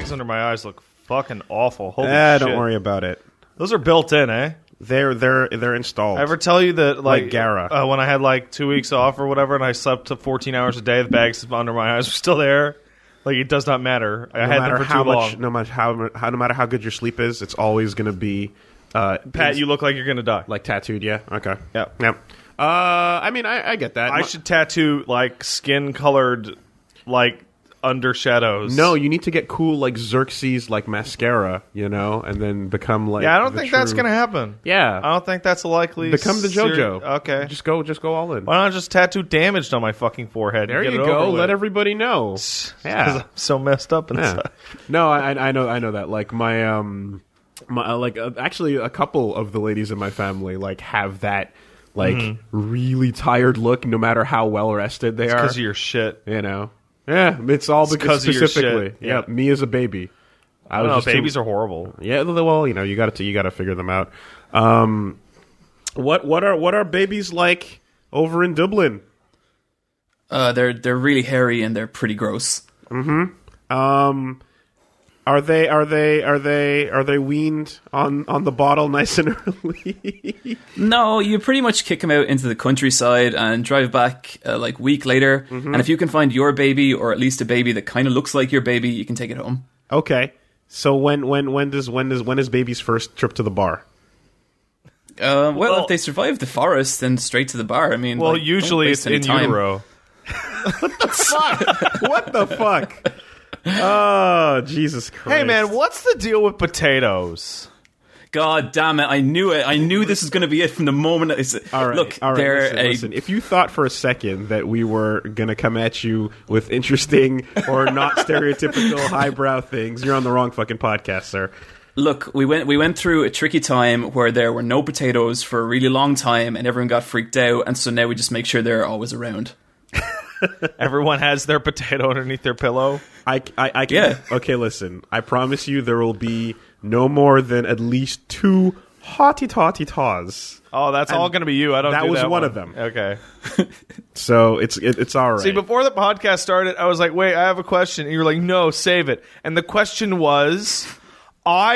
bags under my eyes look fucking awful. Holy shit. Don't worry about it. Those are built in, eh? They're installed. I ever tell you that, like Gara. when I had like 2 weeks off or whatever, and I slept to 14 hours a day, the bags under my eyes were still there. Like, it does not matter. I had them for too long. No matter how good your sleep is, it's always going to be. Pat, you look like you're gonna die. Like tattooed, yeah. Okay. Yep. I mean, I get that. I should tattoo like skin-colored, like undershadows. No, you need to get cool like Xerxes like mascara, and then become like. Yeah, I don't think that's gonna happen. Yeah, I don't think that's a likely. Become the JoJo. Okay, just go all in. Why not just tattoo damaged on my fucking forehead? There you go. Let everybody know. Yeah, I'm so messed up inside. No, I know that. Like actually a couple of the ladies in my family like have that like really tired look, no matter how well rested they are. Because of your shit, Yeah, it's all because of your specifically. shit. Yeah, me as a baby. I don't know. Babies are horrible. Yeah, well, you got to figure them out. What are babies like over in Dublin? They're really hairy and they're pretty gross. Are they weaned on the bottle nice and early? No, you pretty much kick them out into the countryside and drive back like a week later. And if you can find your baby, or at least a baby that kind of looks like your baby, you can take it home. Okay. So when is baby's first trip to the bar? Well, if they survive the forest, then straight to the bar. I mean, usually it's in utero. What the fuck? Oh, Jesus Christ. Hey, man, what's the deal with potatoes? God damn it, I knew it. I knew this was going to be it from the moment I said, all right, look, listen. If you thought for a second that we were going to come at you with interesting or not stereotypical highbrow things, you're on the wrong fucking podcast, sir. Look, we went through a tricky time where there were no potatoes for a really long time and everyone got freaked out, and so now we just make sure they're always around. Everyone has their potato underneath their pillow. I can, yeah. Okay, listen. I promise you there will be no more than at least 2 hotty-totty-taws. Oh, that's all going to be you. I don't. That do was that one of them. Okay. So it's all right. See, before the podcast started, I was like, "Wait, I have a question," and you were like, "No, save it." And the question was, Ireland ...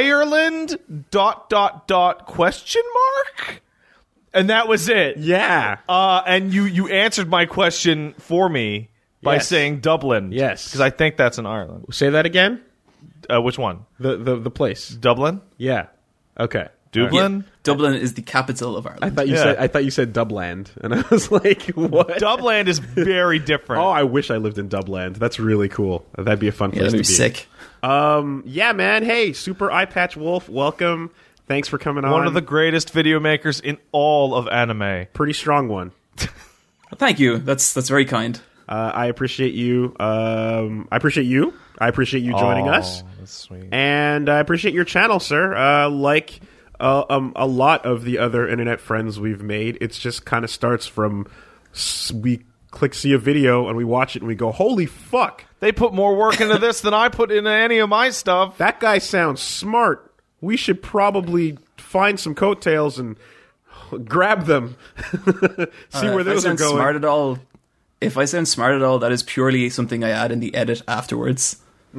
question mark. And that was it. Yeah. And you answered my question for me by saying Dublin. Yes. Because I think that's in Ireland. Say that again? Which one? The place. Dublin? Yeah. Okay. Dublin? Yeah. Dublin is the capital of Ireland. I thought you said Dubland, and I was like, what? Dubland is very different. Oh, I wish I lived in Dubland. That's really cool. That'd be a fun place to be. That'd be sick. Yeah, man. Hey, Super Eye Patch Wolf, welcome. Thanks for coming on. One of the greatest video makers in all of anime. Pretty strong one. Thank you. That's very kind. I appreciate you. I appreciate you. I appreciate you joining us. That's sweet. And I appreciate your channel, sir. Like a lot of the other internet friends we've made, it's just kind of starts from we see a video and we watch it and we go, holy fuck. They put more work into this than I put into any of my stuff. That guy sounds smart. We should probably find some coattails and grab them. See where those are going. Smart at all. If I sound smart at all, that is purely something I add in the edit afterwards.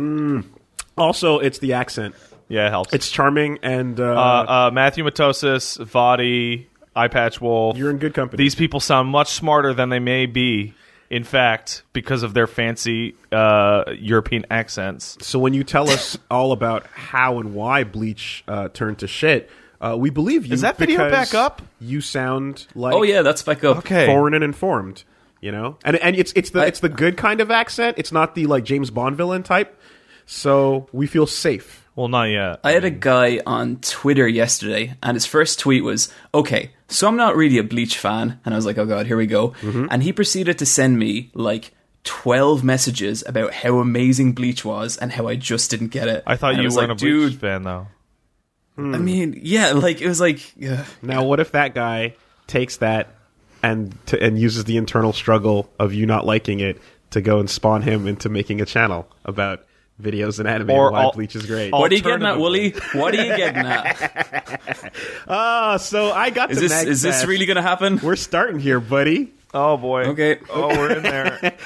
Also, it's the accent. Yeah, it helps. It's charming and Matthew Matosis, Vadi, Eye Patch Wolf. You're in good company. These people sound much smarter than they may be, in fact, because of their fancy European accents. So when you tell us all about how and why Bleach turned to shit, we believe you. Is that video back up? You sound like that's back up. Okay. Foreign and informed. And it's the good kind of accent. It's not the like James Bond villain type. So we feel safe. Well, not yet. I had a guy on Twitter yesterday, and his first tweet was, okay, so I'm not really a Bleach fan. And I was like, oh God, here we go. Mm-hmm. And he proceeded to send me like 12 messages about how amazing Bleach was and how I just didn't get it. I thought and you weren't like, a Bleach fan, though. I mean, yeah, like, it was like... Now, what if that guy takes that and uses the internal struggle of you not liking it to go and spawn him into making a channel about videos and anime and why Bleach is great? What are you getting at, Wooly? What are you getting at? So I got Is this really going to happen? We're starting here, buddy. Oh boy. Okay. Oh, we're in there.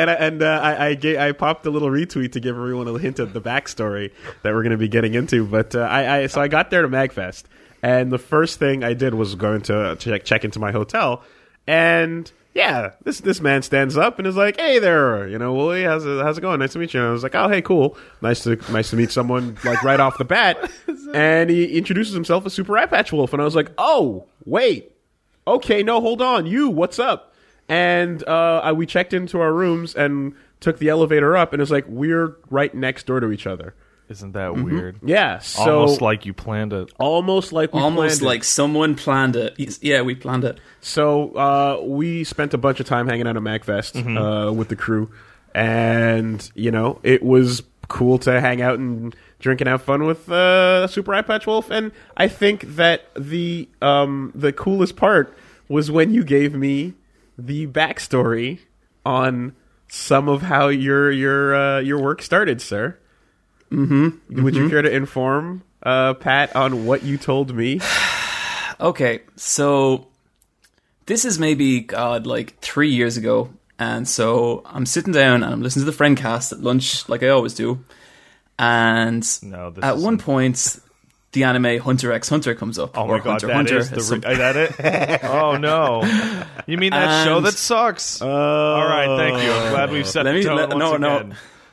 I popped a little retweet to give everyone a hint of the backstory that we're going to be getting into. But so I got there to MagFest, and the first thing I did was going to check into my hotel, and yeah, this man stands up and is like, "Hey there, Wooly, how's it going? Nice to meet you." And I was like, "Oh, hey, cool, nice to meet someone like right off the bat." And he introduces himself as Super Eye Patch Wolf, and I was like, "Oh, wait, okay, no, hold on, what's up?" And we checked into our rooms and took the elevator up, and it's like we're right next door to each other. Isn't that weird? Yeah, so almost like you planned it. Almost like someone planned it. Yeah, we planned it. So we spent a bunch of time hanging out at MagFest with the crew, and it was cool to hang out and drink and have fun with Super Eye Patch Wolf. And I think that the coolest part was when you gave me the backstory on some of how your work started, sir. Would you care to inform Pat on what you told me? Okay, so this is maybe, like 3 years ago. And so I'm sitting down and I'm listening to the Friendcast at lunch, like I always do. And at one point, the anime Hunter x Hunter comes up. Oh my god, is that it? Oh no. You mean that show that sucks? All right, thank you. I'm glad we've set the tone once again.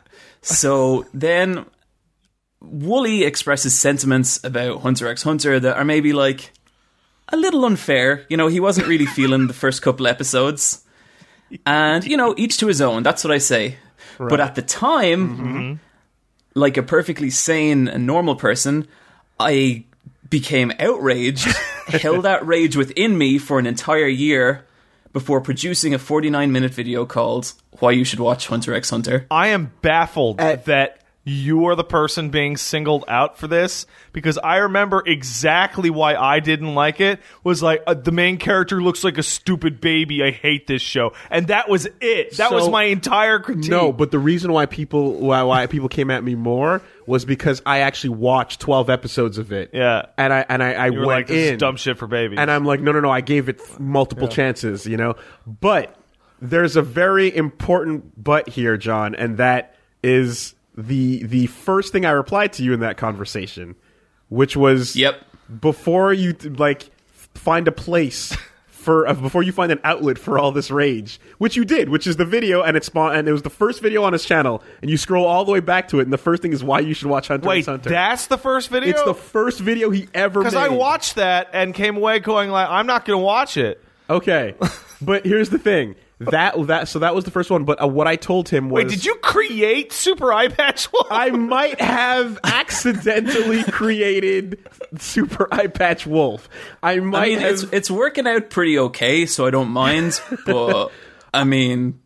So then Wooly expresses sentiments about Hunter x Hunter that are maybe like a little unfair. He wasn't really feeling the first couple episodes. And, each to his own. That's what I say. Right. But at the time, like a perfectly sane and normal person, I became outraged, held that rage within me for an entire year before producing a 49-minute video called Why You Should Watch Hunter x Hunter. I am baffled that you are the person being singled out for this, because I remember exactly why I didn't like it. Was like, the main character looks like a stupid baby. I hate this show. And that was it. That was my entire critique. No, but the reason why people came at me more was because I actually watched 12 episodes of it. Yeah. And I went like, this is dumb shit for babies. And I'm like, no, I gave it multiple chances, But there's a very important but here, John, and that is the first thing I replied to you in that conversation, which was before you find a place before you find an outlet for all this rage, which you did, which is the video, and it was the first video on his channel, and you scroll all the way back to it, and the first thing is why you should watch Hunter x Hunter. Wait, that's the first video? It's the first video he ever made. Because I watched that and came away going like, I'm not going to watch it. Okay, but here's the thing. So that was the first one, but what I told him was... Wait, did you create Super Eye Patch Wolf? I might have accidentally created Super Eye Patch Wolf. It's working out pretty okay, so I don't mind, but I mean...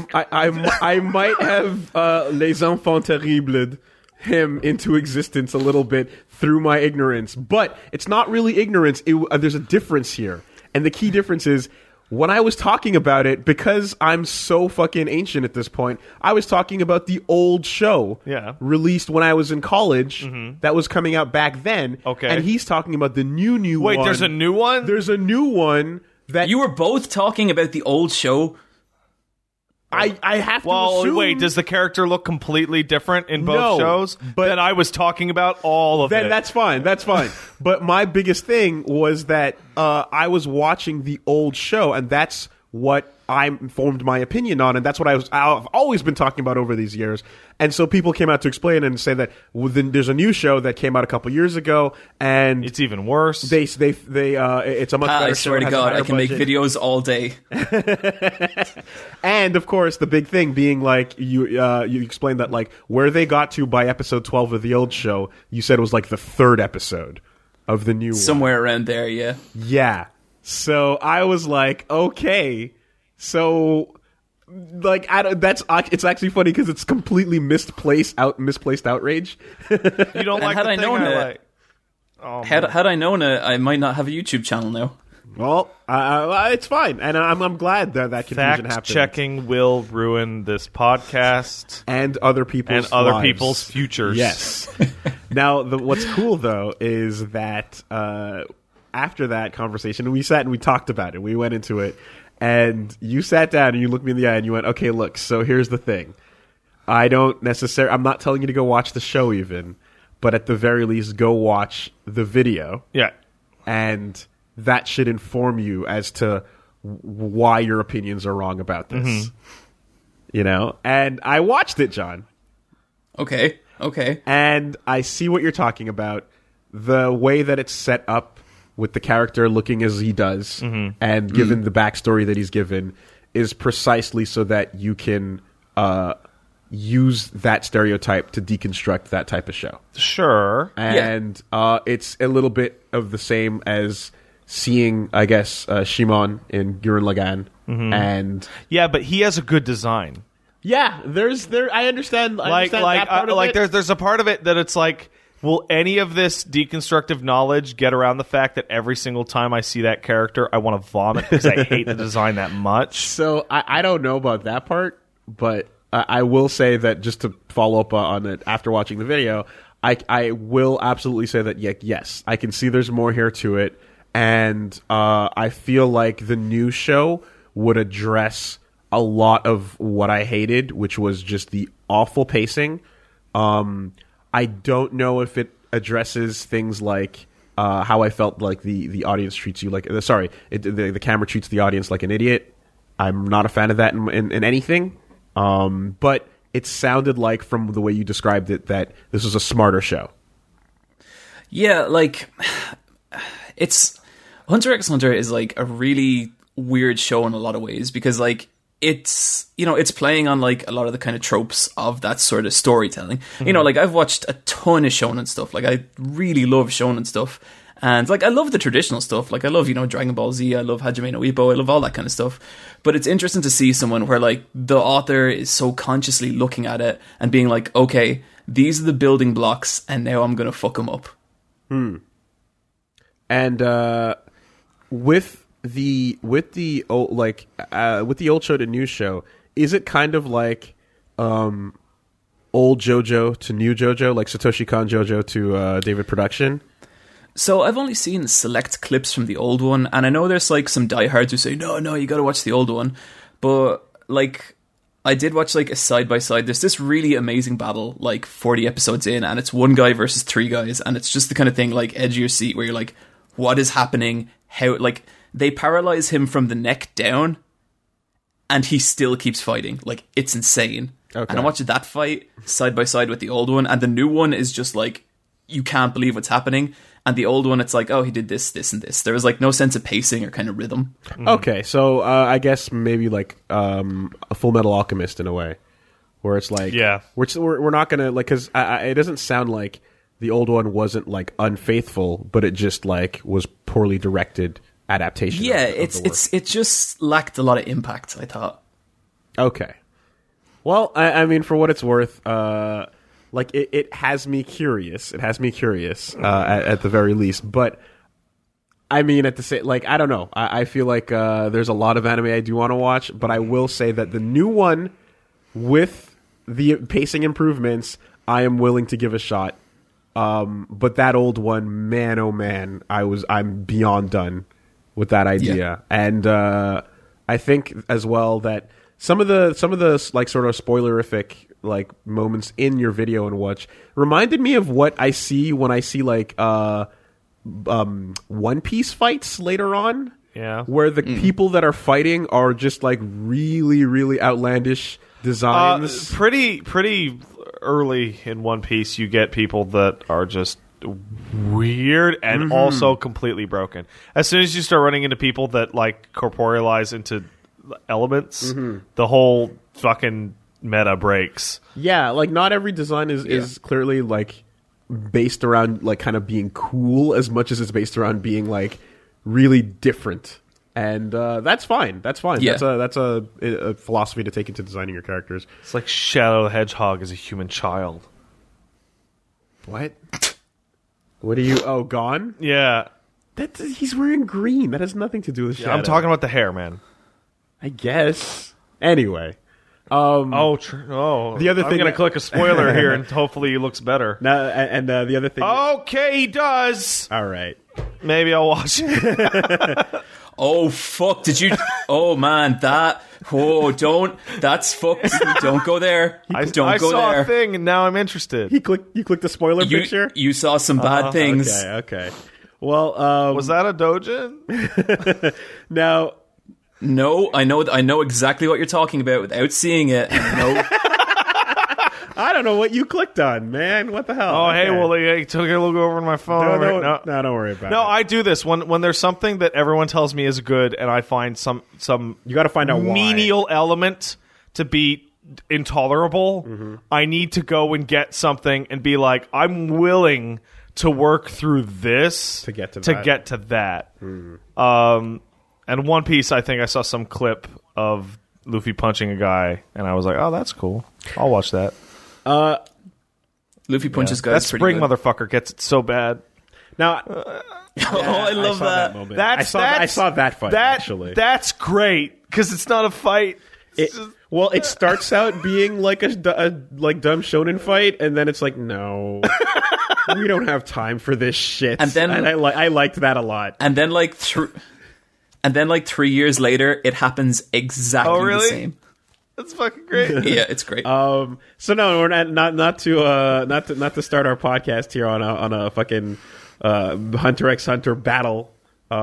I might have Les Enfants Terribles him into existence a little bit through my ignorance, but it's not really ignorance. There's a difference here, and the key difference is... When I was talking about it, because I'm so fucking ancient at this point, I was talking about the old show released when I was in college that was coming out back then. Okay. And he's talking about the new one. Wait, there's a new one? There's a new one that... You were both talking about the old show? I have to assume... wait, does the character look completely different in both shows? But then I was talking about all of it. Then that's fine. But my biggest thing was that I was watching the old show, and that's what I formed my opinion on, and that's what I've always been talking about over these years. And so people came out to explain and say that there's a new show that came out a couple years ago, and it's even worse. It's a much better show. I swear to God, I can make videos all day. And of course, the big thing being like you explained that like where they got to by episode 12 of the old show, you said it was like the third episode of the new somewhere around there. Yeah. So I was like, okay, so like it's actually funny because it's completely misplaced outrage. You don't like had the I thing known I it, like. Oh, had I known it, I might not have a YouTube channel now. Well, it's fine, and I'm glad that confusion happened. Fact checking will ruin this podcast and other people's futures. Yes. Now, what's cool though is that after that conversation, we sat and we talked about it. We went into it, and you sat down and you looked me in the eye and you went, okay, look, so here's the thing. I'm not telling you to go watch the show even, but at the very least, go watch the video. Yeah. And that should inform you as to why your opinions are wrong about this. Mm-hmm. You know? And I watched it, John. Okay. And I see what you're talking about. The way that it's set up with the character looking as he does and given the backstory that he's given is precisely so that you can use that stereotype to deconstruct that type of show. Sure. And it's a little bit of the same as seeing, I guess, Shimon in Gurren Lagann. And yeah, but he has a good design. yeah, I understand. That part of it. There's a part of it that it's like, will any of this deconstructive knowledge get around the fact that every single time I see that character, I want to vomit because I hate the design that much? So I don't know about that part, but I will say that just to follow up on it after watching the video, I will absolutely say that yes, I can see there's more here to it, and I feel like the new show would address a lot of what I hated, which was just the awful pacing. I don't know if it addresses things like how I felt like the audience treats you like. The camera treats the audience like an idiot. I'm not a fan of that in anything. But it sounded like, from the way you described it, that this was a smarter show. Yeah, like, it's Hunter x Hunter is like a really weird show in a lot of ways because like it's playing on like a lot of the kind of tropes of that sort of storytelling. You know, like I've watched a ton of shonen stuff. Like I really love shonen stuff. And like I love the traditional stuff. Like I love, Dragon Ball Z, I love Hajime no Ippo, I love all that kind of stuff. But it's interesting to see someone where like the author is so consciously looking at it and being like, okay, these are the building blocks and now I'm going to fuck them up. And with the old show to new show, is it kind of like old JoJo to new JoJo, like Satoshi Kon JoJo to David Production? So I've only seen select clips from the old one, and I know there's like some diehards who say, no, you gotta watch the old one. But like, I did watch like a side-by-side. There's this really amazing battle, like 40 episodes in, and it's one guy versus three guys, and it's just the kind of thing like edge of your seat where you're like, what is happening? How, like, they paralyze him from the neck down, and he still keeps fighting. Like, it's insane. Okay. And I watched that fight side-by-side with the old one, and the new one is just like, you can't believe what's happening. And the old one, it's like, oh, he did this, this, and this. There was like no sense of pacing or kind of rhythm. Okay, so I guess maybe like a Full Metal Alchemist in a way, where it's like, we're not gonna like, because it doesn't sound like the old one wasn't like unfaithful, but it just like was poorly directed adaptation. Yeah, of the work. it just lacked a lot of impact, I thought. Okay, well, I mean, for what it's worth, like it has me curious. It has me curious at the very least. But I mean, at the same, like, I don't know. I feel like there's a lot of anime I do want to watch, but I will say that the new one with the pacing improvements, I am willing to give a shot. But that old one, man, oh man, I'm beyond done with that idea. Yeah. And I think as well that some of the like sort of spoilerific like moments in your video and watch reminded me of what I see when I see like One Piece fights later on. Yeah. Where the people that are fighting are just like really, really outlandish designs. Pretty early in One Piece, you get people that are just weird and also completely broken. As soon as you start running into people that like corporealize into elements, the whole fucking meta breaks. Yeah, like not every design is clearly like based around like kind of being cool as much as it's based around being like really different. And that's fine. That's fine. Yeah. That's a philosophy to take into designing your characters. It's like Shadow the Hedgehog is a human child. What? What are you? Oh, Gone? Yeah. He's wearing green. That has nothing to do with Shadow. I'm talking about the hair, man. I guess. Anyway. The other thing, I'm gonna click a spoiler here, and hopefully he looks better. No, and the other thing. Okay, he does. All right. Maybe I'll watch it. Oh fuck! Did you? Oh man, that. Oh, don't. That's fucked. Don't go there. Don't I go saw there. a thing, and now I'm interested. You clicked the spoiler picture? You saw some bad things. Okay. Well, Was that a Dojin? now... No, I know exactly what you're talking about without seeing it. No. I don't know what you clicked on, man. What the hell? Oh, Okay. hey, well, I took a look over my phone. No, don't worry about it. No, I do this when there's something that everyone tells me is good, and I find some You got to find out why. menial element to be intolerable. Mm-hmm. I need to go and get something and be like, I'm willing to work through this To get to that. Mm. And One Piece, I think I saw some clip of Luffy punching a guy, and I was like, oh, that's cool. I'll watch that. Luffy punches That guys. spring pretty good. motherfucker gets it so bad. Now, Oh, I love saw that. moment. I I saw that fight, actually. That's great, because it's not a fight. Well, it starts out being like a like dumb shonen fight, and then it's like, no, we don't have time for this shit. And then- I liked that a lot. And then like 3 years later, it happens exactly Oh, really? the same. That's fucking great. Yeah, it's great. So no, we're not to start our podcast here on a fucking Hunter x Hunter battle.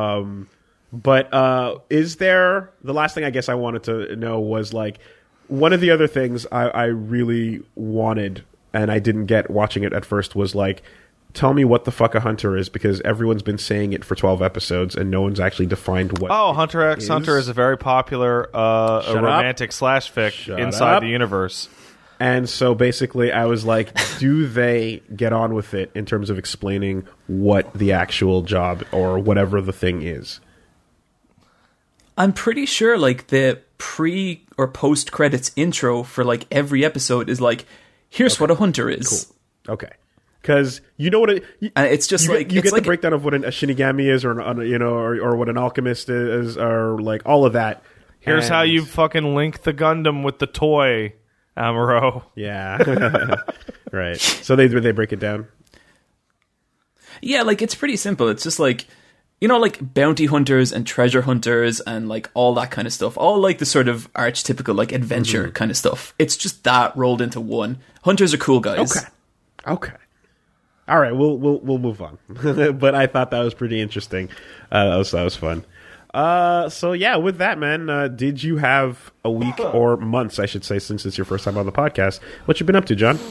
But is there, the last thing I guess I wanted to know was like, one of the other things I really wanted and I didn't get watching it at first was like, tell me what the fuck a hunter is, because everyone's been saying it for 12 episodes and no one's actually defined what. Oh, Hunter x Hunter is a very popular a romantic slash fic Shut inside up. the universe. And so basically I was like, do they get on with it in terms of explaining what the actual job or whatever the thing is? I'm pretty sure like the pre or post credits intro for like every episode is like, here's what a hunter is. Cool. Okay. Because you know what it, And it's just you like get, you it's get like the breakdown of what a shinigami is, or or what an alchemist is, or like all of that. Here's And- how you fucking link the Gundam with the toy, Amuro. Yeah. Right. So they break it down. yeah, like it's pretty simple. It's just like, you know, like bounty hunters and treasure hunters and like all that kind of stuff. All like the sort of archetypical like adventure kind of stuff. It's just that rolled into one. Hunters are cool guys. Okay. All right, we'll move on. But I thought that was pretty interesting. That was fun. So yeah, with that, man, did you have a week or months, I should say, since it's your first time on the podcast? What you been up to, John?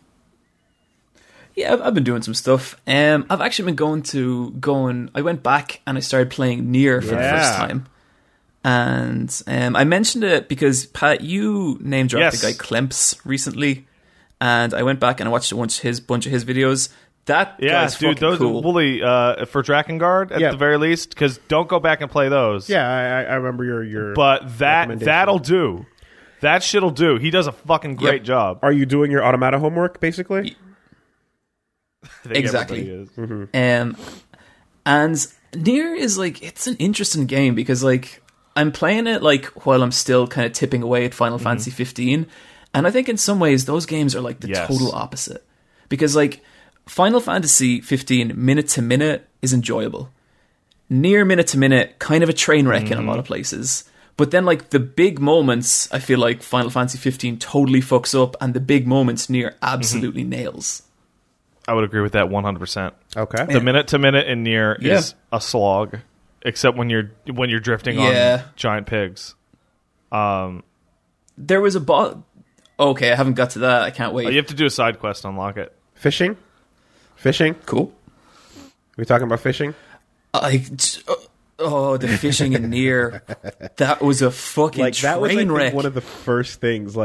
Yeah, I've been doing some stuff. I've actually been going. I went back and I started playing Nier for the first time. And I mentioned it because Pat, you name dropped Yes. the guy Klemps recently, and I went back and I watched a bunch of his videos. That Yeah, guy's dude, fucking those cool. Wooly for Drakengard at Yeah. the very least, because don't go back and play those. Yeah, I remember your. But recommendation. that'll do. That shit'll do. He does a fucking great job. Are you doing your automata homework, basically? I think Exactly. everybody is. And Nier is like, it's an interesting game because like I'm playing it like while I'm still kind of tipping away at Final Fantasy 15, and I think in some ways those games are like the Yes. total opposite, because like Final Fantasy 15 minute to minute is enjoyable. Nier minute to minute kind of a train wreck in a lot of places. But then like the big moments, I feel like Final Fantasy 15 totally fucks up, and the big moments Nier absolutely nails. I would agree with that 100%. Okay. The minute to minute in Nier Yeah. is a slog, except when you're drifting Yeah. on giant pigs. There was a boss. Okay, I haven't got to that. I can't wait. You have to do a side quest to unlock it. Fishing? Cool. We talking about fishing? The fishing in Nier, that was a fucking Like that was, I train think, wreck. one of the first things.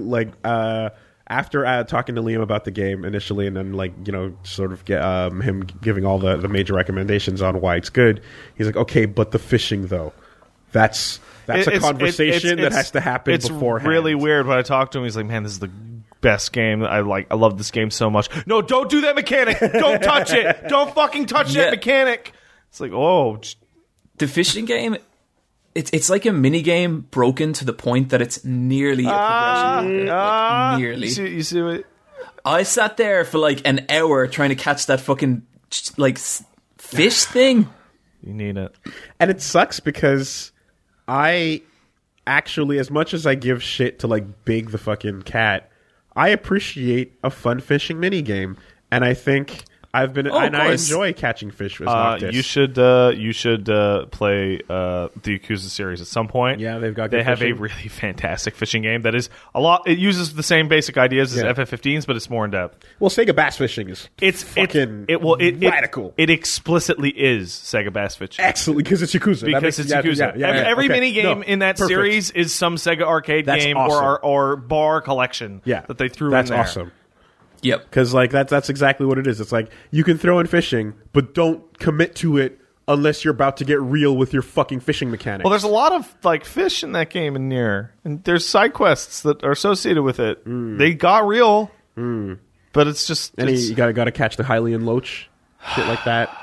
After talking to Liam about the game initially, and then sort of get him giving all the major recommendations on why it's good. He's like, okay, but the fishing though, that's a conversation that has to happen beforehand. It's really weird when I talk to him. He's like, man, this is the best game. I love this game so much. No, don't do that mechanic. Don't touch it. Don't fucking touch Yeah. that mechanic. It's like, oh, The fishing game, it's like a mini game broken to the point that it's nearly a progression. Like, nearly. You see what? I sat there for like an hour trying to catch that fucking like fish thing. You need it. And it sucks because I actually, as much as I give shit to like Big the fucking cat, I appreciate a fun fishing mini game, and I think I've been and I enjoy catching fish with Noctis. You should play the Yakuza series at some point. Yeah, they've got. They good have fishing. a really fantastic fishing game that is a lot. It uses the same basic ideas as FF15s, but it's more in depth. Well, Sega Bass Fishing is fucking radical. It explicitly is Sega Bass Fishing. Excellent, because it's Yakuza. Because it's Yakuza. Every mini game in that series is some Sega arcade game or bar collection that they threw in there. That's awesome. Yep. Because like that's exactly what it is. It's like you can throw in fishing, but don't commit to it unless you're about to get real with your fucking fishing mechanics. Well, there's a lot of like fish in that game in Nier, and there's side quests that are associated with it. They got real, but it's just you gotta catch the Hylian loach, shit like that.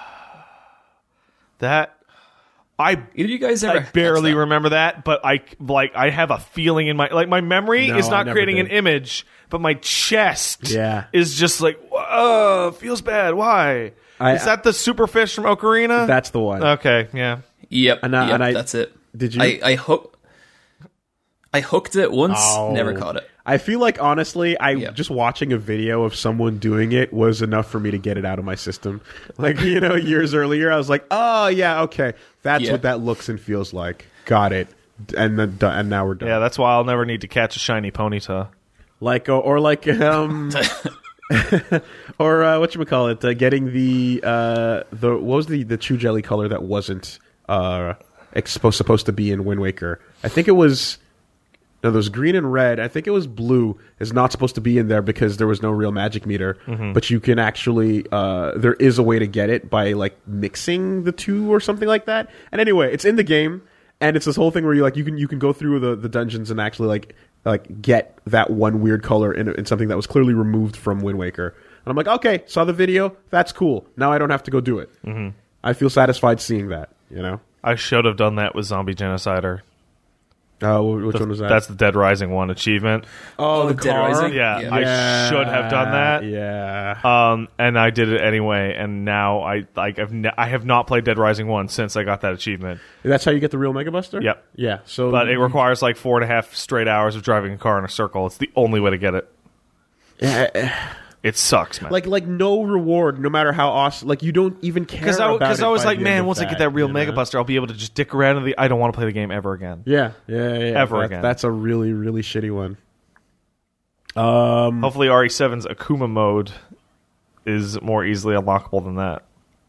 Either you guys ever? I barely remember that, but I have a feeling in my memory is not creating an image, but my chest is just like, whoa, feels bad. Why? Is that the super fish from Ocarina? That's the one. Okay, yeah. Yep, that's it. Did you? I hooked it once, never caught it. I feel like, honestly, just watching a video of someone doing it was enough for me to get it out of my system. Like, years earlier, I was like, oh, yeah, okay. That's what that looks and feels like. Got it. And now we're done. Yeah, that's why I'll never need to catch a shiny Ponyta. Like, or whatchamacallit, getting the what was the Chew Jelly color that wasn't supposed to be in Wind Waker? I think it was... No, there's green and red. I think it was blue is not supposed to be in there because there was no real magic meter. But you can actually, there is a way to get it by like mixing the two or something like that. And anyway, it's in the game, and it's this whole thing where you can go through the dungeons and actually like get that one weird color in something that was clearly removed from Wind Waker. And I'm like, okay, saw the video, that's cool. Now I don't have to go do it. I feel satisfied seeing that. I should have done that with Zombie Genocider. Which one was that? That's the Dead Rising 1 achievement. Oh, the Dead car? Rising? Yeah, I should have done that. Yeah. And I did it anyway, and now I have not played Dead Rising 1 since I got that achievement. That's how you get the real Mega Buster? Yep. Yeah. But it requires like 4.5 straight hours of driving a car in a circle. It's the only way to get it. It sucks, man. Like no reward, no matter how awesome. Like you don't even care about it. Because I was like, man, once I get that real Mega Buster, I'll be able to just dick around in I don't want to play the game ever again. Yeah. Ever again. That's a really, really shitty one. Hopefully RE7's Akuma mode is more easily unlockable than that.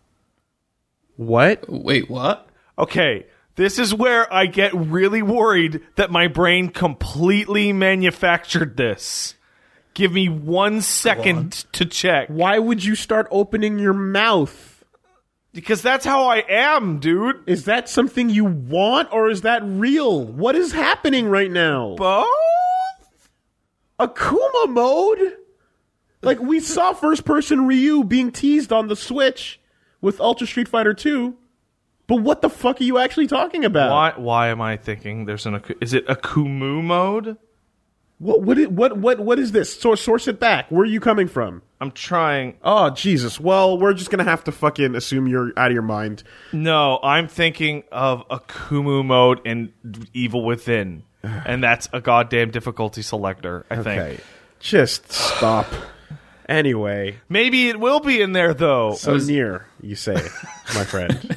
What? Wait, what? Okay, this is where I get really worried that my brain completely manufactured this. Give me 1 second to check. Why would you start opening your mouth? Because that's how I am, dude. Is that something you want, or is that real? What is happening right now? Both? Akuma mode? Like, we saw first-person Ryu being teased on the Switch with Ultra Street Fighter 2, but what the fuck are you actually talking about? Why am I thinking there's is it Akumu mode? What is this? Source it back. Where are you coming from? I'm trying. Oh, Jesus. Well, we're just going to have to fucking assume you're out of your mind. No, I'm thinking of Akumu mode in Evil Within. And that's a goddamn difficulty selector, I think. Just stop. Anyway. Maybe it will be in there, though. So near, you say, my friend.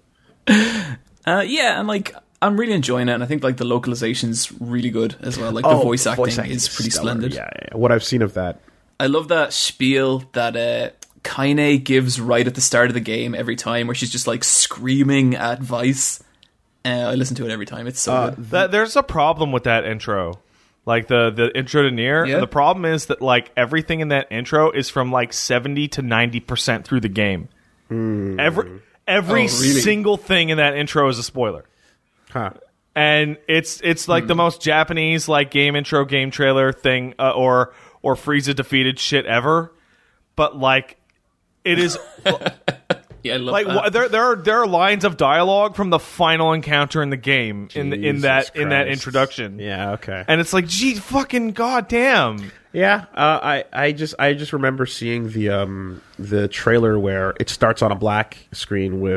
Yeah, and like... I'm really enjoying it, and I think like the localization's really good as well. Like the voice acting is pretty splendid. Yeah, what I've seen of that. I love that spiel that Kaine gives right at the start of the game every time, where she's just like screaming at Vice. I listen to it every time. It's so good. There's a problem with that intro. Like the intro to Nier. Yeah. The problem is that like everything in that intro is from like 70 to 90% through the game. Every single thing in that intro is a spoiler. Huh. And it's like the most Japanese like game intro, game trailer thing, or Frieza defeated shit ever. But like, it is yeah, I love like that. there are lines of dialogue from the final encounter in the game in that introduction. Yeah, okay. And it's like, gee, fucking goddamn. Yeah, I just remember seeing the trailer where it starts on a black screen with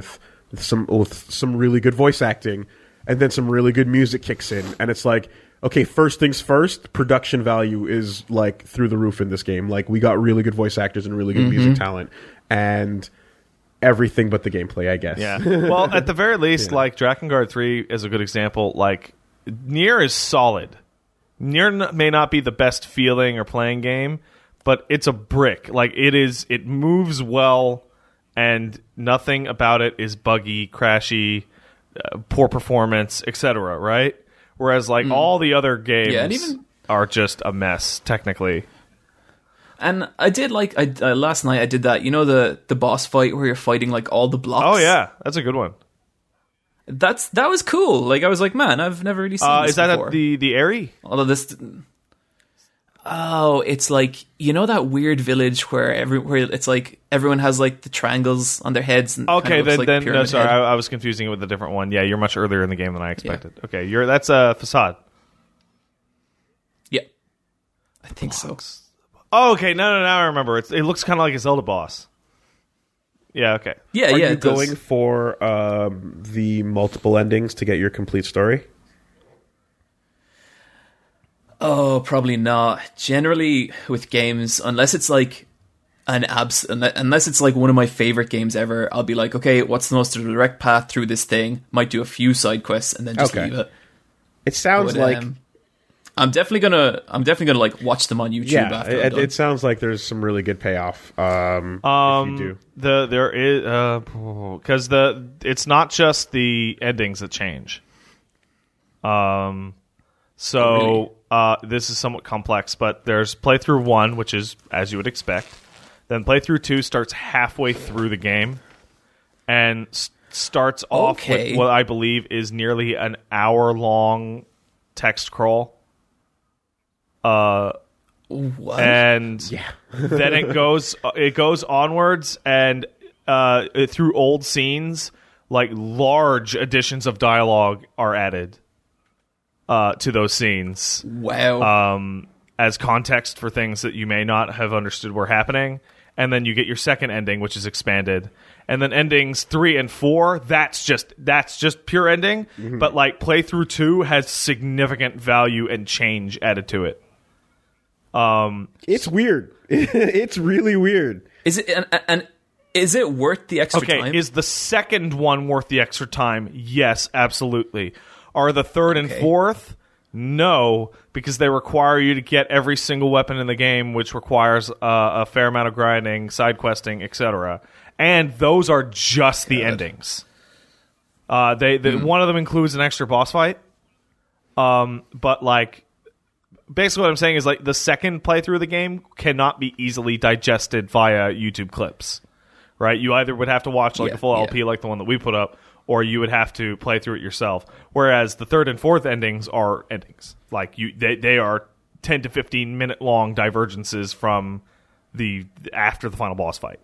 with some really good voice acting, and then some really good music kicks in, and it's like, okay, first things first, production value is like through the roof in this game. Like, we got really good voice actors and really good music talent, and everything but the gameplay, I guess. Yeah. Well, at the very least, like Drakengard 3 is a good example. Like, Nier is solid. Nier may not be the best feeling or playing game, but it's a brick. Like, it moves well, and nothing about it is buggy, crashy, poor performance, etc., right? Whereas, like, all the other games are just a mess, technically. And I did last night I did that, you know, the boss fight where you're fighting like all the blocks. Oh yeah, that's a good one. That was cool. Like, I was like, man, I've never really seen this before. Is that the Airy? All of this. Oh, it's like, you know, that weird village where it's like everyone has like the triangles on their heads. And okay, then no, sorry, I was confusing it with a different one. Yeah, you're much earlier in the game than I expected. Yeah. Okay, that's a Facade. Yeah, I think so. Oh, okay. No. Now I remember. It looks kind of like a Zelda boss. Yeah. Okay. Yeah. Are you going for the multiple endings to get your complete story? Oh, probably not. Generally, with games, unless it's like unless it's like one of my favorite games ever, I'll be like, okay, what's the most direct path through this thing? Might do a few side quests and then just leave it. It sounds like. I'm definitely gonna like watch them on YouTube after. It sounds like there's some really good payoff. If you do, there is because it's not just the endings that change. So this is somewhat complex, but there's playthrough 1, which is as you would expect. Then playthrough 2 starts halfway through the game, and starts off with what I believe is nearly an hour-long text crawl. What? And then it goes onwards and through old scenes, like large additions of dialogue are added to those scenes. Wow. As context for things that you may not have understood were happening. And then you get your second ending, which is expanded. And then endings 3 and 4, that's just pure ending. Mm-hmm. But like playthrough 2 has significant value and change added to it. It's weird. It's really weird. Is it and is it worth the extra time? Okay, is the second one worth the extra time? Yes, absolutely. Are the third and fourth? No, because they require you to get every single weapon in the game, which requires a fair amount of grinding, side questing, etc. And those are just the endings. One of them includes an extra boss fight. But like, basically what I'm saying is like the second playthrough of the game cannot be easily digested via YouTube clips, right? You either would have to watch like a full LP like the one that we put up, or you would have to play through it yourself. Whereas the third and fourth endings are endings. Like they are 10 to 15 minute long divergences from after the final boss fight.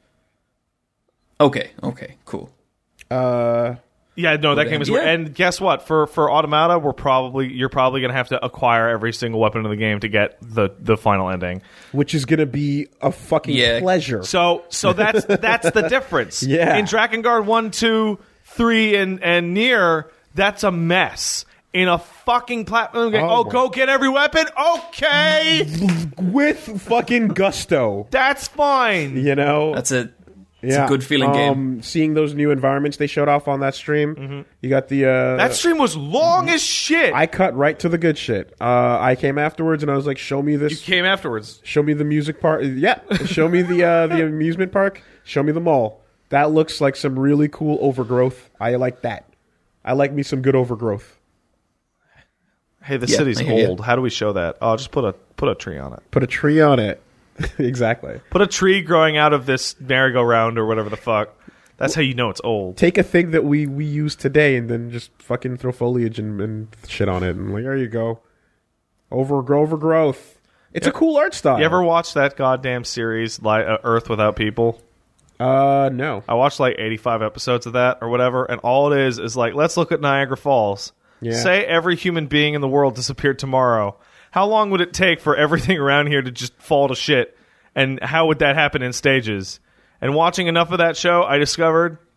Okay, cool. Yeah, no, that game is weird. And guess what? For Automata, you're probably going to have to acquire every single weapon in the game to get the final ending, which is going to be a fucking pleasure. So that's the difference. Yeah. In Drakengard 1, 2, 3 and Nier, that's a mess. In a fucking platform game, go get every weapon? Okay. With fucking gusto. That's fine. You know? It's a good feeling game. Seeing those new environments they showed off on that stream. You got the... that stream was long as shit. I cut right to the good shit. I came afterwards and I was like, show me this. You came afterwards? Show me the music park. Yeah. Show me the amusement park. Show me the mall. That looks like some really cool overgrowth. I like that. I like me some good overgrowth. Hey, the city's old. How do we show that? Oh, just put a tree on it. Put a tree on it. Exactly. Put a tree growing out of this merry-go-round or whatever the fuck. That's how you know it's old. Take a thing that we use today and then just fucking throw foliage and shit on it. And like, there you go. Overgrowth. It's a cool art style. You ever watch that goddamn series, Earth Without People? No. I watched like 85 episodes of that or whatever, and all it is like, let's look at Niagara Falls. Yeah. Say every human being in the world disappeared tomorrow. How long would it take for everything around here to just fall to shit? And how would that happen in stages? And watching enough of that show, I discovered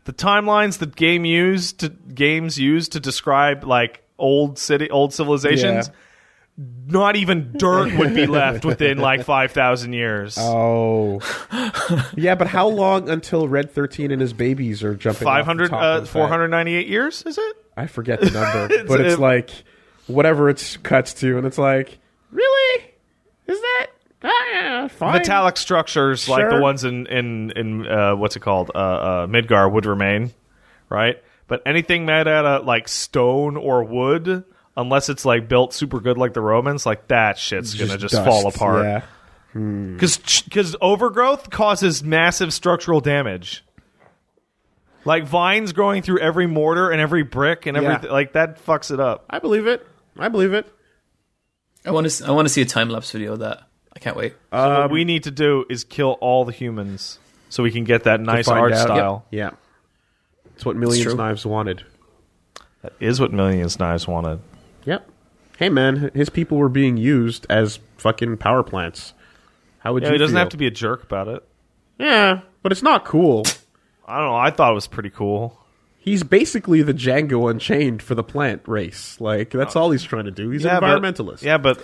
the timelines that games use to describe like old civilizations. Yeah. Not even dirt would be left within like 5,000 years. Oh, yeah, but how long until Red 13 and his babies are jumping? 498 years, is it? I forget the number, but it's like whatever it cuts to, and it's like, really? Is that? Yeah, fine. Metallic structures like the Sure. ones in what's it called? Midgar would remain, right? But anything made out of like stone or wood, unless it's like built super good like the Romans, like that shit's gonna just dust, fall apart. Yeah. Because overgrowth causes massive structural damage. Like vines growing through every mortar and every brick and everything, like that fucks it up. I believe it. I believe it. I want to see a time lapse video of that. I can't wait. So what we need to do is kill all the humans so we can get that nice find art out. style. Yeah. It's what Millions true. Knives wanted. That is what Millions Knives wanted. Yep. Hey, man, his people were being used as fucking power plants. How would Yeah, you he doesn't feel? have to be a jerk about it. Yeah, but it's not cool. I don't know. I thought it was pretty cool. He's basically the Django Unchained for the plant race. Like, that's all he's trying to do. He's an environmentalist. But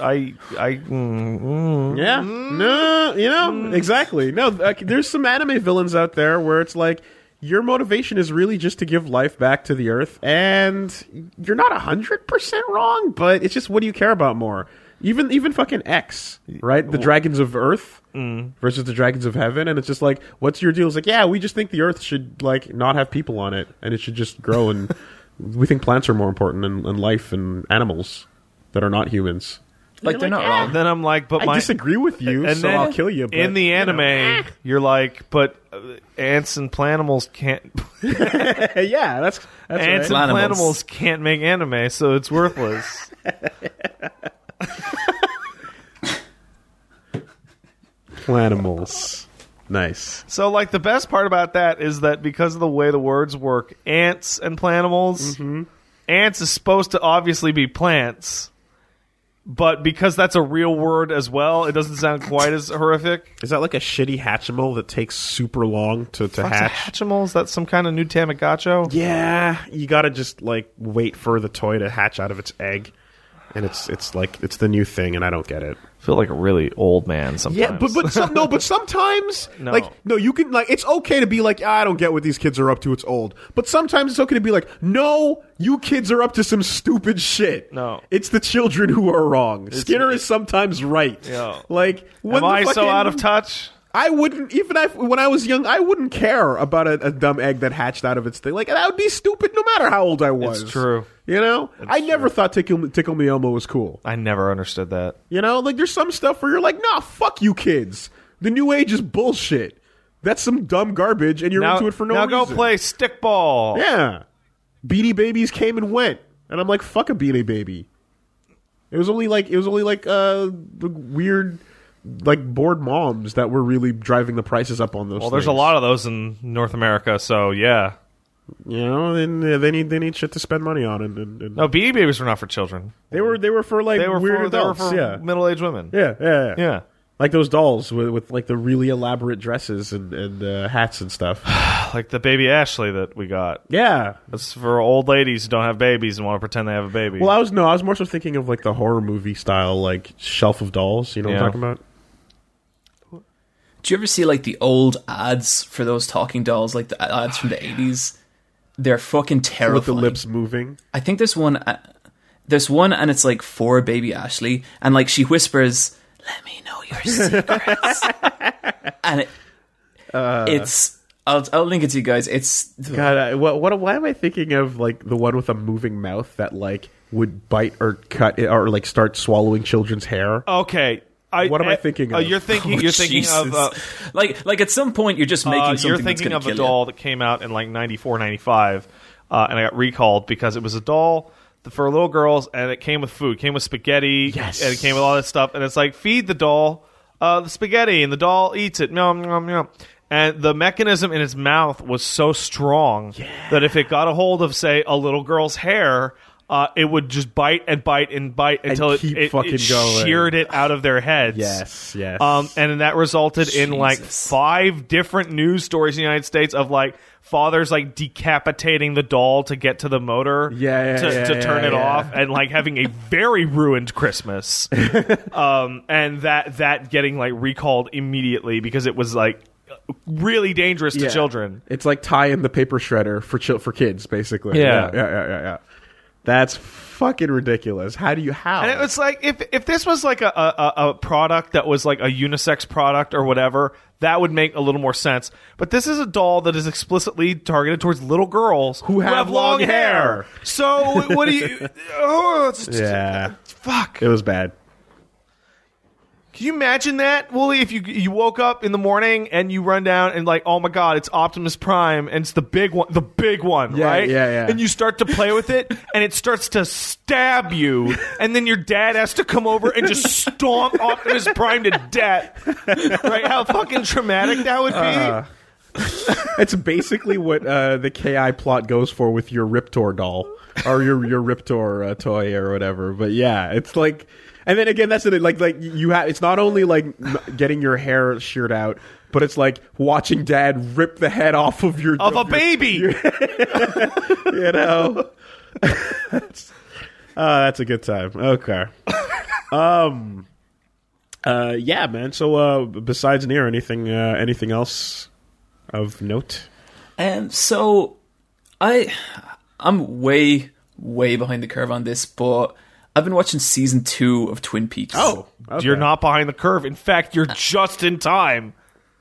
Yeah. No, you know, exactly. No, there's some anime villains out there where it's like, your motivation is really just to give life back to the earth, and you're not 100% wrong, but it's just, what do you care about more? Even fucking X, right? The dragons of Earth versus the dragons of heaven, and it's just like, what's your deal? It's like, yeah, we just think the Earth should like not have people on it, and it should just grow, and we think plants are more important than life and animals that are not humans. Like, they're not wrong. then I'm like, but I disagree with you, and so then I'll kill you. But, in the anime, you're like, but ants and plantimals can't. yeah, that's Ants right. and Plantimals. plantimals can't make anime, so it's worthless. Plantimals. Nice. So, like, the best part about that is that because of the way the words work, ants and plantimals, ants is supposed to obviously be plants, but because that's a real word as well, it doesn't sound quite as horrific. Is that like a shitty Hatchimal that takes super long to hatch? Hatchimals? That's some kind of new Tamagotchi? Yeah, you gotta just like wait for the toy to hatch out of its egg, and it's like it's the new thing, and I don't get it. I feel like a really old man sometimes. Yeah, but sometimes No. you can like, it's okay to be like, I don't get what these kids are up to, it's old. But sometimes it's okay to be like, no, you kids are up to some stupid shit. No. It's the children who are wrong. Skinner is sometimes right. Yeah. Like, when Am I the so out of touch? I wouldn't, when I was young, I wouldn't care about a dumb egg that hatched out of its thing. Like, that would be stupid no matter how old I was. It's true. You know? I never thought Tickle Me Elmo was cool. I never understood that. You know? Like, there's some stuff where you're like, nah, fuck you kids. The new age is bullshit. That's some dumb garbage, and you're into it for no reason. Now go play stickball. Yeah. Beanie Babies came and went. And I'm like, fuck a Beanie Baby. It was only like the weird, like, bored moms that were really driving the prices up on those Well, there's a things. lot of those in North America, so yeah. You know, and they need shit to spend money on, and No, Beanie Babies were not for children. they were for like They were weird for, adults. they were for yeah. middle-aged women. Yeah. Yeah. Like those dolls with like the really elaborate dresses and hats and stuff. Like the baby Ashley that we got. Yeah. That's for old ladies who don't have babies and want to pretend they have a baby. Well, I was more so thinking of like the horror movie style, like shelf of dolls. You know what I'm Yeah. talking about? Do you ever see like the old ads for those talking dolls, like the ads from the 80s? They're fucking terrifying. With the lips moving. I think there's one and it's like for baby Ashley, and like she whispers, "Let me know your secrets," and it's. I'll link it to you guys. It's God, why am I thinking of like the one with a moving mouth that like would bite or cut or like start swallowing children's hair? okay. What am I thinking of? You're thinking Jesus. Like at some point you're just making something you're that's thinking gonna of a kill doll that came out in like 94, 95, and I got recalled because it was a doll for little girls, and it came with food. It came with spaghetti, Yes. and it came with all that stuff, and it's like, feed the doll the spaghetti, and the doll eats it. Nom, nom, nom. And the mechanism in its mouth was so strong that if it got a hold of, say, a little girl's hair, it would just bite and bite and bite until keep it fucking going. sheared it out of their heads. Yes. And then that resulted in like Jesus. 5 different news stories in the United States of like fathers like decapitating the doll to get to the motor to turn it off, and like having a very ruined Christmas. And that getting like recalled immediately because it was like really dangerous to children. It's like tie in the paper shredder for kids, basically. Yeah. That's fucking ridiculous. How? And it was like if this was like a product that was like a unisex product or whatever, that would make a little more sense. But this is a doll that is explicitly targeted towards little girls who have long hair. So what do you? Fuck. It was bad. Can you imagine that, Wooly, if you woke up in the morning and you run down and like, oh my god, it's Optimus Prime and it's the big one, right? Yeah. And you start to play with it and it starts to stab you, and then your dad has to come over and just stomp Optimus Prime to death. Right? How fucking traumatic that would be. It's basically what the KI plot goes for with your Riptor doll or your Riptor toy or whatever. But yeah, it's like. And then again, that's it. Like you have. It's not only like getting your hair sheared out, but it's like watching Dad rip the head off of a baby. You know, that's a good time. Okay. Yeah, man. So besides Nier, anything else of note? So I'm way behind the curve on this, but I've been watching season 2 of Twin Peaks. Oh, okay. You're not behind the curve. In fact, you're just in time.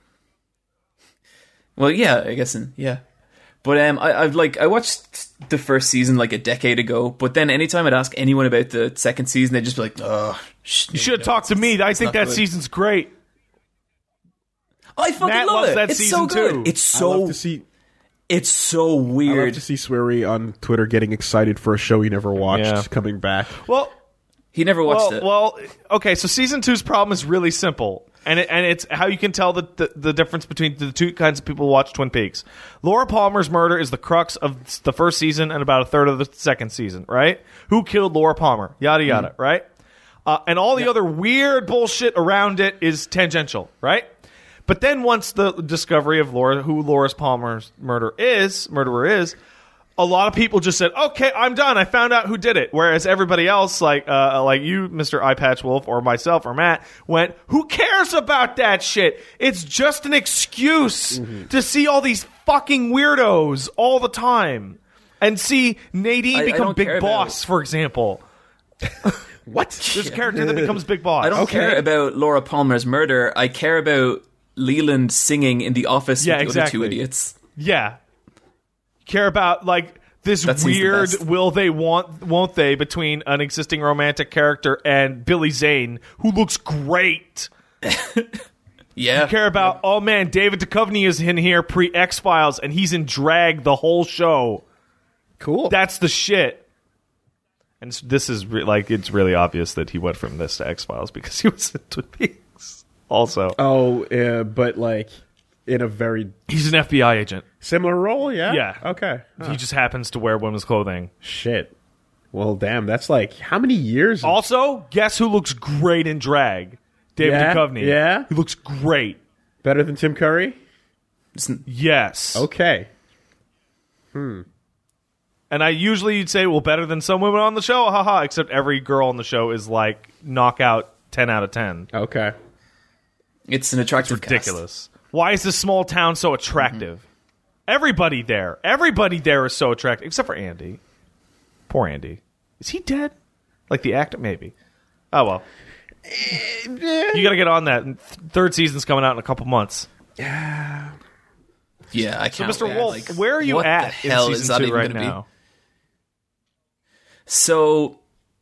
Well, yeah, I guess, yeah. But I watched the first season like a decade ago. But then anytime I'd ask anyone about the second season, they'd just be like, "Oh, you should have talked to me. I think that season's great. I fucking Matt love loves it. that It's season so good. too. It's so I love to see. It's so I love weird. to see Swery on Twitter getting excited for a show he never watched Yeah. coming back. Well, He never watched it. Well, okay. So season 2's problem is really simple, and it's how you can tell the difference between the two kinds of people who watch Twin Peaks. Laura Palmer's murder is the crux of the first season and about a third of the second season. Right? Who killed Laura Palmer? Yada yada. Right? And all the other weird bullshit around it is tangential. Right? But then once the discovery of who Laura Palmer's murderer is, a lot of people just said, "Okay, I'm done. I found out who did it." Whereas everybody else, like you, Mr. Eyepatch Wolf, or myself, or Matt, went, "Who cares about that shit? It's just an excuse to see all these fucking weirdos all the time and see Nadine become don't care Big Boss, for example." What? There's a character that becomes Big Boss. I don't care about Laura Palmer's murder. I care about Leland singing in the office with the other two idiots. Yeah. Care about like this That seems the weird best. won't they between an existing romantic character and Billy Zane, who looks great. Yeah. Care about oh man, David Duchovny is in here pre X-Files and he's in drag the whole show. Cool. That's the shit. And this is it's really obvious that he went from this to X-Files because he was in Twin Peaks also. Oh, but like in a very He's an FBI agent. similar role, yeah? Yeah. Okay. He just happens to wear women's clothing. Shit. Well, damn, that's like, how many years? Also, guess who looks great in drag? David Yeah? Duchovny. Yeah? He looks great. Better than Tim Curry? Yes. Okay. And you'd say, well, better than some women on the show, haha, except every girl on the show is like knockout 10 out of 10. Okay. It's an attractive Ridiculous. Why is this small town so attractive? Everybody there is so attractive, except for Andy. Poor Andy. Is he dead? Like the actor? Maybe. Oh, well. You gotta get on that. Third season's coming out in a couple months. cast. Yeah, I So, can't. Mr. Wolf, like, where are you what at the in hell is season that 2 even right gonna be? now? So,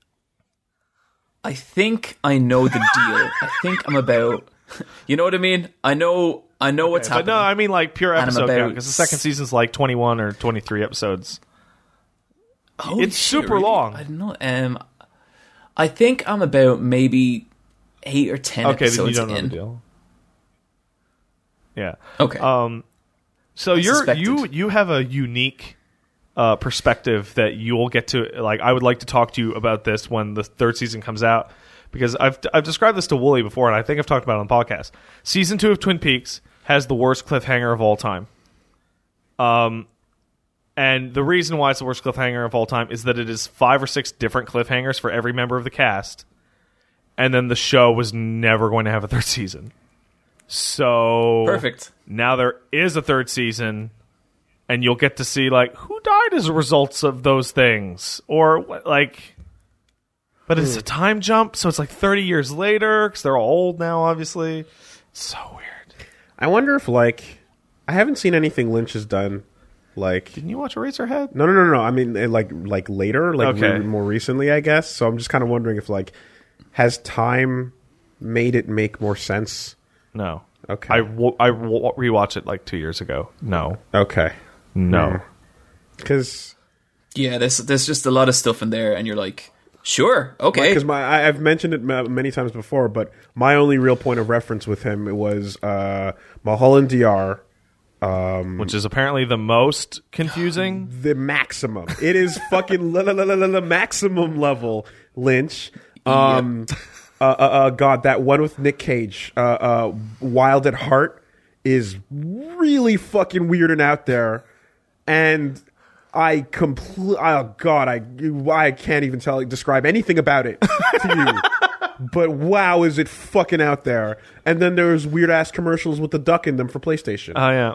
I think I know the deal. I think I'm about. You know what I mean? I know what's But happening. no, I mean like pure And I'm episode about count, because the second season's like 21 or 23 episodes. Holy it's shit, super really? long. I don't know. I think I'm about maybe 8 or 10 Okay, then episodes you don't know in. the deal. Yeah. Okay. So suspected. you have a unique perspective that you'll get to. Like, I would like to talk to you about this when the third season comes out, because I've described this to Wooly before, and I think I've talked about it on the podcast. Season 2 of Twin Peaks has the worst cliffhanger of all time. And the reason why it's the worst cliffhanger of all time is that it is 5 or 6 different cliffhangers for every member of the cast. And then the show was never going to have a third season. So Perfect. Now there is a third season, and you'll get to see, like, who died as a result of those things. Or, like... But it's a time jump, so it's like 30 years later, because they're all old now, obviously. It's so weird. I wonder if, like... I haven't seen anything Lynch has done, like... Didn't you watch Eraserhead? No. I mean, like later, like Okay. more recently, I guess. So I'm just kind of wondering if, like, has time made it make more sense? No. Okay. I rewatched it like 2 years ago. No. Okay. No. Because... Yeah, there's just a lot of stuff in there, and you're like, sure, okay. Because I've mentioned it many times before, but my only real point of reference with him was Mulholland DR. Which is apparently the most confusing. The maximum. It is fucking maximum level Lynch. God, that one with Nick Cage, Wild at Heart, is really fucking weird and out there. And I can't even describe anything about it to you. But wow, is it fucking out there. And then there's weird ass commercials with the duck in them for PlayStation. Oh, yeah.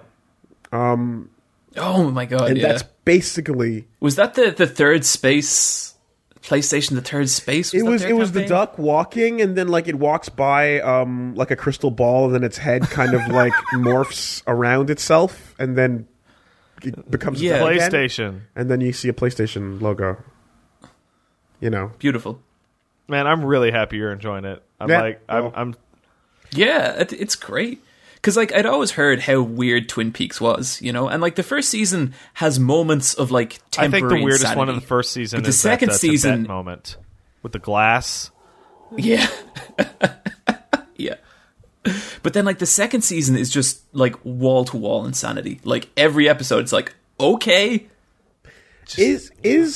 Oh my god, and yeah. that's basically... Was that the third space... PlayStation, the third space? It was their the campaign? duck walking, and then like it walks by like a crystal ball, and then its head kind of like morphs around itself, and then it becomes a duck again. PlayStation. And then you see a PlayStation logo. You know, Beautiful. Man, I'm really happy you're enjoying it. I'm Yeah, it's great. Because, like, I'd always heard how weird Twin Peaks was, you know? And, like, the first season has moments of, like, I temporary think the weirdest insanity. one of the first season But is the second that season... Tibet moment with the glass. Yeah. Yeah. But then, like, the second season is just, like, wall-to-wall insanity. Like, every episode's like, okay. is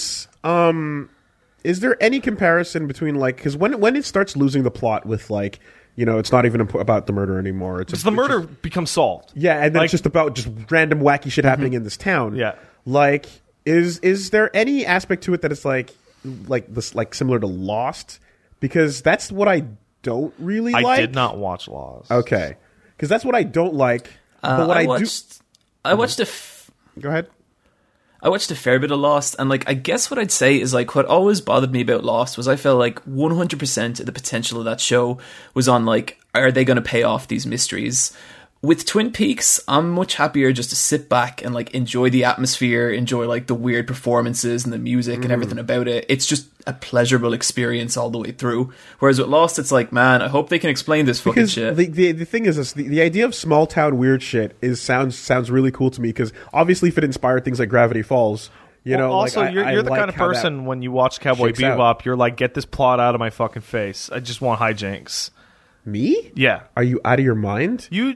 there any comparison between like, because when it starts losing the plot with like, you know, it's not even about the murder anymore. It's The murder becomes solved. Yeah, and then Like- it's just about just random wacky shit happening in this town. Yeah. Like, is there any aspect to it that it's like this, like similar to Lost? Because that's what I don't really like. I did not watch Lost. Okay, because that's what I don't like. But what I watched Go ahead. I watched a fair bit of Lost, and, like, I guess what I'd say is, like, what always bothered me about Lost was I felt like 100% of the potential of that show was on, like, are they going to pay off these mysteries? With Twin Peaks, I'm much happier just to sit back and, like, enjoy the atmosphere, enjoy, like, the weird performances and the music and everything about it. It's just a pleasurable experience all the way through. Whereas with Lost, it's like, man, I hope they can explain this fucking Because shit. the thing is this, the idea of small town weird shit sounds really cool to me, because obviously if it inspired things like Gravity Falls, you know, also, like, you're the like kind of how that person when you watch Cowboy shakes out. Bebop, you're like, get this plot out of my fucking face. I just want hijinks. Me? Yeah. Are you out of your mind? Yeah,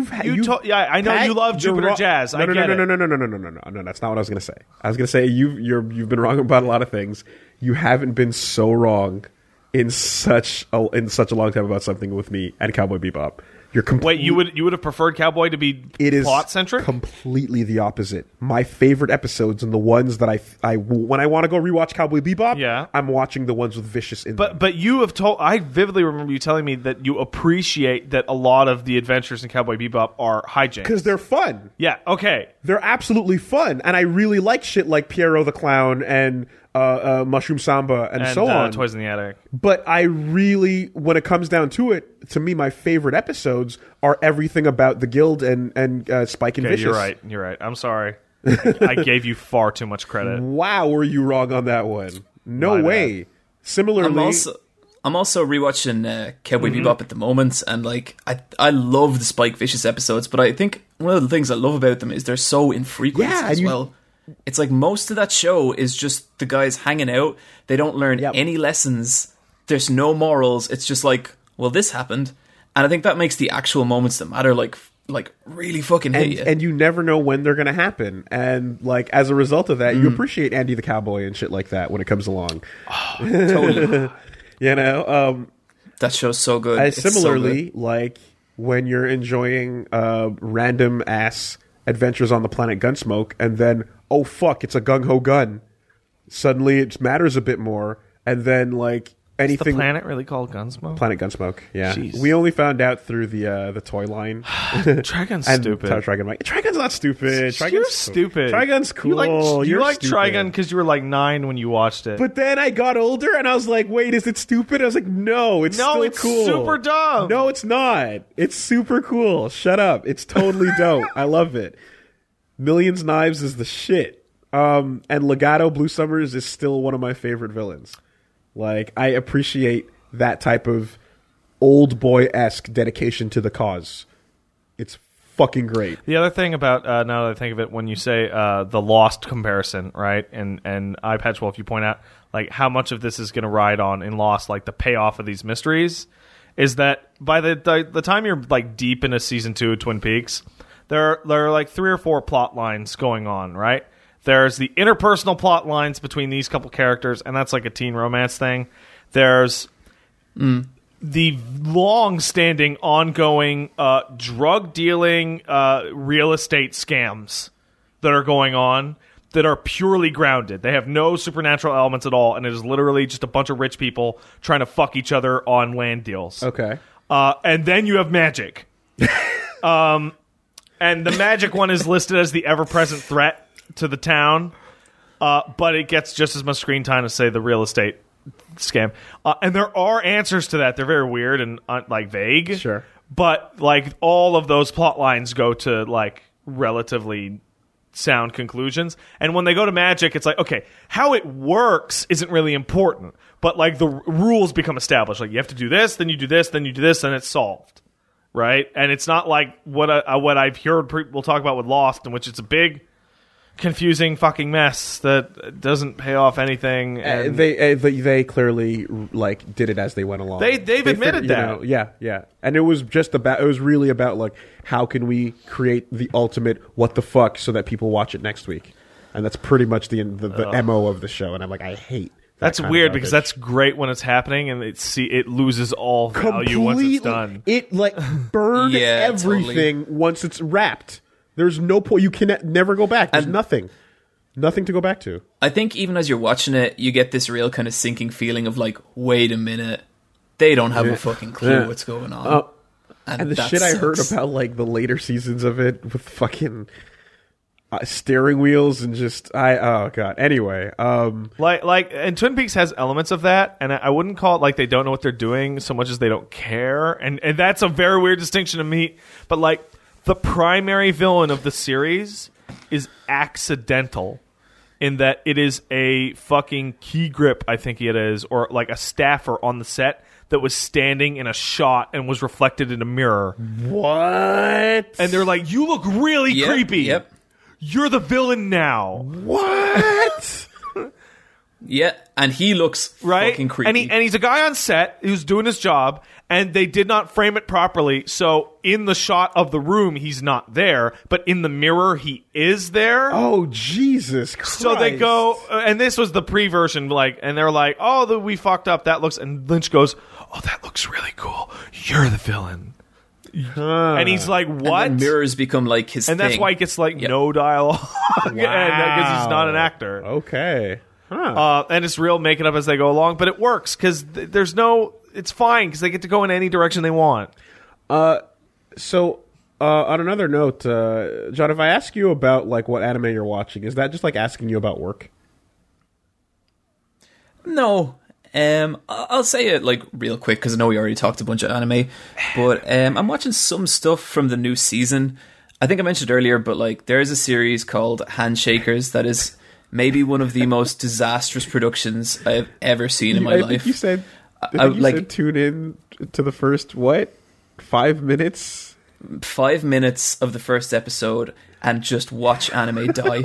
I know Pat, you love you're Jupiter wrong. Jazz. No, I no, get no, it. no, that's not what I was going to say. I was going to say you've been wrong about a lot of things. You haven't been so wrong in such a long time about something with me and Cowboy Bebop. You're Wait, you would have preferred Cowboy to be It is plot centric? completely the opposite. My favorite episodes and the ones that I when I want to go rewatch Cowboy Bebop, Yeah. I'm watching the ones with Vicious in them. But you have told. I vividly remember you telling me that you appreciate that a lot of the adventures in Cowboy Bebop are hijinks. Because they're fun. Yeah. Okay. They're absolutely fun, and I really like shit like Pierrot the Clown and Mushroom Samba and so on. Toys in the Attic. But I really, when it comes down to it, to me, my favorite episodes are everything about the Guild and Spike and Okay, Vicious. you're right. I'm sorry. I gave you far too much credit. Wow, were you wrong on that one? No My way. bad. Similarly, I'm also rewatching Cowboy Bebop at the moment, and like I love the Spike Vicious episodes, but I think one of the things I love about them is they're so infrequent Yeah, as and well. It's like most of that show is just the guys hanging out. They don't learn any lessons. There's no morals. It's just like, well, this happened, and I think that makes the actual moments that matter like like really fucking hit you. And you never know when they're going to happen. And like as a result of that, you appreciate Andy the Cowboy and shit like that when it comes along. Totally. You know, That show's so good. It's similarly, so good. like when you're enjoying random ass adventures on the planet Gunsmoke, and then oh fuck, it's a gung ho gun. Suddenly, it matters a bit more, and then like anything. Is the planet really called Gunsmoke? Planet Gunsmoke. Yeah, Jeez. we only found out through the toy line. Trigun's And stupid. Trigun's not stupid. You're stupid. Trigun's cool. You You're like stupid. Trigun because you were like 9 when you watched it. But then I got older and I was like, wait, is it stupid? I was like, no, it's No, still it's cool. super dumb. No, it's not. It's super cool. Shut up. It's totally dope. I love it. Millions Knives is the shit. And Legato Blue Summers is still one of my favorite villains. Like, I appreciate that type of old boy-esque dedication to the cause. It's fucking great. The other thing about, now that I think of it, when you say the Lost comparison, right? And iPatch Wolf, you point out, like, how much of this is going to ride on in Lost, like, the payoff of these mysteries, is that by the time you're, like, deep into Season 2 of Twin Peaks, there are, like, 3 or 4 plot lines going on, right? There's the interpersonal plot lines between these couple characters, and that's, like, a teen romance thing. There's the long-standing, ongoing drug dealing, real estate scams that are going on that are purely grounded. They have no supernatural elements at all, and it is literally just a bunch of rich people trying to fuck each other on land deals. Okay. And then you have magic. And the magic one is listed as the ever-present threat to the town, but it gets just as much screen time as, say, the real estate scam. And there are answers to that. They're very weird and like vague. Sure. But like all of those plot lines go to like relatively sound conclusions. And when they go to magic, it's like, okay, how it works isn't really important, but like the rules become established. Like you have to do this, then you do this, then you do this, and it's solved. Right? And it's not like what I've heard people talk about with Lost, in which it's a big confusing fucking mess that doesn't pay off anything. And They clearly like did it as they went along. They've admitted that. Yeah. And it was really about like how can we create the ultimate what the fuck so that people watch it next week. And that's pretty much the MO of the show. And I'm like, I hate that. That's kind of weird because garbage. that's great when it's happening, and it loses all value once it's done. It like burned Yeah, everything once it's wrapped. There's no point. You can never go back. There's nothing to go back to. I think even as you're watching it, you get this real kind of sinking feeling of like, wait a minute, they don't have a fucking clue what's going on. And the that shit I heard sucks. about like the later seasons of it with fucking steering wheels and just oh god. Anyway, Like, and Twin Peaks has elements of that, and I wouldn't call it like they don't know what they're doing so much as they don't care, and that's a very weird distinction to meet. But like, the primary villain of the series is accidental in that it is a fucking key grip, I think it is, or like a staffer on the set that was standing in a shot and was reflected in a mirror. what? And they're like, you look really Yep, creepy. Yep. You're the villain now. What? Yeah, and he looks Right? fucking creepy. And he's a guy on set who's doing his job, and they did not frame it properly. So in the shot of the room, he's not there, but in the mirror, he is there. Oh Jesus Christ! So they go, and this was the pre-version, like, and they're like, "Oh, we fucked up. That looks." And Lynch goes, "Oh, that looks really cool. You're the villain." And he's like, "What?" And then mirrors become like his And thing. that's why he gets like Yep. no dialogue, because he's not an actor. Okay. Huh. And it's real make it up as they go along, but it works because there's no. It's fine because they get to go in any direction they want. So, on another note, John, if I ask you about like what anime you're watching, is that just like asking you about work? No. I'll say it like real quick because I know we already talked a bunch of anime, but I'm watching some stuff from the new season. I think I mentioned earlier, but like there is a series called Handshakers that is maybe one of the most disastrous productions I've ever seen in my I life. think you said. I I- think you like- said tune in to the first 5 minutes. 5 minutes of the first episode and just watch anime die.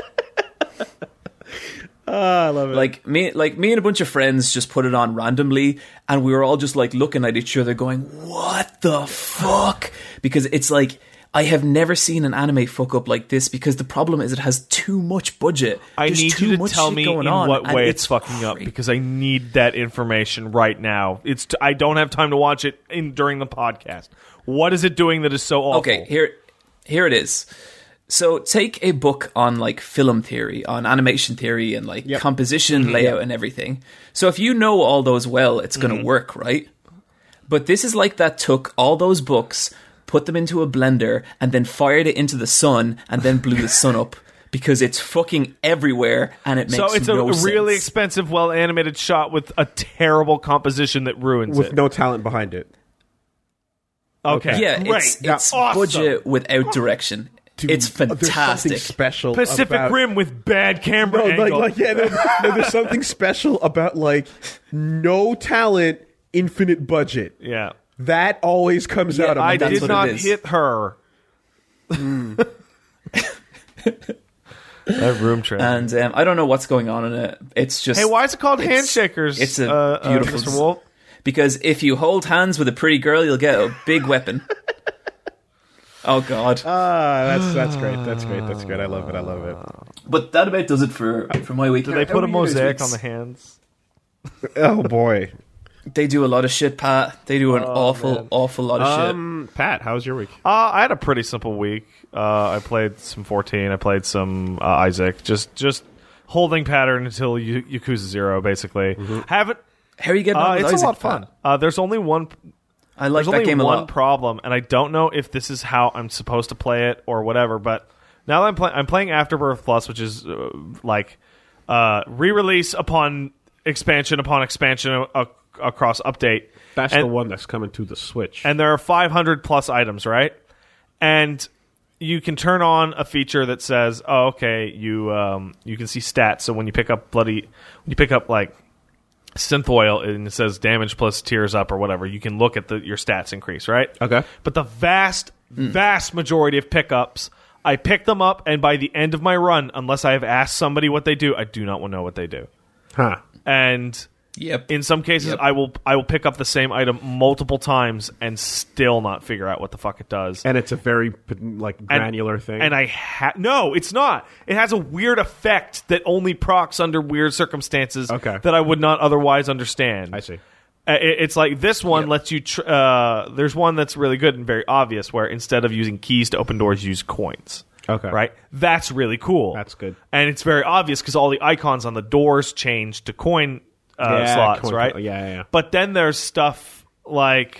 I love it. Like me and a bunch of friends just put it on randomly, and we were all just like looking at each other, going, "What the fuck?" Because it's like I have never seen an anime fuck up like this because the problem is it has too much budget. I There's need too you to much tell shit me going in on, what and way it's fucking up, crazy. because I need that information right now. I don't have time to watch it during the podcast. What is it doing that is so awful? Okay, here it is. So take a book on like film theory, on animation theory, and like composition, layout, and everything. So if you know all those well, it's going to work, right? But this is like that took all those books, put them into a blender, and then fired it into the sun, and then blew the sun up. Because it's fucking everywhere, and it makes no sense. So it's a really expensive, well-animated shot with a terrible composition that ruins with it. no talent behind it. Okay. Yeah, great. it's Awesome. budget without direction. It's There's something fantastic. special Pacific about... Rim with bad camera angle. There's something special about like no talent, infinite budget. Yeah. That always comes out of I my that's did what not it is. hit her. That room trip. And I don't know what's going on in it. It's just Hey, why is it called Handshakers? It's a beautiful Mr. Wolf. because if you hold hands with a pretty girl, you'll get a big weapon. Oh God! That's great. That's great. That's great. I love it. But that about does it for my week. Did they put a How are you guys' mosaic weeks? on the hands? Oh boy. They do a lot of shit, Pat. They do an awful lot of shit. Pat, how's your week? I had a pretty simple week. I played some 14. I played some Isaac. Just holding pattern until Yakuza 0, basically. Haven't. How are you getting on with It's Isaac, a lot of fun. Pat? There's only one. I like There's that only game a one lot. problem, and I don't know if this is how I'm supposed to play it or whatever. But now that I'm playing Afterbirth Plus, which is re-release upon expansion across update. That's the one that's coming to the Switch. And there are 500 plus items, right? And you can turn on a feature that says, "Oh, okay, you can see stats." So when you pick up like synth oil and it says damage plus tears up or whatever, you can look at your stats increase, right? Okay. But the vast majority of pickups, I pick them up, and by the end of my run, unless I have asked somebody what they do, I do not know what they do. Huh. And Yep. in some cases, Yep. I will pick up the same item multiple times and still not figure out what the fuck it does. And it's a very granular thing. And no, it's not. It has a weird effect that only procs under weird circumstances that I would not otherwise understand. I see. It's like this one lets you. There's one that's really good and very obvious, where instead of using keys to open doors, you use coins. Okay. Right? That's really cool. That's good. And it's very obvious because all the icons on the doors change to coin slots, right? Yeah. But then there's stuff like,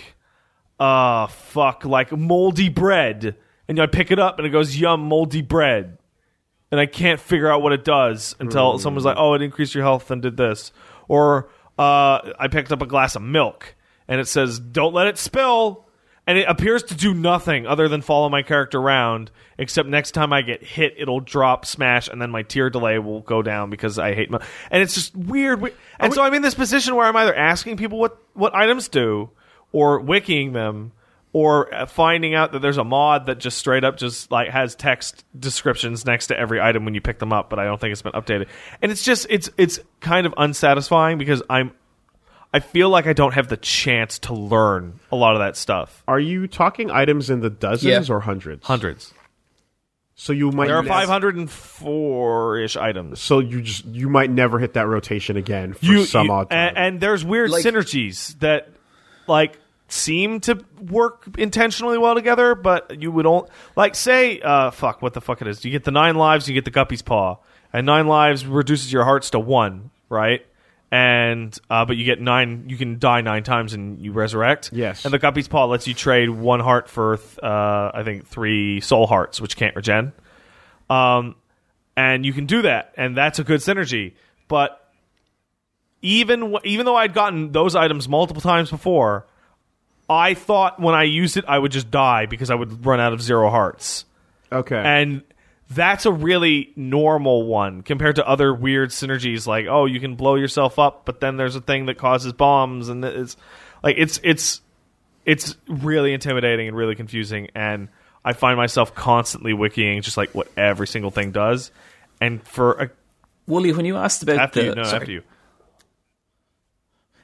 like moldy bread. And I pick it up and it goes, yum, moldy bread. And I can't figure out what it does until someone's like, oh, it increased your health and did this. Or I picked up a glass of milk and it says, don't let it spill. And it appears to do nothing other than follow my character around, except next time I get hit, it'll drop, smash, and then my tier delay will go down because I hate and it's just weird. And so I'm in this position where I'm either asking people what items do, or wikiing them, or finding out that there's a mod that just straight up just like has text descriptions next to every item when you pick them up, but I don't think it's been updated. And it's just it's kind of unsatisfying because I feel like I don't have the chance to learn a lot of that stuff. Are you talking items in the dozens or hundreds? Hundreds. So you might There are 504-ish items. So you might never hit that rotation again for some odd time. And there's weird synergies that like seem to work intentionally well together, but you would only like say what the fuck it is. You get the 9 lives, you get the Guppy's Paw. And 9 lives reduces your hearts to 1, right? And but you get 9. You can die 9 times and you resurrect. Yes. And the Guppy's Paw lets you trade 1 heart for I think 3 soul hearts, which can't regen. And you can do that, and that's a good synergy. But even though I'd gotten those items multiple times before, I thought when I used it I would just die because I would run out of 0 hearts. Okay. And that's a really normal one compared to other weird synergies like, oh, you can blow yourself up, but then there's a thing that causes bombs, and it's like it's really intimidating and really confusing, and I find myself constantly wikiing just like what every single thing does. And for Wooly, when you asked about after the you.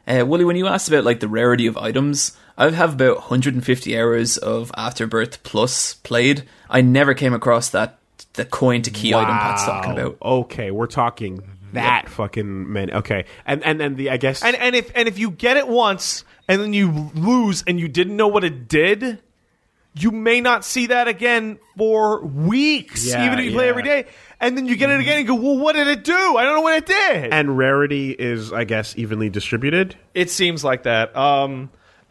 Wooly, when you asked about like the rarity of items, I have about 150 hours of Afterbirth Plus played. I never came across the coin to key item Pat's talking about. Okay, we're talking that fucking man. Okay, and then the I guess And if you get it once and then you lose and you didn't know what it did, you may not see that again for weeks, Yeah, even if you play yeah. every day. And then you get it again and go, well, what did it do? I don't know what it did. and rarity is I guess evenly distributed. It seems like that. And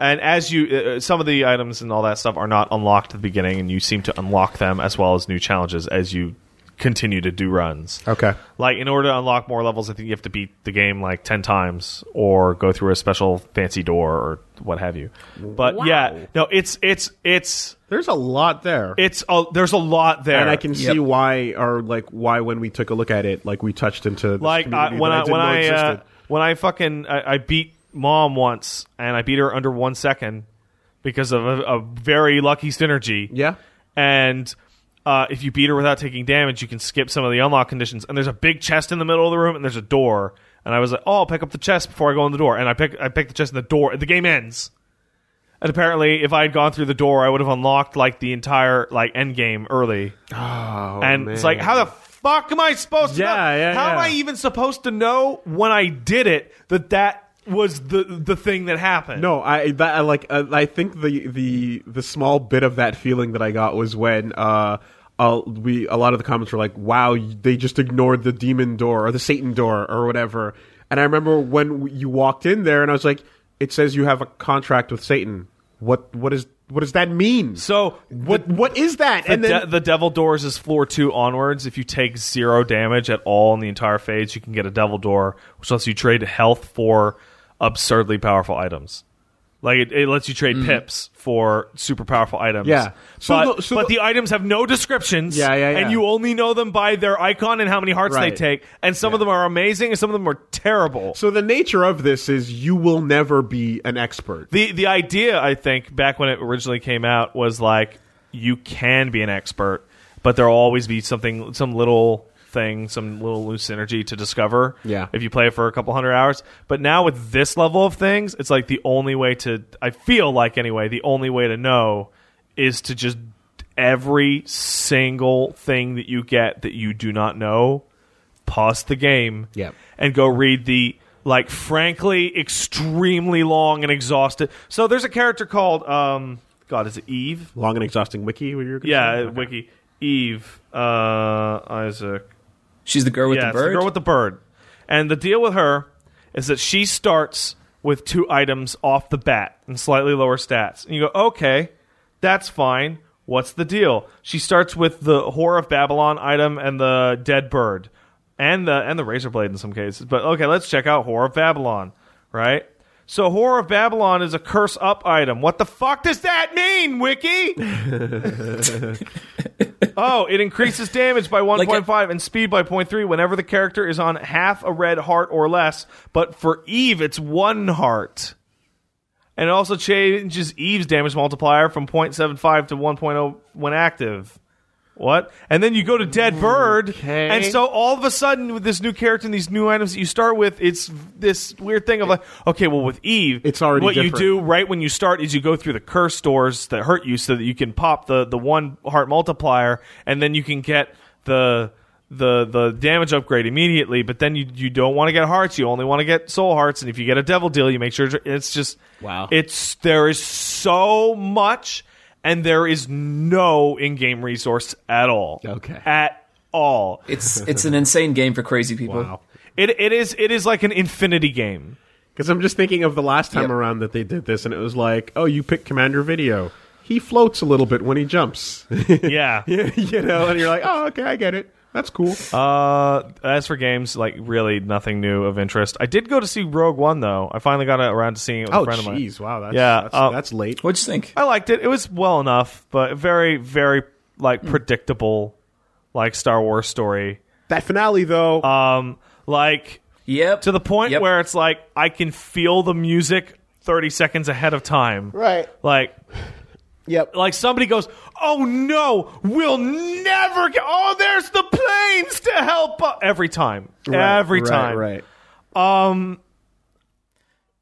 as you, some of the items and all that stuff are not unlocked at the beginning, and you seem to unlock them as well as new challenges as you continue to do runs. Okay. Like, in order to unlock more levels, I think you have to beat the game like 10 times or go through a special fancy door or what have you. But yeah, no, it's There's a lot there. there's a lot there. And I can see why when we took a look at it, like we touched into this like community when that I didn't know existed. when I fucking I beat Mom once, and I beat her under 1 second because of a very lucky synergy. Yeah. And if you beat her without taking damage, you can skip some of the unlock conditions. And there's a big chest in the middle of the room, and there's a door. And I was like, I'll pick up the chest before I go in the door. And I pick the chest in the door. The game ends. And apparently, if I had gone through the door, I would have unlocked like the entire like end game early. Oh, And man. it's like, how the fuck am I supposed to know? Yeah, How am yeah. I even supposed to know when I did it that was the thing that happened? No, I think the small bit of that feeling that I got was when a lot of the comments were like, "Wow, they just ignored the demon door or the Satan door or whatever." And I remember when you walked in there, and I was like, "It says you have a contract with Satan. What does that mean?" So what is that? And then the devil doors is floor 2 onwards. If you take 0 damage at all in the entire phase, you can get a devil door, which lets you trade health for absurdly powerful items. Like it lets you trade pips for super powerful items. Yeah. But the items have no descriptions. Yeah. And you only know them by their icon and how many hearts Right. they take. And some of them are amazing, and some of them are terrible. So the nature of this is you will never be an expert. The idea, I think, back when it originally came out, was like you can be an expert, but there'll always be some little thing, some little loose energy to discover. Yeah. If you play it for a couple hundred hours. But now with this level of things, it's like the only way to, I feel like anyway, the only way to know is to just every single thing that you get that you do not know, pause the game Yep. and go read the like frankly extremely long and exhausted. So there's a character called God, is it Eve? Long and exhausting wiki. What you're Yeah, saying? Okay. wiki. Eve Isaac. She's the girl with Yeah, the it's the bird. girl with the bird. And the deal with her is that she starts with 2 items off the bat and slightly lower stats. And you go, okay, that's fine. What's the deal? She starts with the Whore of Babylon item and the dead bird. And the razor blade in some cases. But okay, let's check out Whore of Babylon, right? So Whore of Babylon is a curse up item. What the fuck does that mean, Wiki? Oh, it increases damage by 1.5 and speed by 0.3 whenever the character is on half a red heart or less. But for Eve, it's 1 heart. And it also changes Eve's damage multiplier from 0.75 to 1.0 when active. What? And then you go to Dead Bird, Okay. and so all of a sudden, with this new character and these new items that you start with, it's this weird thing of like, okay, well, with Eve, It's already what different. you do right when you start is you go through the curse doors that hurt you, so that you can pop the 1 heart multiplier, and then you can get the damage upgrade immediately. But then you don't want to get hearts; you only want to get soul hearts. And if you get a devil deal, you make sure it's just Wow. There is so much. And there is no in-game resource at all. Okay. At all. It's an insane game for crazy people. Wow. It is like an infinity game. Because I'm just thinking of the last time Yep. around that they did this, and it was like, oh, you pick Commander Video. He floats a little bit when he jumps. Yeah. You know, and you're like, oh, okay, I get it. That's cool. As for games, like really nothing new of interest. I did go to see Rogue One though. I finally got around to seeing it with a Oh, friend of mine. jeez. Wow. That's, Yeah, that's late. What'd you think? I liked it. It was well enough, but very, very like predictable, like Star Wars story. That finale, though. Like Yep. to the point Yep. where it's like I can feel the music 30 seconds ahead of time. right. Like. Yep. Like somebody goes, oh no, we'll never get. Oh, there's the planes to help. Every time, every time. Right.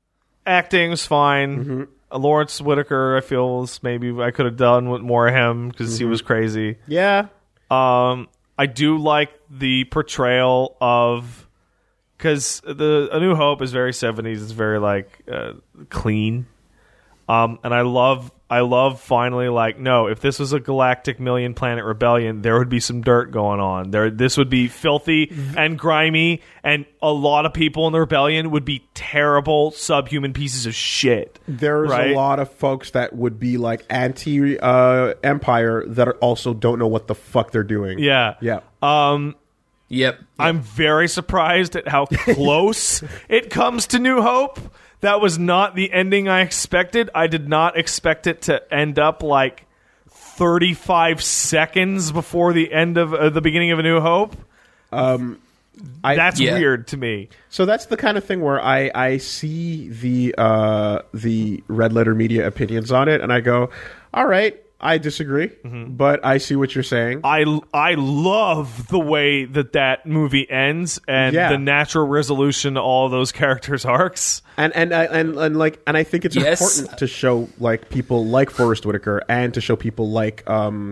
acting was fine. Lawrence Whitaker, I feel, was maybe I could have done with more of him because he was crazy. Yeah. I do like the portrayal of, because A New Hope is very 70s. It's very like clean, and I love finally, like, no, if this was a galactic million planet rebellion, there would be some dirt going on. This would be filthy and grimy, and a lot of people in the rebellion would be terrible subhuman pieces of shit. There's right? a lot of folks that would be like anti-Empire that also don't know what the fuck they're doing. Yeah. Yep. I'm very surprised at how close it comes to New Hope. That was not the ending I expected. I did not expect it to end up like 35 seconds before the end of the beginning of A New Hope. That's weird to me. So that's the kind of thing where I see the Red Letter Media opinions on it, and I go, all right, I disagree, but I see what you're saying. I love the way that movie ends and the natural resolution to all those characters' arcs. And I think it's important to show like people like Forrest Whitaker and to show people like well,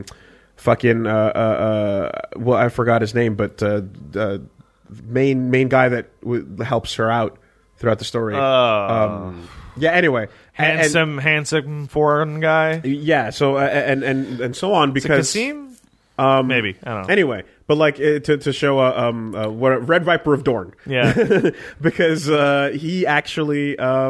I forgot his name, but main guy that helps her out throughout the story. Anyway, handsome foreign guy. Yeah. So and so on, because Kasim? Maybe, I don't know. Anyway, but like to show what Red Viper of Dorne. Yeah. Because he actually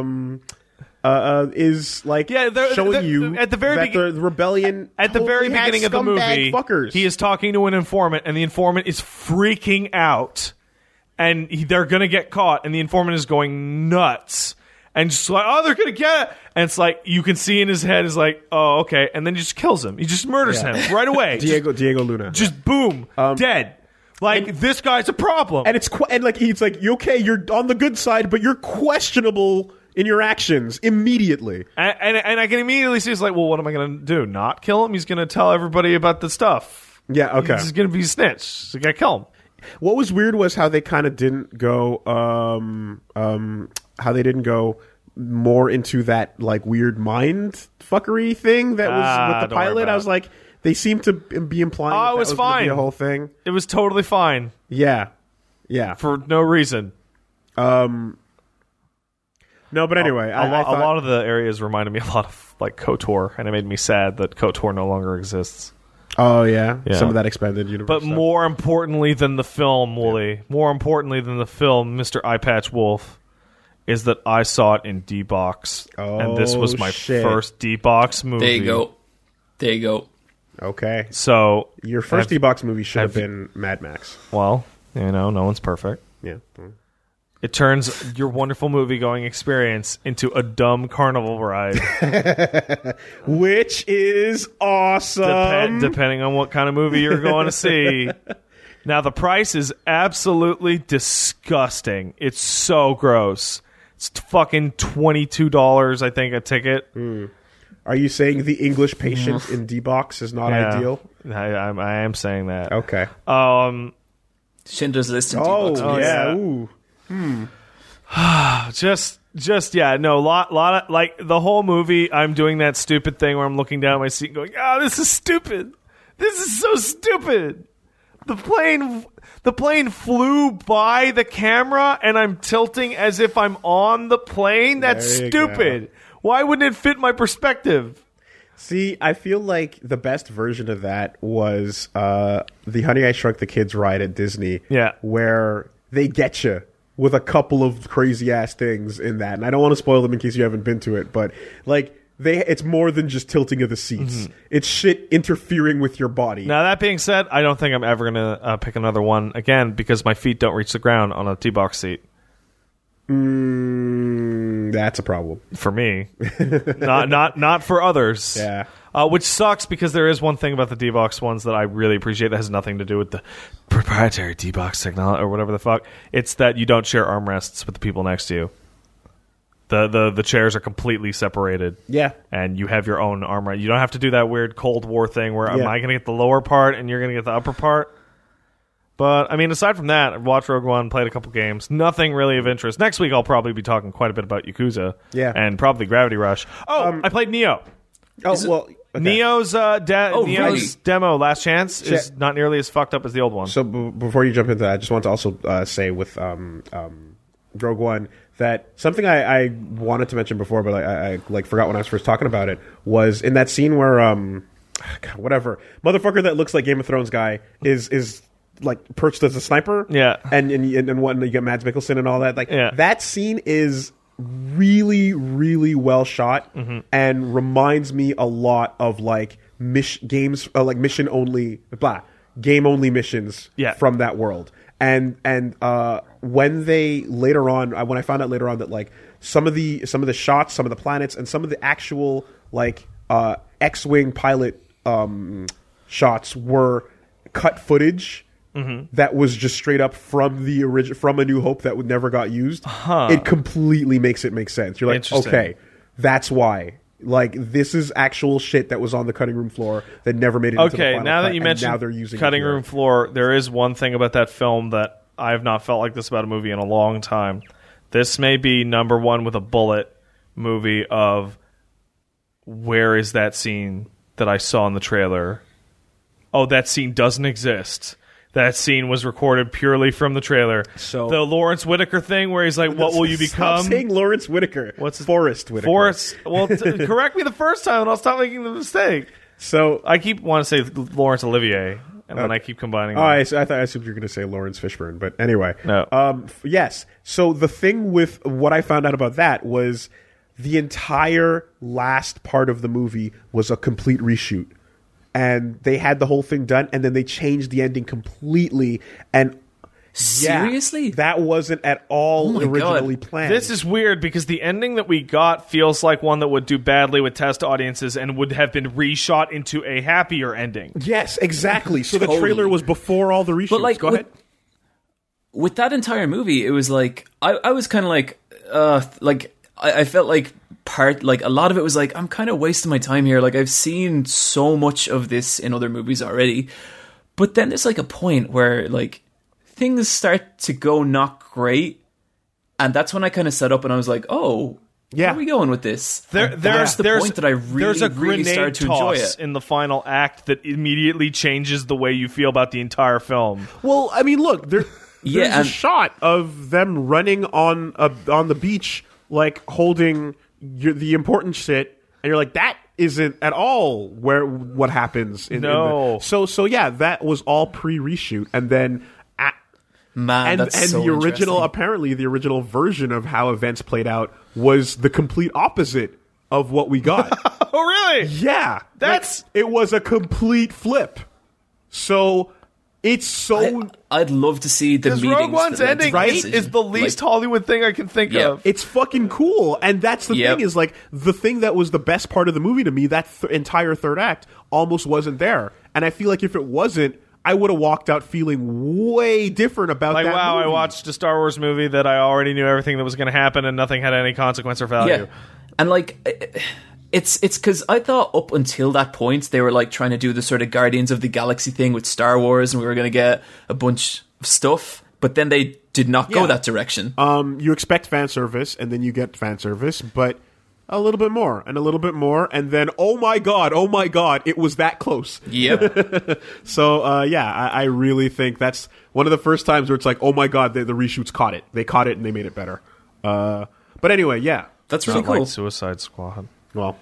is like showing you at the very the rebellion at the very beginning of the movie. Fuckers. He is talking to an informant, and the informant is freaking out, and they're gonna get caught, and the informant is going nuts. And just like, oh, they're going to get it. And it's like, you can see in his head is like, oh, okay. And then he just kills him. He just murders him right away. Diego Luna. Just boom, dead. Like, this guy's a problem. And and like he's like, you okay, you're on the good side, but you're questionable in your actions immediately. And I can immediately see it's like, well, what am I going to do? Not kill him? He's going to tell everybody about the stuff. Yeah, okay. He's going to be a snitch. So I got to kill him. What was weird was how they kind of didn't go how they didn't go more into that like weird mind fuckery thing that was with the pilot. I was like, they seem to be implying that it was gonna fine. Be a whole thing. It was totally fine. Yeah. For no reason. No, but anyway, a lot of the areas reminded me a lot of like KOTOR, and it made me sad that KOTOR no longer exists. Oh yeah. Some of that expanded universe. But stuff. more importantly than the film, Wooly, more importantly than the film, Mr. Eyepatch Wolf, is that I saw it in D-Box, and this was my first D-Box movie. There you go. Okay. So your first D-Box movie should have been Mad Max. Well, no one's perfect. Yeah. It turns your wonderful movie-going experience into a dumb carnival ride. Which is awesome. Depending on what kind of movie you're going to see. Now, the price is absolutely disgusting. It's so gross. It's fucking $22, I think, a ticket. Are you saying the English patient in D-Box is not ideal? I am saying that. Okay. Schindler's List in D-Box. Oh, yeah. Ooh. lot of, like, the whole movie, I'm doing that stupid thing where I'm looking down at my seat and going, this is stupid. This is so stupid. The plane flew by the camera, and I'm tilting as if I'm on the plane. That's stupid. Why wouldn't it fit my perspective? See, I feel like the best version of that was the Honey, I Shrunk the Kids ride at Disney. Yeah. Where they get you with a couple of crazy-ass things in that. And I don't want to spoil them in case you haven't been to it, but, like, it's more than just tilting of the seats. Mm-hmm. It's shit interfering with your body. Now, that being said, I don't think I'm ever going to pick another one again because my feet don't reach the ground on a T-box seat. That's a problem. For me. not for others. Yeah. Which sucks because there is one thing about the D-Box ones that I really appreciate that has nothing to do with the proprietary D-Box technology or whatever the fuck. It's that you don't share armrests with the people next to you. The chairs are completely separated. Yeah. And you have your own armrest. You don't have to do that weird Cold War thing where am I going to get the lower part and you're going to get the upper part? But, I mean, aside from that, I've watched Rogue One, played a couple games. Nothing really of interest. Next week, I'll probably be talking quite a bit about Yakuza. Yeah. And probably Gravity Rush. Oh, I played Neo. Okay. Neo's really? demo, Last Chance, is not nearly as fucked up as the old one. So before you jump into that, I just want to also say with Rogue One that something I wanted to mention before, but I like forgot when I was first talking about it, was in that scene where God, whatever motherfucker that looks like Game of Thrones guy is like perched as a sniper, and what, and you get Mads Mikkelsen and all that. Like that scene is really, really well shot and reminds me a lot of like games, like mission only, game only missions from that world. And when they later on, when I found out later on that like some of the shots, some of the planets, and some of the actual like X-wing pilot shots were cut footage. That was just straight up from the from A New Hope that would never got used. It completely makes it make sense. You're like, okay, that's why. Like, this is actual shit that was on the cutting room floor that never made it into the final now cut, that you mentioned now they're using cutting room floor, there is one thing about that film that I have not felt like this about a movie in a long time. This may be number one with a bullet movie of where is that scene that I saw in the trailer? Oh, that scene doesn't exist. That scene was recorded purely from the trailer. So the Lawrence Whitaker thing, where he's like, "What will you become?" Stop saying Lawrence Whitaker. What's his Forrest Whitaker? Forrest. Well, correct me the first time, and I'll stop making the mistake. So I keep want to say Laurence Olivier, and then I keep combining. I assumed you were going to say Lawrence Fishburne, but anyway. No. Yes. So the thing with what I found out about that was the entire last part of the movie was a complete reshoot. And they had the whole thing done, and then they changed the ending completely. And seriously, that wasn't at all originally planned. This is weird because the ending that we got feels like one that would do badly with test audiences and would have been reshot into a happier ending. Yes, exactly. So the trailer was before all the reshoots. But like, go ahead. With that entire movie, it was like I was kind of like I felt like a lot of it was like, I'm kind of wasting my time here. Like, I've seen so much of this in other movies already. But then there's like a point where like things start to go not great. And that's when I kind of set up and I was like, oh, where are we going with this? There's the point that I really started to enjoy it. In the final act that immediately changes the way you feel about the entire film. Well, I mean, look, there's a shot of them running on the beach, like holding the important shit, and you're like, that isn't at all what happens. So yeah, that was all pre-reshoot, and then the original, apparently the original version of how events played out was the complete opposite of what we got. Oh, really? Yeah, it was a complete flip. So. It's so. I'd love to see the meetings. Rogue One's ending is the least Hollywood thing I can think of. It's fucking cool, and that's the thing is like the thing that was the best part of the movie to me. That entire third act almost wasn't there, and I feel like if it wasn't, I would have walked out feeling way different about that. Wow, movie. I watched a Star Wars movie that I already knew everything that was going to happen, and nothing had any consequence or value. Yeah, and like. It's because I thought up until that point they were like trying to do the sort of Guardians of the Galaxy thing with Star Wars, and we were going to get a bunch of stuff, but then they did not go that direction. You expect fan service, and then you get fan service, but a little bit more, and a little bit more, and then oh my god, it was that close. Yeah. So I really think that's one of the first times where it's like, oh my god, the reshoots caught it. They caught it and they made it better. But anyway, yeah, that's really cool. Like Suicide Squad. Well,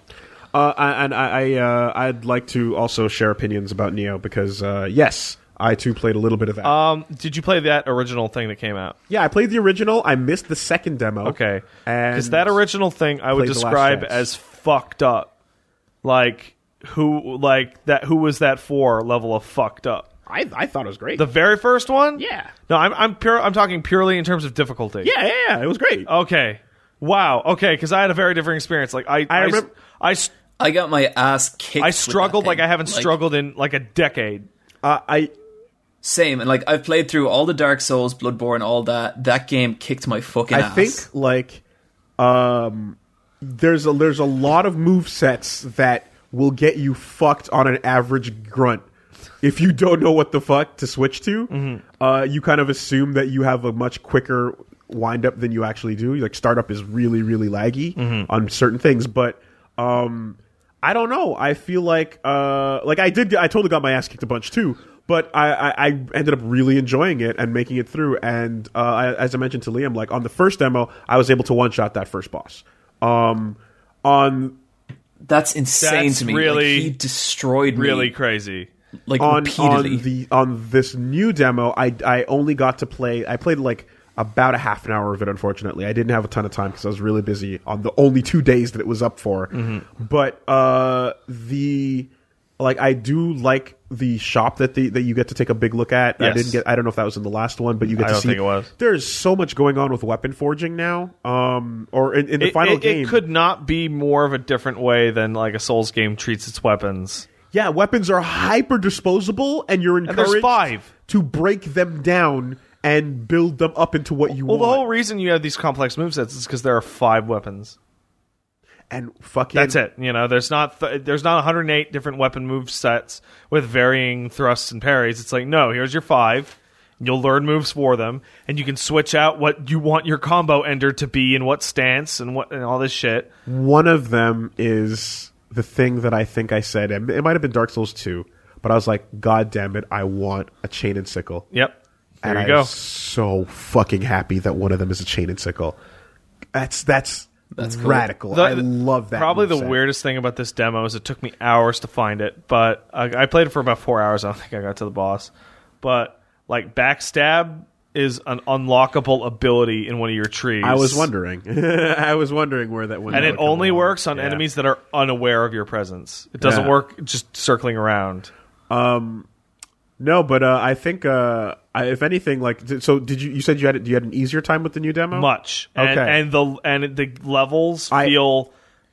I'd like to also share opinions about Neo because, yes, I too played a little bit of that. Did you play that original thing that came out? Yeah, I played the original. I missed the second demo. Okay, because that original thing I would describe as fucked up. Like who was that for? Level of fucked up. I thought it was great. The very first one? Yeah. No, I'm talking purely in terms of difficulty. Yeah, it was great. Okay. Wow. Okay, because I had a very different experience. Like I remember, I got my ass kicked. I struggled like I haven't struggled in like a decade. Same, and like I've played through all the Dark Souls, Bloodborne, all that. That game kicked my fucking ass. I think like there's a lot of move sets that will get you fucked on an average grunt. if you don't know what the fuck to switch to, you kind of assume that you have a much quicker wind up than you actually do. Like startup is really, really laggy on certain things, but I don't know. I feel like I totally got my ass kicked a bunch too. But I ended up really enjoying it and making it through. And as I mentioned to Liam, like on the first demo, I was able to one-shot that first boss. That's insane to me. Really, like, he destroyed me. Really crazy. Like repeatedly. On this new demo, I only got to play. I played like about a half an hour of it. Unfortunately, I didn't have a ton of time because I was really busy on the only 2 days that it was up for. But I do like the shop that you get to take a big look at. Yes. I don't know if that was in the last one, but you get I to don't see. think it was. There's so much going on with weapon forging now. Or in the final game, it could not be more of a different way than like a Souls game treats its weapons. yeah, weapons are hyper disposable, and you're encouraged there's 5 to break them down and build them up into what you Well, want. the whole reason you have these complex movesets is because there are 5 weapons. And fucking That's it. You know, there's not 108 different weapon move sets with varying thrusts and parries. It's like, no, here's your 5. You'll learn moves for them, and you can switch out what you want your combo ender to be and what stance and all this shit. One of them is the thing that I think I said, and it might have been Dark Souls 2, but I was like, God damn it, I want a chain and sickle. Yep. There And you go. I'm so fucking happy that one of them is a chain and sickle. That's cool. radical. I love that. Probably the moveset. weirdest thing about this demo is it took me hours to find it, but I played it for about 4 hours. I don't think I got to the boss. But like backstab is an unlockable ability in one of your trees. I was wondering. I was wondering where that went. And it only works on Yeah. enemies that are unaware of your presence. It doesn't Yeah. work just circling around. No, but I think if anything, like, so did you? You said you had an easier time with the new demo? Much. And, Okay. and the levels feel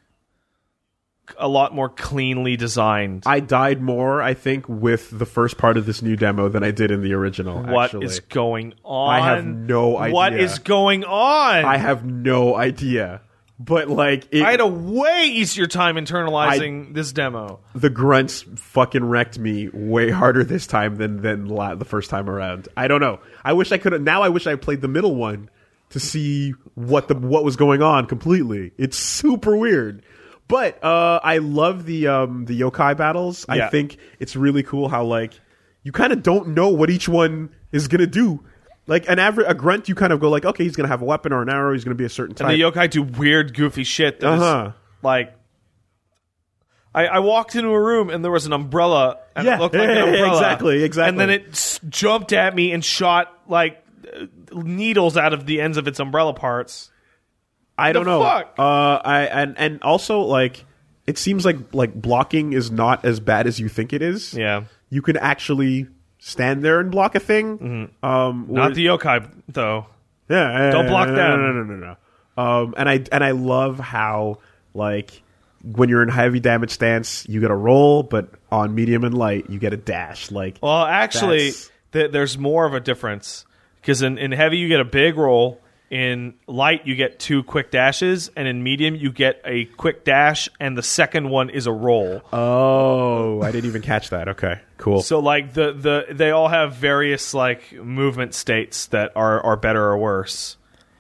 a lot more cleanly designed. I died more, I think, with the first part of this new demo than I did in the original. What is actually. going on? I have no idea. What is going on? I have no idea. But like, I had a way easier time internalizing this demo. the grunts fucking wrecked me way harder this time than the first time around. I don't know. I wish I could have. Now I wish I played the middle one to see what was going on completely. It's super weird. But I love the yokai battles. Yeah. I think it's really cool how like you kind of don't know what each one is gonna do. Like a grunt, you kind of go like, okay, he's gonna have a weapon or an arrow. He's gonna be a certain type. And the yokai do weird, goofy shit. That is, like, I walked into a room and there was an umbrella, and it looked like an umbrella. Exactly. And then it jumped at me and shot like needles out of the ends of its umbrella parts. I don't know. Fuck? And also like it seems like blocking is not as bad as you think it is. Yeah, You can actually stand there and block a thing. not the yokai though. Yeah, Don't block them. No. And I love how like when you're in heavy damage stance, you get a roll, but on medium and light, you get a dash. Like, Well, actually, That's- there's more of a difference because in heavy you get a big roll. In light, you get 2 quick dashes, and in medium, you get a quick dash, and the second one is a roll. oh, I didn't even catch that. Okay, cool. So, like they all have various like movement states that are better or worse.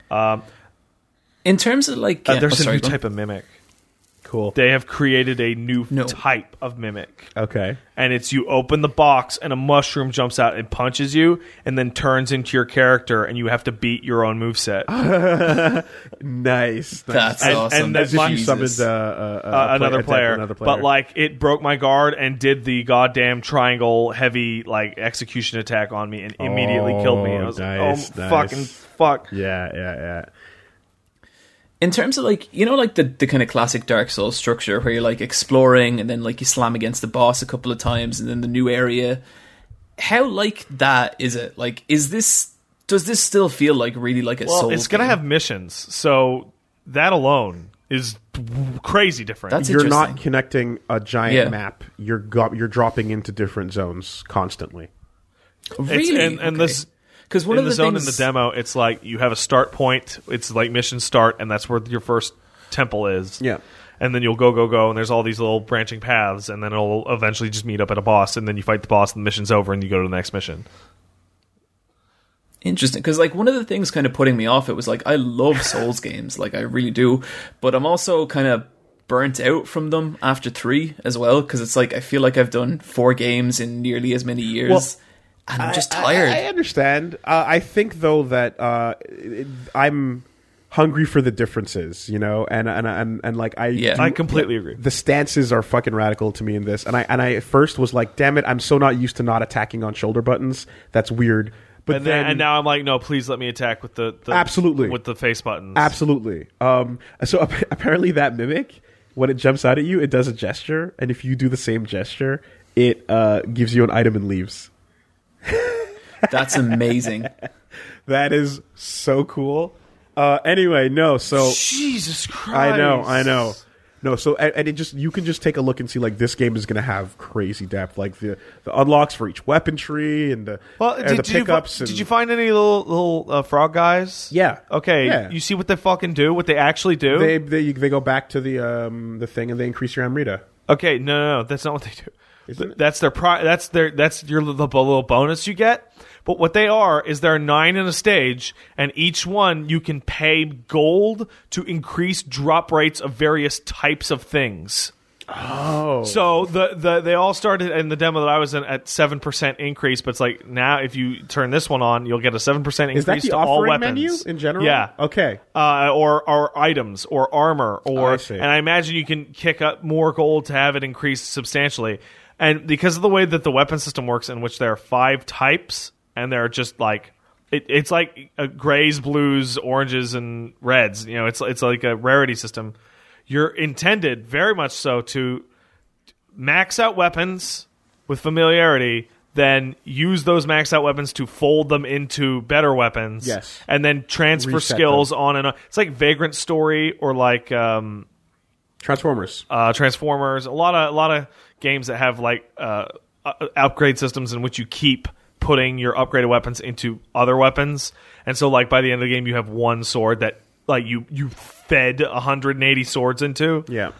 In terms of like, There's a new go on. type of mimic. Cool. They have created a new No. type of mimic, Okay. and it's you open the box, and a mushroom jumps out and punches you, and then turns into your character, and you have to beat your own moveset. Nice. That's And- awesome. and that's As if you Jesus. summoned Another player. Another player. But like it broke my guard and did the goddamn triangle heavy like execution attack on me and immediately killed me. I was nice, like, oh nice. fucking fuck. yeah. In terms of like, you know, like the kind of classic Dark Souls structure where you're like exploring and then like you slam against the boss a couple of times and then the new area. How like that is it? Like, does this still feel like really like a Well, Souls it's gonna game? have missions, so that alone is crazy different. That's You're not interesting. connecting a giant Yeah. map. You're dropping into different zones constantly. Really? and this. Because one in of the the zone things in the demo, it's like you have a start point. It's like mission start, and that's where your first temple is. Yeah. and then you'll go, and there's all these little branching paths, and then it'll eventually just meet up at a boss, and then you fight the boss, and the mission's over, and you go to the next mission. Interesting, because like one of the things kind of putting me off it was like I love Souls games, like I really do, but I'm also kind of burnt out from them after 3 as well, because it's like I feel like I've done 4 games in nearly as many years, and I'm just tired. I understand. I think though that I'm hungry for the differences, you know, and like I completely agree. The stances are fucking radical to me in this, and I at first was like, damn it, I'm so not used to not attacking on shoulder buttons. That's weird. But and now I'm like, no, please let me attack with the absolutely with the face buttons. Absolutely. So apparently that mimic, when it jumps out at you, it does a gesture, and if you do the same gesture, it gives you an item and leaves. That's amazing. That is so cool. Anyway, no, so Jesus Christ. I know. No, so and it just you can just take a look and see like this game is going to have crazy depth, like the unlocks for each weapon tree and the pickups. Did you find any little frog guys? Yeah. Okay. Yeah. You see what they fucking do? What they actually do? They go back to the thing and they increase your Amrita. Okay. No, that's not what they do. Isn't it? That's your little bonus you get. But what they are is there are 9 in a stage, and each one you can pay gold to increase drop rates of various types of things. Oh. So they all started in the demo that I was in at 7% increase, but it's like now if you turn this one on, you'll get a 7% increase is that the to all offering weapons. menu in general? Yeah. Okay. Or items or armor I see. and I imagine you can kick up more gold to have it increase substantially. And because of the way that the weapon system works, in which there are 5 types. And they're just like it's like grays, blues, oranges, and reds. You know, it's like a rarity system. You're intended very much so to max out weapons with familiarity, then use those max out weapons to fold them into better weapons. Yes, and then transfer reset skills them. On and on. It's like Vagrant Story or like Transformers. Transformers. A lot of games that have like upgrade systems in which you keep putting your upgraded weapons into other weapons, and so like by the end of the game you have one sword that like you fed 180 swords into. Yeah.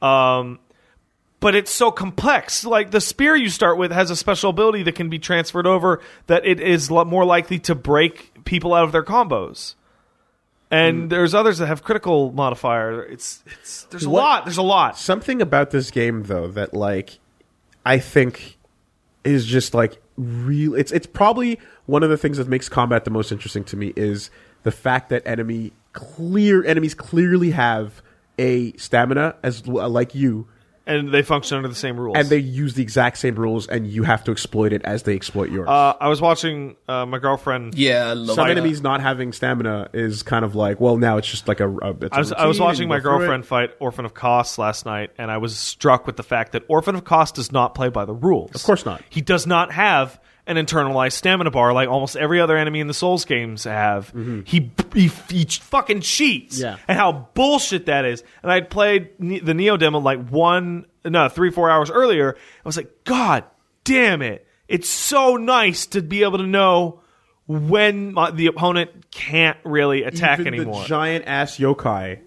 But it's so complex. Like the spear you start with has a special ability that can be transferred over that it is more likely to break people out of their combos. And there's others that have critical modifier. There's a lot. Something about this game though that like I think is just like real. It's probably one of the things that makes combat the most interesting to me is the fact that enemies clearly have a stamina as like you, and they function under the same rules, and they use the exact same rules, and you have to exploit it as they exploit yours. I was watching my girlfriend. Yeah, I love some that. enemies not having stamina is kind of like, well, now it's just like I was watching my girlfriend fight Orphan of Kos last night, and I was struck with the fact that Orphan of Kos does not play by the rules. Of course not. He does not have an internalized stamina bar like almost every other enemy in the Souls games have. Mm-hmm. He fucking cheats. Yeah. And how bullshit that is. And I'd played the Neo demo like 3-4 hours earlier. I was like, God damn it. It's so nice to be able to know when the opponent can't really attack even anymore. The giant ass yokai,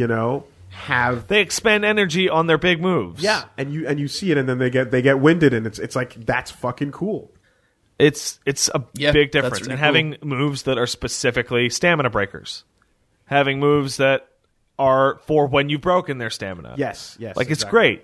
they expend energy on their big moves. Yeah, and you see it, and then they get winded, and it's like that's fucking cool. It's a big difference. Really and cool. having moves that are specifically stamina breakers. Having moves that are for when you've broken their stamina. Yes. Like, it's great.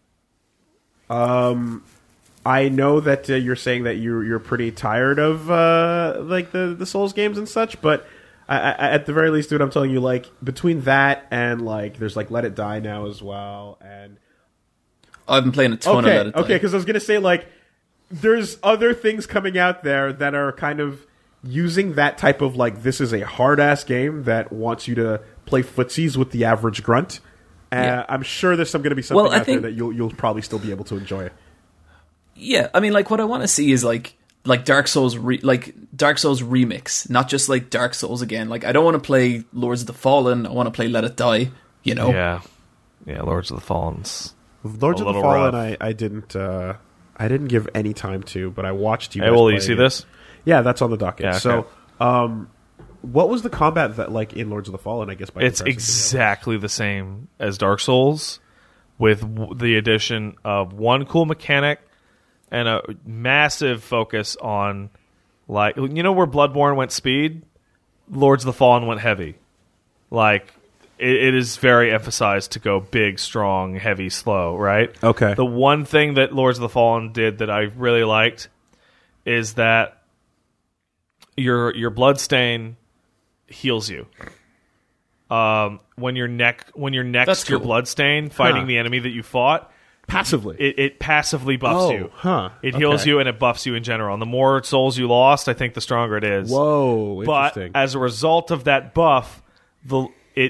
I know that you're saying that you're pretty tired of like the Souls games and such, but I, at the very least, dude, I'm telling you, like, between that and like there's like Let It Die now as well, and I've been playing a ton of Let It Die. Okay, because I was gonna say like there's other things coming out there that are kind of using that type of like this is a hard ass game that wants you to play footsies with the average grunt. Yeah. I'm sure there's going to be something out there that you'll probably still be able to enjoy. Yeah, I mean, like what I want to see is like Dark Souls remix, not just like Dark Souls again. Like I don't want to play Lords of the Fallen. I want to play Let It Die. You know? Yeah. Lords of the Fallen's Lords of the Fallen. I didn't give any time to, but I watched you. Hey, will you see this? Yeah, that's on the docket. Yeah, okay. So, what was the combat that like in Lords of the Fallen? I guess it's exactly the same as Dark Souls. with the addition of one cool mechanic and a massive focus on, like, you know where Bloodborne went speed? Lords of the Fallen went heavy. Like, it is very emphasized to go big, strong, heavy, slow, right? Okay. The one thing that Lords of the Fallen did that I really liked is that your bloodstain heals you. When you're next That's to your cool. bloodstain fighting the enemy that you fought, Passively. it passively buffs you. Huh. It heals Okay. you and it buffs you in general. And the more souls you lost, I think the stronger it is. Whoa. But Interesting. as a result of that buff, the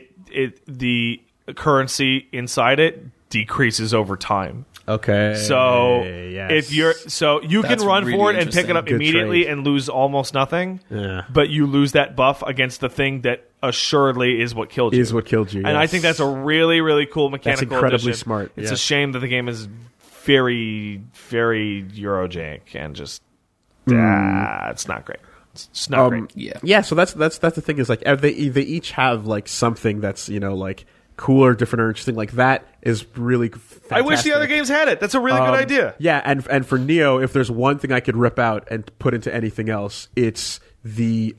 currency inside it decreases over time. Okay. So yes. if you're you That's can run really for it and pick it interesting. up Good immediately trade. and lose almost nothing. Yeah. But you lose that buff against the thing that assuredly is what killed you. Is what killed you. And I yes. think that's a really, really cool mechanical incredibly addition. smart, It's yeah. a shame that the game is very, very Eurojank and just it's not great. It's not great. Yeah. So that's the thing is like they each have like something that's like cooler, different, or interesting. Like that is really fantastic. I wish the other games had it. That's a really good idea. Yeah, and for Neo, if there's one thing I could rip out and put into anything else, it's the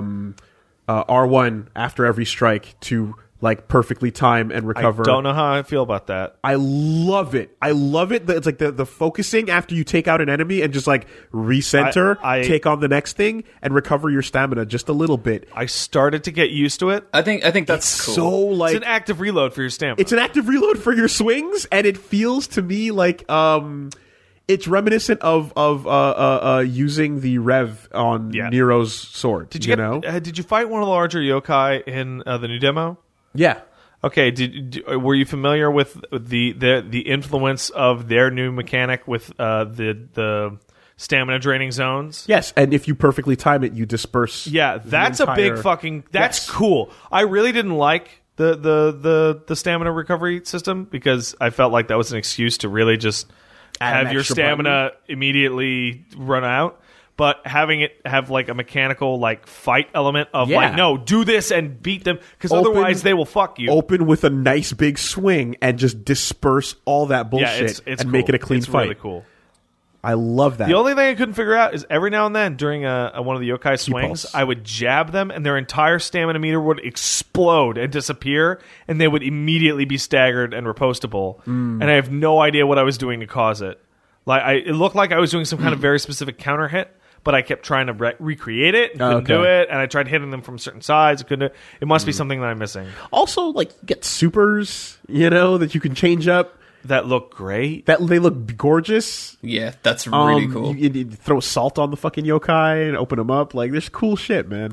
R1 after every strike to like perfectly time and recover. I don't know how I feel about that. I love it. I love it. It's like the focusing after you take out an enemy and just like recenter, I- take on the next thing, and recover your stamina just a little bit. I started to get used to it. I think that's cool. So like It's an active reload for your stamina. it's an active reload for your swings, and it feels to me like it's reminiscent of using the rev on Yeah. Nero's sword. Did you know? Did you fight one of the larger yokai in the new demo? Yeah. Okay, were you familiar with the influence of their new mechanic with the stamina draining zones? Yes, and if you perfectly time it, you disperse. Yeah, that's a big entire- fucking. That's Yes. cool. I really didn't like the stamina recovery system because I felt like that was an excuse to really just Add an have your extra stamina immediately run out. But having it have like a mechanical like fight element of Yeah. like no, do this and beat them because Open- otherwise they will fuck you. Open with a nice big swing and just disperse all that bullshit yeah, it's and cool. make it a clean it's fight. Really cool. I love that. The only thing I couldn't figure out is every now and then during one of the yokai swings, pulse. I would jab them and their entire stamina meter would explode and disappear, and they would immediately be staggered and repostable. And I have no idea what I was doing to cause it. Like it looked like I was doing some kind of very specific counter hit, but I kept trying to recreate it and couldn't do Okay. it, and I tried hitting them from certain sides. Couldn't do it. It must be something that I'm missing. Also, like you get supers, that you can change up. That look great. That they look gorgeous. Yeah, that's really cool. You throw salt on the fucking yokai and open them up. Like there's cool shit, man.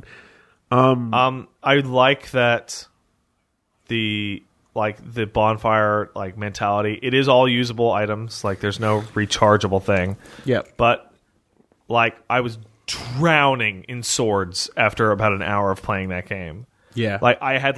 I like that the bonfire mentality. It is all usable items. Like there's no rechargeable thing. Yep. But I was drowning in swords after about an hour of playing that game. Yeah. Like I had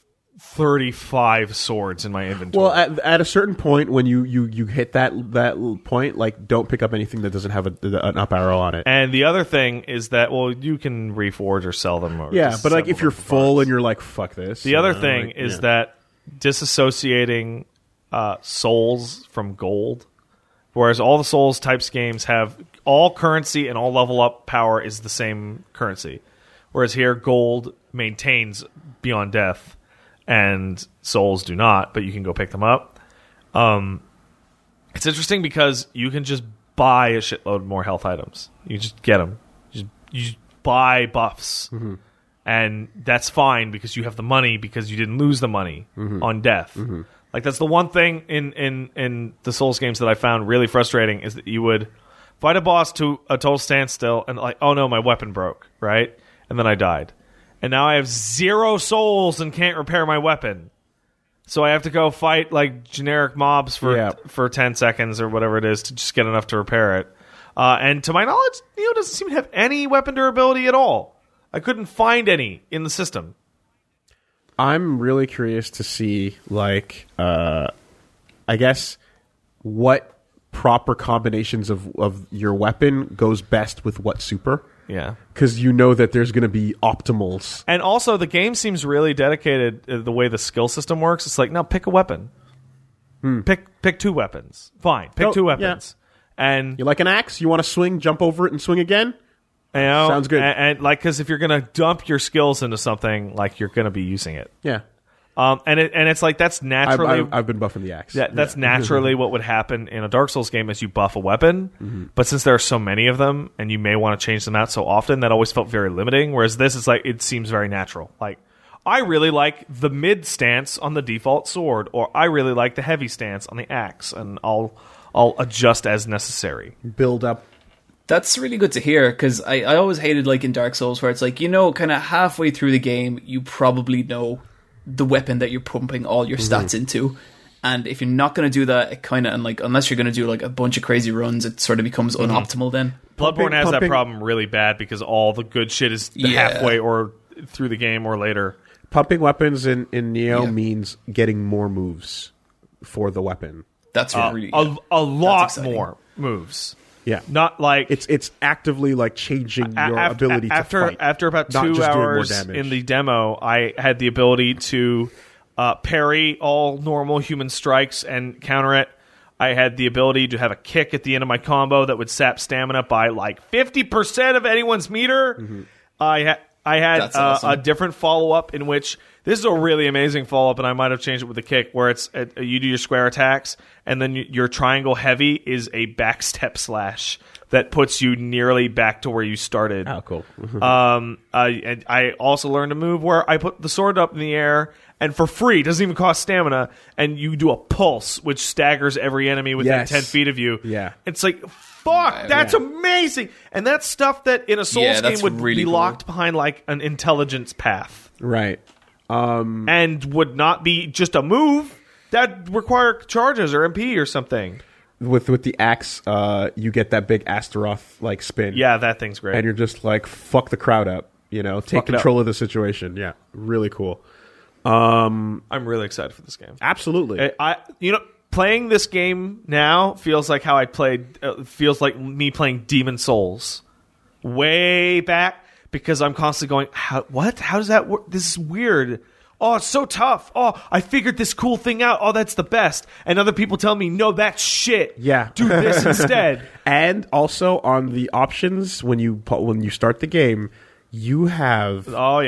35 swords in my inventory. Well, at a certain point, when you hit that point, don't pick up anything that doesn't have an up arrow on it. and the other thing is that you can reforge or sell them. Or Yeah, but if disassemble you're them for full parts. and you're like, fuck this. The other thing is that disassociating souls from gold, whereas all the souls types games have all currency and all level up power is the same currency, whereas here gold maintains beyond death and souls do not, but you can go pick them up. It's interesting because you can just buy a shitload more health items. You just get them. You just buy buffs. And that's fine because you have the money because you didn't lose the money on death. Like that's the one thing in the Souls games that I found really frustrating is that you would fight a boss to a total standstill and oh no, my weapon broke, right? And then I died. And now I have 0 souls and can't repair my weapon. So I have to go fight generic mobs for 10 seconds or whatever it is to just get enough to repair it. And to my knowledge, Neo doesn't seem to have any weapon durability at all. I couldn't find any in the system. I'm really curious to see, I guess, what proper combinations of your weapon goes best with what super. Yeah. Because you know that there's going to be optimals. And also, the game seems really dedicated the way the skill system works. It's like, no, pick a weapon. Pick two weapons. Fine, pick two weapons. And You like an axe? You want to swing, jump over it, and swing again? you know, Sounds good. And like, because if you're gonna dump your skills into something, like you're gonna be using it. Yeah. And it's like that's naturally. I've been buffing the axe. That's naturally what would happen in a Dark Souls game is you buff a weapon, but since there are so many of them and you may want to change them out so often, that always felt very limiting. Whereas this is like it seems very natural. Like I really like the mid stance on the default sword, or I really like the heavy stance on the axe, and I'll adjust as necessary. Build up. That's really good to hear, because I always hated, like, in Dark Souls, where it's like, kind of halfway through the game, you probably know the weapon that you're pumping all your stats into. And if you're not going to do that, it kind of, and like, unless you're going to do, like, a bunch of crazy runs, it sort of becomes unoptimal then. Bloodborne has that pumping- problem really bad because all the good shit is halfway or through the game or later. Pumping weapons in Neo means getting more moves for the weapon. That's really... A lot exciting. more moves. Yeah. Not like... It's actively like changing your ability to fight. After about not 2 just doing more hours damage. in the demo, I had the ability to parry all normal human strikes and counter it. I had the ability to have a kick at the end of my combo that would sap stamina by like 50% of anyone's meter. I had That's awesome. a different follow-up in which... This is a really amazing follow-up, and I might have changed it with a kick, where it's you do your square attacks, and then your triangle heavy is a backstep slash that puts you nearly back to where you started. Oh, cool. And I also learned a move where I put the sword up in the air, and for free, doesn't even cost stamina, and you do a pulse, which staggers every enemy within 10 feet of you. Yeah. It's like, fuck, that's amazing! And that's stuff that in a Souls game would really be cool. locked behind like an intelligence path. Right. And would not be just a move that require charges or MP or something. With the axe, you get that big Astaroth like spin. Yeah, that thing's great. And you're just like, fuck the crowd up. Take Fuck it control of the situation. Yeah. Really cool. I'm really excited for this game. Absolutely. Playing this game now feels like how I played. Feels like me playing Demon Souls way back, because I'm constantly going, what? How does that work? This is weird. Oh, it's so tough. Oh, I figured this cool thing out. Oh, that's the best. And other people tell me, no, that's shit. Yeah. Do this instead. And also on the options, when you start the game, you have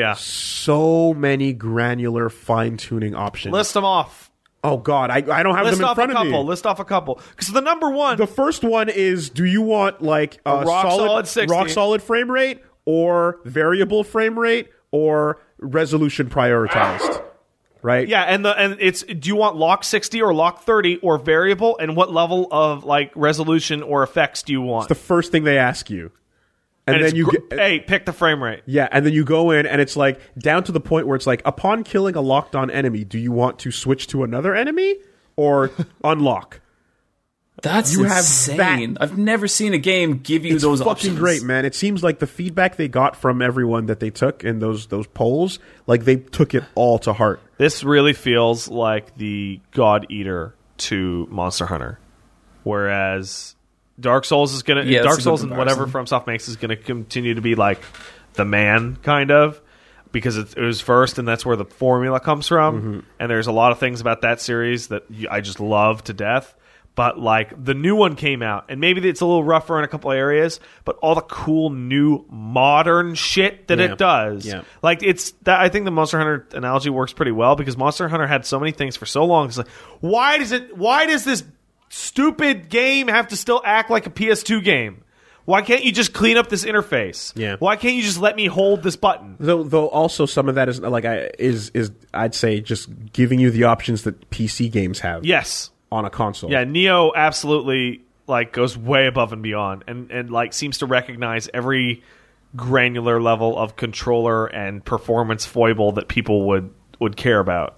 so many granular fine-tuning options. List them off. Oh, God. I don't have them in front of me. List off a couple. Because the number one... The first one is, do you want like a rock-solid 60. rock-solid frame rate, or variable frame rate, or resolution prioritized? Right? Yeah, and it's, do you want lock 60 or lock 30 or variable, and what level of like resolution or effects do you want? It's the first thing they ask you. And then you hey, pick the frame rate. Yeah, and then you go in, and it's like down to the point where it's like, upon killing a locked on enemy, do you want to switch to another enemy or unlock? That's insane. I've never seen a game give you those options. It's fucking great, man. It seems like the feedback they got from everyone that they took in those polls, like they took it all to heart. This really feels like the God Eater to Monster Hunter, whereas Dark Souls is gonna Dark Souls and whatever FromSoft makes is gonna continue to be like the man kind of, because it was first, and that's where the formula comes from. And there's a lot of things about that series that I just love to death. But like the new one came out, and maybe it's a little rougher in a couple areas, but all the cool new modern shit that it does, like it's that. I think the Monster Hunter analogy works pretty well, because Monster Hunter had so many things for so long. It's like, why does this stupid game have to still act like a PS2 game? Why can't you just clean up this interface? Yeah. Why can't you just let me hold this button? Though also some of that is like I'd say just giving you the options that PC games have. Yes. On a console. Yeah, Neo absolutely like goes way above and beyond, and like seems to recognize every granular level of controller and performance foible that people would care about.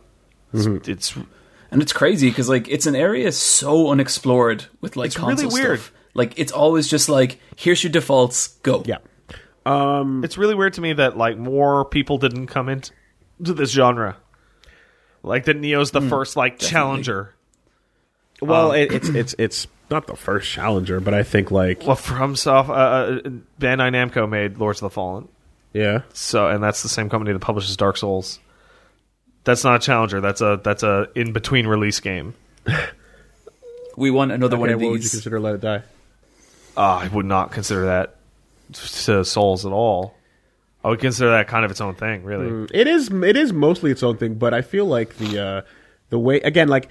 It's crazy because like it's an area so unexplored with like it's console really weird. stuff. Like it's always just like, here's your defaults, go. Yeah. It's really weird to me that like more people didn't come into this genre. Like that Neo's the first like challenger. Well, it's not the first challenger, but I think like FromSoft, Bandai Namco made Lords of the Fallen. Yeah. So, and that's the same company that publishes Dark Souls. That's not a challenger. That's a in between release game. We want another one Okay, of what would you these. consider Let It Die? I would not consider that to Souls at all. I would consider that kind of its own thing, really. It is mostly its own thing, but I feel like the way again, like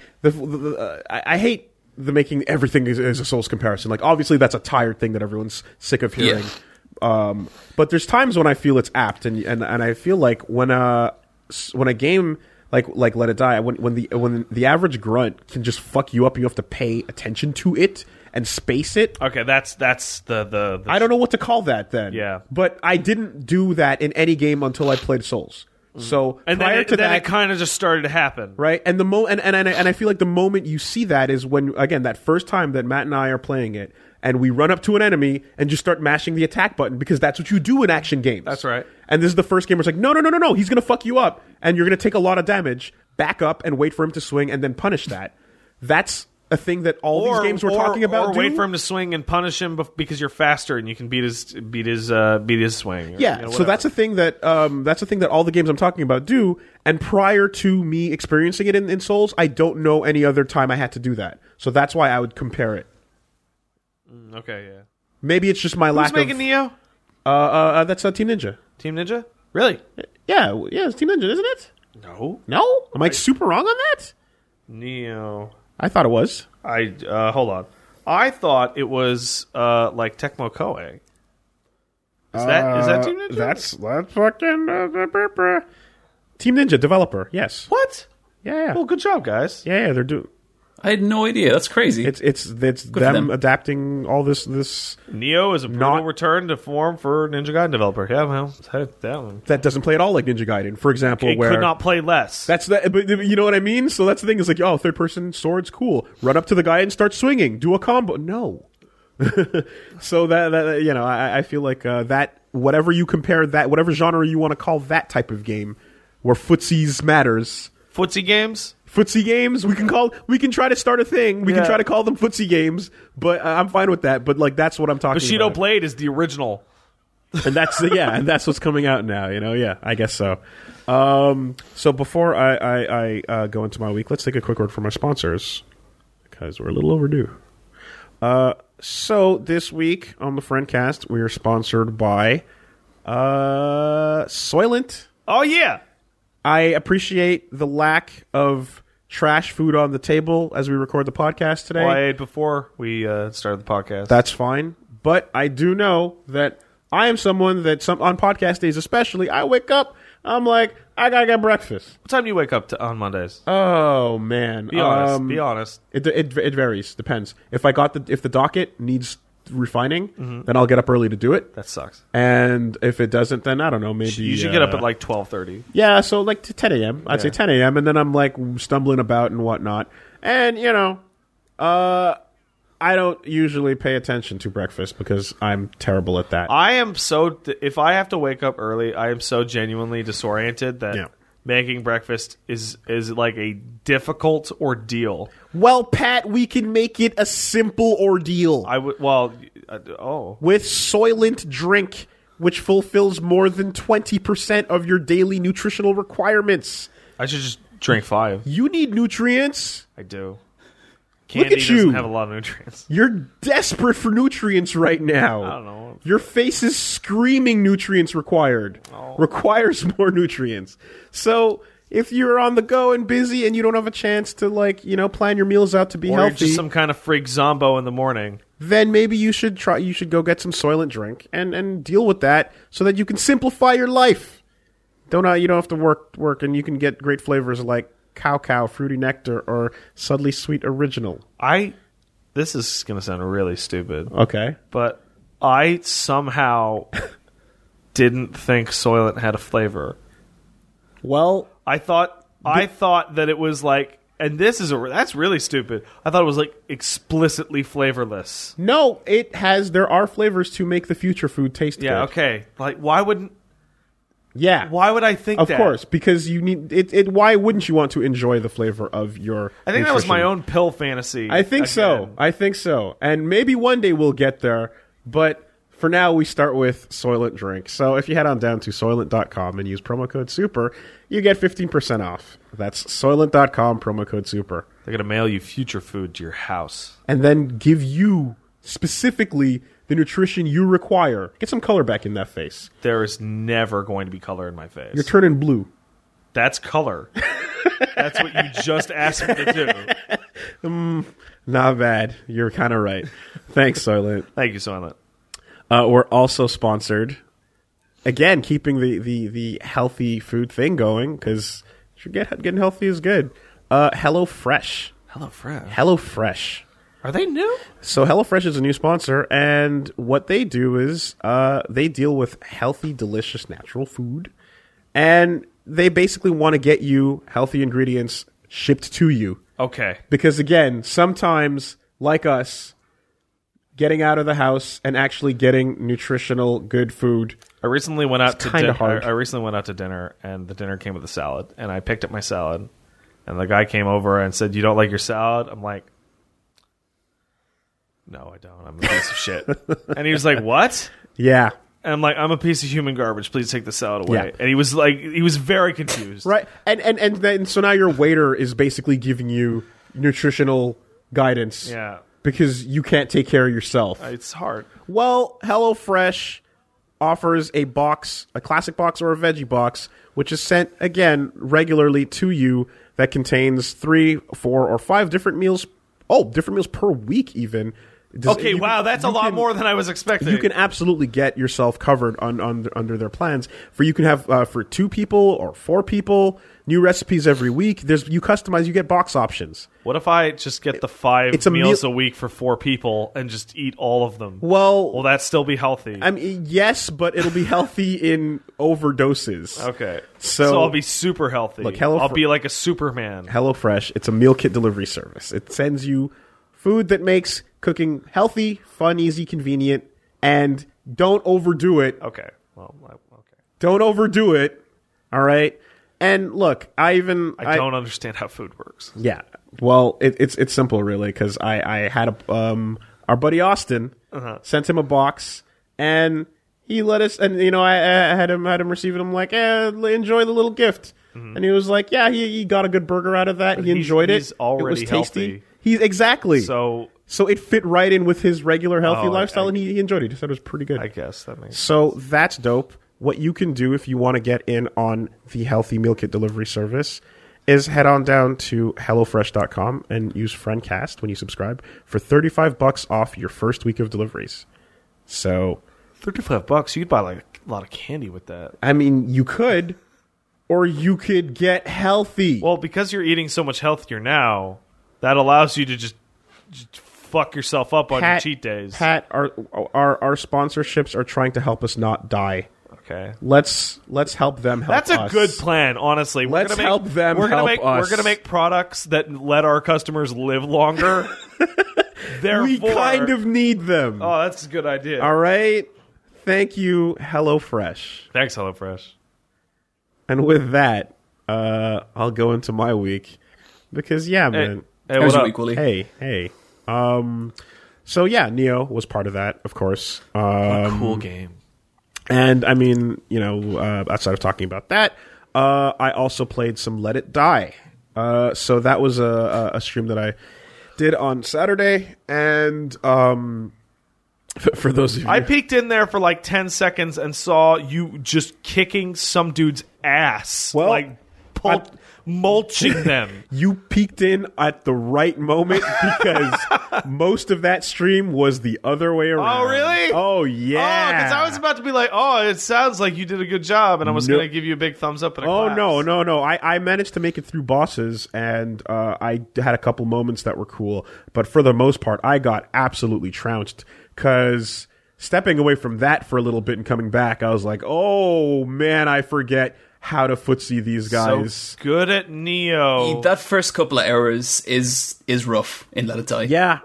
I hate the making everything is a Souls comparison. Like obviously that's a tired thing that everyone's sick of hearing. Yeah. But there's times when I feel it's apt, and I feel like when a game like Let It Die, when the average grunt can just fuck you up, and you have to pay attention to it and space it. Okay, that's the I don't know what to call that then. Yeah. But I didn't do that in any game until I played Souls. So and prior then to that, it kind of just started to happen. right? And and I feel like the moment you see that is when, again, that first time that Matt and I are playing it, and we run up to an enemy and just start mashing the attack button, because that's what you do in action games. That's right. And this is the first game where it's like, no, he's going to fuck you up, and you're going to take a lot of damage, back up, and wait for him to swing, and then punish that. That's a thing that all these games we're talking about or do. wait for him to swing and punish him because you're faster and you can beat his swing. Yeah, so that's a thing that all the games I'm talking about do. And prior to me experiencing it in Souls, I don't know any other time I had to do that. So that's why I would compare it. Okay, yeah. Maybe it's just my lack Who's making Neo? That's Team Ninja. Team Ninja? Really? Yeah, it's Team Ninja, isn't it? No. No, am I super wrong on that? Neo. I thought it was. Hold on. I thought it was like Tecmo Koei. Is that Team Ninja? That's fucking Team Ninja developer. Yes. what? Yeah. Well, good job, guys. Yeah, they're doing. I had no idea. That's crazy. It's for them them. adapting all this Neo is a brutal return to form for Ninja Gaiden developer. Yeah, well, that one. that doesn't play at all like Ninja Gaiden. For example, It where could not play less. that's the, but you know what I mean. So that's the thing. Is like, oh, third person sword's cool. Run up to the guy and start swinging. Do a combo. No. So that you know, I feel like that whatever you compare that, whatever genre you want to call that type of game, where footsies matters. Footsie games? Footsie games, we can try to start a thing. We can Yeah. try to call them footsie games, but I'm fine with that. But like, that's what I'm talking Bushido about. Blade is the original. And that's and that's what's coming out now. You know, yeah, I guess so. So before I go into my week, let's take a quick word from our sponsors because we're a little overdue. So this week on the Friendcast, we are sponsored by Soylent. Oh, yeah. I appreciate the lack of trash food on the table as we record the podcast today. Well, I ate before we started the podcast. That's fine. But I do know that I am someone that on podcast days especially, I wake up, I'm like, I gotta get breakfast. What time do you wake up on Mondays? Oh man. Be honest. Be honest. It varies. Depends. If the docket needs refining, then I'll get up early to do it. That sucks. And if it doesn't, then I don't know, maybe You should get up at like 12:30. Yeah, so like to 10 a.m. I'd say Yeah. 10 a.m. and then I'm like stumbling about and whatnot. And you know, I don't usually pay attention to breakfast because I'm terrible at that. I am so... If I have to wake up early, I am so genuinely disoriented that Yeah. making breakfast is like a difficult ordeal. Well, Pat, we can make it a simple ordeal I would... Well... oh. with Soylent Drink, which fulfills more than 20% of your daily nutritional requirements. I should just drink 5. You need nutrients. I do. Look Candy at you. doesn't have a lot of nutrients. You're desperate for nutrients right now. I don't know. Your face is screaming nutrients required. Oh. Requires more nutrients. So if you're on the go and busy and you don't have a chance to plan your meals out to be Or you're healthy, just some kind of freak zombo in the morning. then maybe you should go get some Soylent Drink and deal with that so that you can simplify your life. You don't have to work and you can get great flavors like Cow Fruity Nectar or Subtly Sweet Original. This is going to sound really stupid, Okay. but I somehow didn't think Soylent had a flavor. Well, I thought that it was like, and that's really stupid. I thought it was like explicitly flavorless. no, there are flavors to make the future food taste good. Yeah, okay. Like, why would I think Of that? course, because you need it. Why wouldn't you want to enjoy the flavor of your? I think that was my nutrition? own pill fantasy. I think so. again. I think so. And maybe one day we'll get there. But for now, we start with Soylent Drink. So if you head on down to Soylent.com and use promo code SUPER, you get 15% off. That's Soylent.com, promo code SUPER. They're going to mail you future food to your house. and then give you specifically the nutrition you require. Get some color back in that face. There is never going to be color in my face. You're turning blue. That's color. That's what you just asked me to do. Not bad. You're kind of right. Thanks, Soylent. Thank you, Silent. We're also sponsored. Again, keeping the healthy food thing going, because getting healthy is good. HelloFresh. HelloFresh. HelloFresh. Are they new? So HelloFresh is a new sponsor, and what they do is they deal with healthy, delicious, natural food, and they basically want to get you healthy ingredients shipped to you. Okay. Because again, sometimes, like us, getting out of the house and actually getting nutritional, good food. I recently went out to kinda dinner. hard. I recently went out to dinner, and the dinner came with a salad. And I picked up my salad, and the guy came over and said, "You don't like your salad?" I'm like, "No, I don't. I'm a piece of shit." And he was like, "What?" Yeah. And I'm like, "I'm a piece of human garbage. Please take the salad away." Yeah. And he was like, he was very confused. Right. And then so now your waiter is basically giving you nutritional guidance. Yeah. Because you can't take care of yourself. It's hard. Well, HelloFresh offers a box, a classic box or a veggie box, which is sent, again, regularly to you that contains 3, 4, or 5 different meals. Oh, different meals per week even. Okay, wow, that's a lot more than I was expecting. You can absolutely get yourself covered under their plans. You can have for 2 people or 4 people, new recipes every week. You customize, you get box options. What if I just get the 5 It's a meals a week for 4 people and just eat all of them? Well, will that still be healthy? I mean, yes, but it'll be healthy in overdoses. Okay. So I'll be super healthy. Look, I'll be like a Superman. HelloFresh, it's a meal kit delivery service. It sends you food that makes cooking healthy, fun, easy, convenient, and don't overdo it. Okay. Well, okay. Don't overdo it. All right. And look, I don't understand how food works. Yeah. Well, it's simple, really, because I had our buddy Austin sent him a box, and he let us, and I had him receive it. I'm like, enjoy the little gift, and he was like, yeah, he got a good burger out of that. He enjoyed it. He's already it was tasty. healthy. He's exactly So it fit right in with his regular healthy Oh, lifestyle, and he enjoyed it. He said it was pretty good. I guess that makes So that's dope. What you can do if you want to get in on the healthy meal kit delivery service is head on down to HelloFresh.com and use FriendCast when you subscribe for $35 off your first week of deliveries. So, $35. You could buy like a lot of candy with that. I mean, you could, or you could get healthy. Well, because you're eating so much healthier now, that allows you to just fuck yourself up on your cheat days. Pat, our sponsorships are trying to help us not die. Okay. Let's help them help us. That's a good plan, honestly. Let's help them help us. We're going to make products that let our customers live longer. Therefore, We kind of need them. Oh, that's a good idea. All right. Thank you, HelloFresh. Thanks, HelloFresh. And with that, I'll go into my week because man. Hey, How's what your up? week, Willie? Hey. So yeah, Neo was part of that, of course. Cool game. And I mean, outside of talking about that, I also played some Let It Die. So that was a stream that I did on Saturday, and for those of you, I peeked in there for like 10 seconds and saw you just kicking some dude's ass. Well, mulching them. you peeked in at the right moment because most of that stream was the other way around. Oh, really? Oh, yeah. Oh, because I was about to be like, oh, it sounds like you did a good job, and I was going to give you a big thumbs up and a clap. No. I managed to make it through bosses, and I had a couple moments that were cool. But for the most part, I got absolutely trounced because stepping away from that for a little bit and coming back, I was like, oh, man, I forget how to footsie these guys. So good at Neo. That first couple of hours is rough in Let It Die. Yeah.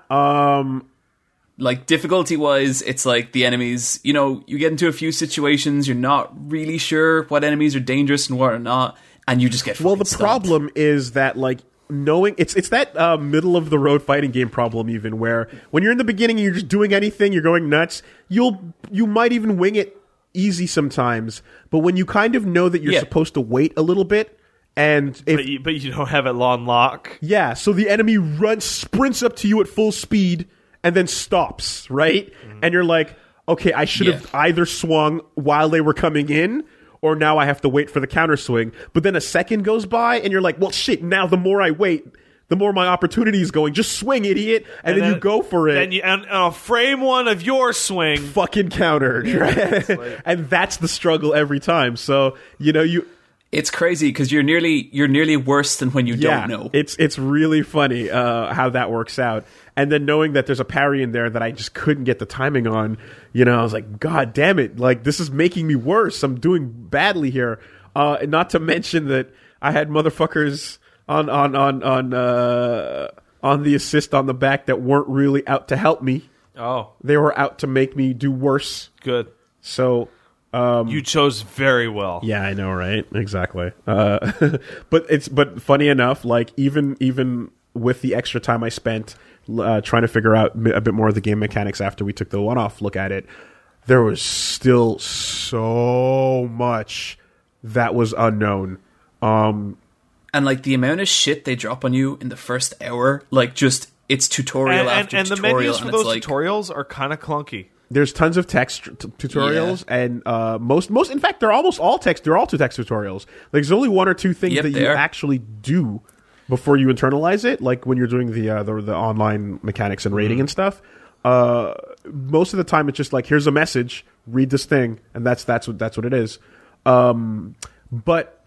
Like, difficulty-wise, it's like the enemies, you get into a few situations, you're not really sure what enemies are dangerous and what are not, and you just get Well, the stomped. problem is that, like, knowing it's that middle of the road fighting game problem, even where when you're in the beginning and you're just doing anything, you're going nuts. You might even wing it easy sometimes, but when you kind of know that you're supposed to wait a little bit And if but you don't have it on lock. yeah, so the enemy sprints up to you at full speed and then stops, right? And you're like, okay, I should have either swung while they were coming in, or now I have to wait for the counter swing. But then a second goes by, and you're like, well, shit, now the more I wait, the more my opportunity is going. Just swing, idiot. And then you go for it. Then and frame one of your swing. Fucking countered, right? And that's the struggle every time. So, It's crazy because you're nearly worse than when you don't know. It's really funny how that works out. And then knowing that there's a parry in there that I just couldn't get the timing on, I was like, God damn it! Like, this is making me worse. I'm doing badly here. Not to mention that I had motherfuckers on the assist on the back that weren't really out to help me. Oh, they were out to make me do worse. Good. So. You chose very well. Yeah, I know, right? Exactly. But funny enough, like even with the extra time I spent trying to figure out a bit more of the game mechanics after we took the one-off look at it, there was still so much that was unknown. And like the amount of shit they drop on you in the first hour, like just it's tutorial after and tutorial, the menus for those like, tutorials are kind of clunky. There's tons of text tutorials, and most in fact they're almost all text. They're all text tutorials. Like there's only one or two things that you actually do before you internalize it. Like when you're doing the online mechanics and rating and stuff. Most of the time it's just like, here's a message, read this thing, and that's what it is. But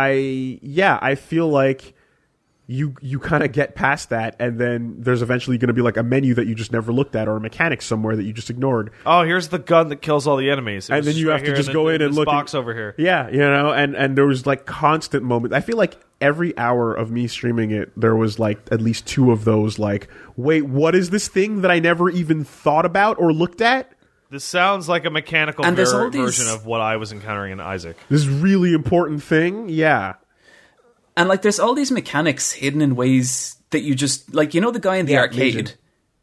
I feel like you kind of get past that, and then there's eventually going to be like a menu that you just never looked at, or a mechanic somewhere that you just ignored. Oh, here's the gun that kills all the enemies. And then you have to just go in and look. Box over here. Yeah, and there was like constant moments. I feel like every hour of me streaming it, there was like at least two of those like, wait, what is this thing that I never even thought about or looked at? This sounds like a mechanical version of what I was encountering in Isaac. This really important thing? Yeah. And like there's all these mechanics hidden in ways that you just like, the guy in the arcade,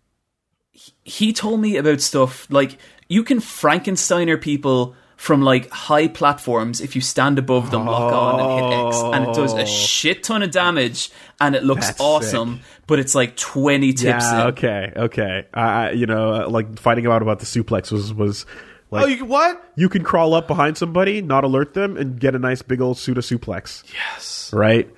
he told me about stuff like you can Frankensteiner people from like high platforms if you stand above them, lock on and hit X, and it does a shit ton of damage and it looks awesome, but it's like 20 tips in. Okay. Like finding out about the suplex was like, you can what? You can crawl up behind somebody, not alert them, and get a nice big old pseudo suplex. Yes. Right?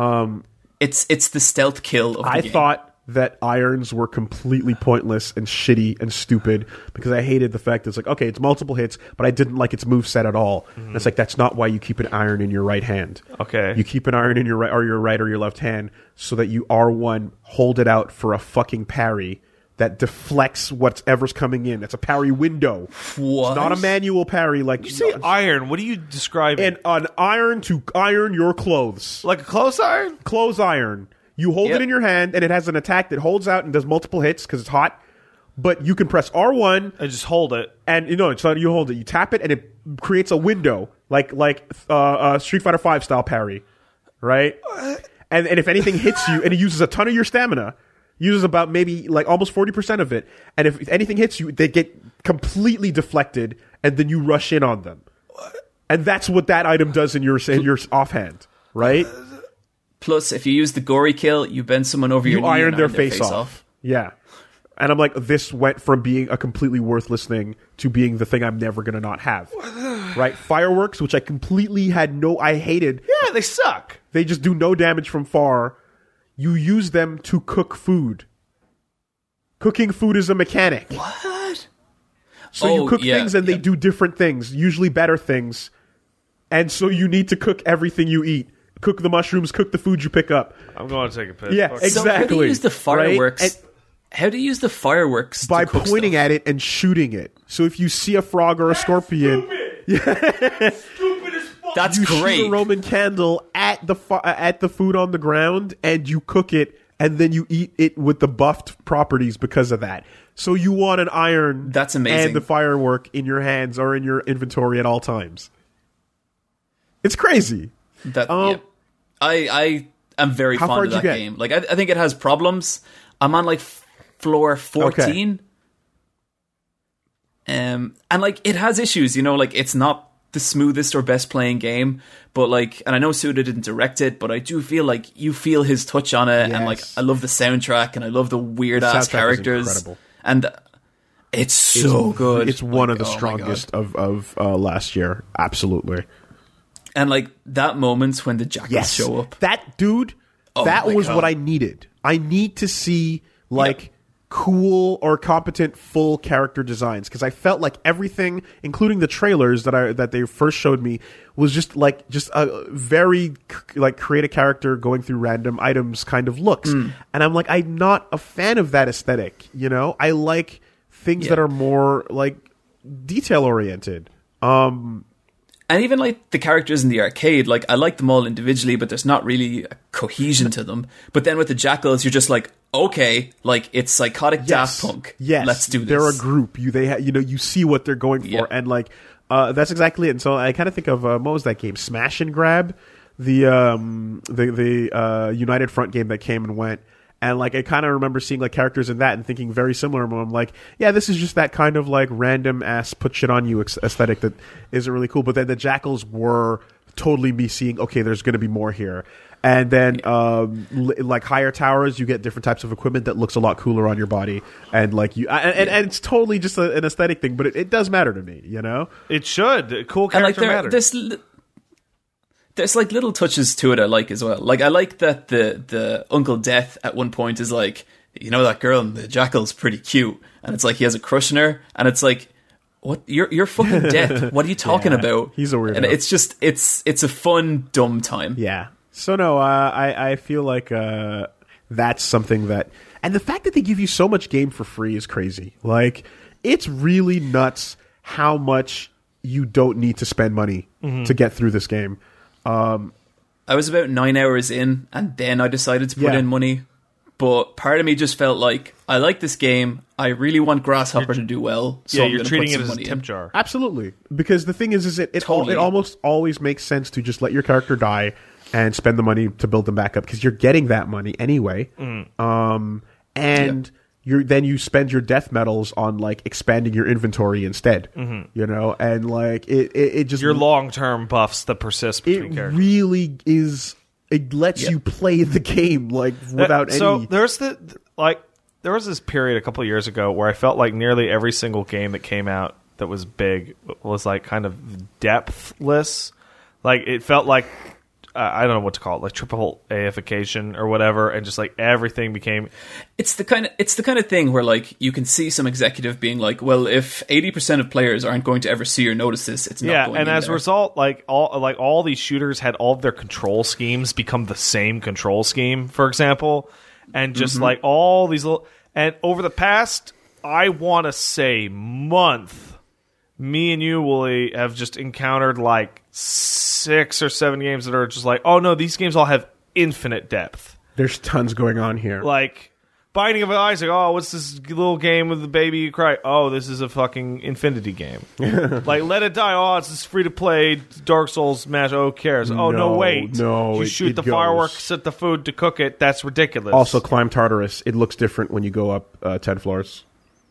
It's the stealth kill of the game. I thought that irons were completely pointless and shitty and stupid because I hated the fact that it's like, okay, it's multiple hits, but I didn't like its moveset at all. And it's like, that's not why you keep an iron in your right hand. Okay. You keep an iron in your right or your left hand so that you R1, hold it out for a fucking parry that deflects whatever's coming in. It's a parry window. What? It's not a manual parry like You say iron. What are you describing? an iron to iron your clothes. Like a clothes iron? Clothes iron. You hold it in your hand, and it has an attack that holds out and does multiple hits because it's hot. But you can press R1 and just hold it. And it's not you hold it. You tap it, and it creates a window like Street Fighter V style parry, right? And if anything hits you, and it uses a ton of your stamina, uses about maybe like almost 40% of it, and if anything hits you, they get completely deflected, and then you rush in on them. And that's what that item does in your offhand, right? Plus, if you use the gory kill, you bend someone over your knee iron and their face off. Yeah. And I'm like, this went from being a completely worthless thing to being the thing I'm never going to not have. Right? Fireworks, which I completely I hated. Yeah, they suck. They just do no damage from far. You use them to cook food. Cooking food is a mechanic. What? So you cook things and they do different things, usually better things. And so you need to cook everything you eat. Cook the mushrooms, cook the food you pick up. I'm going to take a piss. Yeah, exactly. So how do you use the fireworks? Right? How do you use the fireworks? By to cook pointing stuff? at it and shooting it. So if you see a frog or a scorpion, Stupid as fuck. That's you great. shoot a Roman candle at the food on the ground and you cook it, and then you eat it with the buffed properties because of that. So you want an iron That's amazing. and the firework in your hands or in your inventory at all times. It's crazy. I am very How far fond of did you that get? game. Like I think it has problems. I'm on like floor 14. And like it has issues, like it's not the smoothest or best playing game, but like, and I know Suda didn't direct it, but I do feel like you feel his touch on it, and like I love the soundtrack and I love the weird ass characters, and it's so good. It's one of the strongest of last year, absolutely. And like that moment when the jackals show up, that dude, that was what I needed. I need to see like cool or competent full character designs, because I felt like everything, including the trailers that they first showed me, was just a very like create a character going through random items kind of looks. And I'm like, I'm not a fan of that aesthetic. You know, I like things that are more like detail oriented. And even like the characters in the arcade, like I like them all individually, but there's not really a cohesion to them. But then with the jackals, you're just like, okay, like it's psychotic Daft Punk. Yes, let's do this. They're a group. You see what they're going for, and like that's exactly it. And so I kind of think of what was that game, Smash and Grab, the United Front game that came and went. And like I kind of remember seeing like characters in that and thinking very similar. I'm like, yeah, this is just that kind of like random ass put shit on you aesthetic that isn't really cool. But then the jackals were totally me seeing, okay, there's going to be more here. And then like higher towers, you get different types of equipment that looks a lot cooler on your body. And like and it's totally just an aesthetic thing, but it does matter to me, you know? It should. Cool character matters. There's like little touches to it I like as well. Like I like that the Uncle Death at one point is like, you know, that girl in the jackal's pretty cute, and it's like he has a crush on her, and it's like, what? You're fucking Death. What are you talking about? He's a weirdo. And it's just it's a fun dumb time. Yeah. So no, I feel like that's something that, and the fact that they give you so much game for free is crazy. Like it's really nuts how much you don't need to spend money to get through this game. I was about 9 hours in, and then I decided to put in money. But part of me just felt like, I like this game. I really want Grasshopper to do well. So you're treating it as a tip jar. Absolutely, because the thing is it almost always makes sense to just let your character die and spend the money to build them back up, because you're getting that money anyway. Then you spend your death medals on like expanding your inventory instead, you know, and like it just your long-term buffs that persist between characters. It really is. It lets you play the game like without any. So there was this period a couple of years ago where I felt like nearly every single game that came out that was big was like kind of depthless. Like it felt like I don't know what to call it, like triple AIfication or whatever, and just like everything became. It's the kind of thing where like you can see some executive being like, well, if 80% of players aren't going to ever see or notice this, it's not going. And as there. a result, like all these shooters had all of their control schemes become the same control scheme, for example, and just like all these little. And over the past, I want to say month, me and you, Wooly, have just encountered like 6 or 7 games that are just like, oh no, these games all have infinite depth. There's tons going on here. Like Binding of Isaac, oh, what's this little game with the baby you cry? Oh, this is a fucking Infinity game. Like Let It Die, oh, it's this free to play Dark Souls match. Oh, who cares? Oh no, wait. No, you shoot the fireworks at the food to cook it. That's ridiculous. Also, Climb Tartarus. It looks different when you go up 10 floors.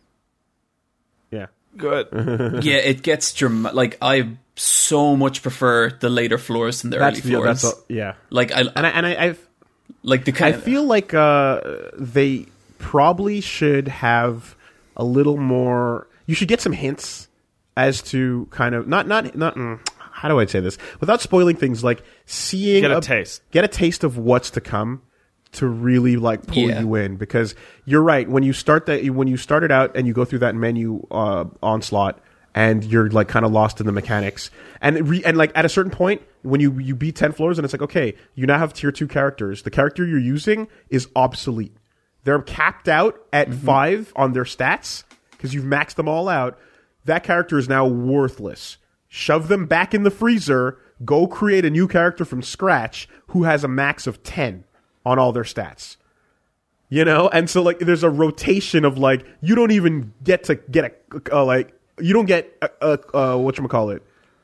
Yeah. Good. Yeah, it gets dramatic. Like I so much prefer the later floors than the early floors. Like I like the kind. I feel like they probably should have a little more. You should get some hints as to kind of not. How do I say this without spoiling things? Like seeing get a taste of what's to come to really like pull you in, because you're right. When you start it out and you go through that menu onslaught, and you're like kind of lost in the mechanics, and like at a certain point when you beat 10 floors and it's like, okay, you now have tier 2 characters. The character you're using is obsolete. They're capped out at 5 on their stats because you've maxed them all out. That character is now worthless. Shove them back in the freezer. Go create a new character from scratch who has a max of 10 on all their stats. You know? And so like there's a rotation of like, you don't even get to get you don't get whatchamacallit.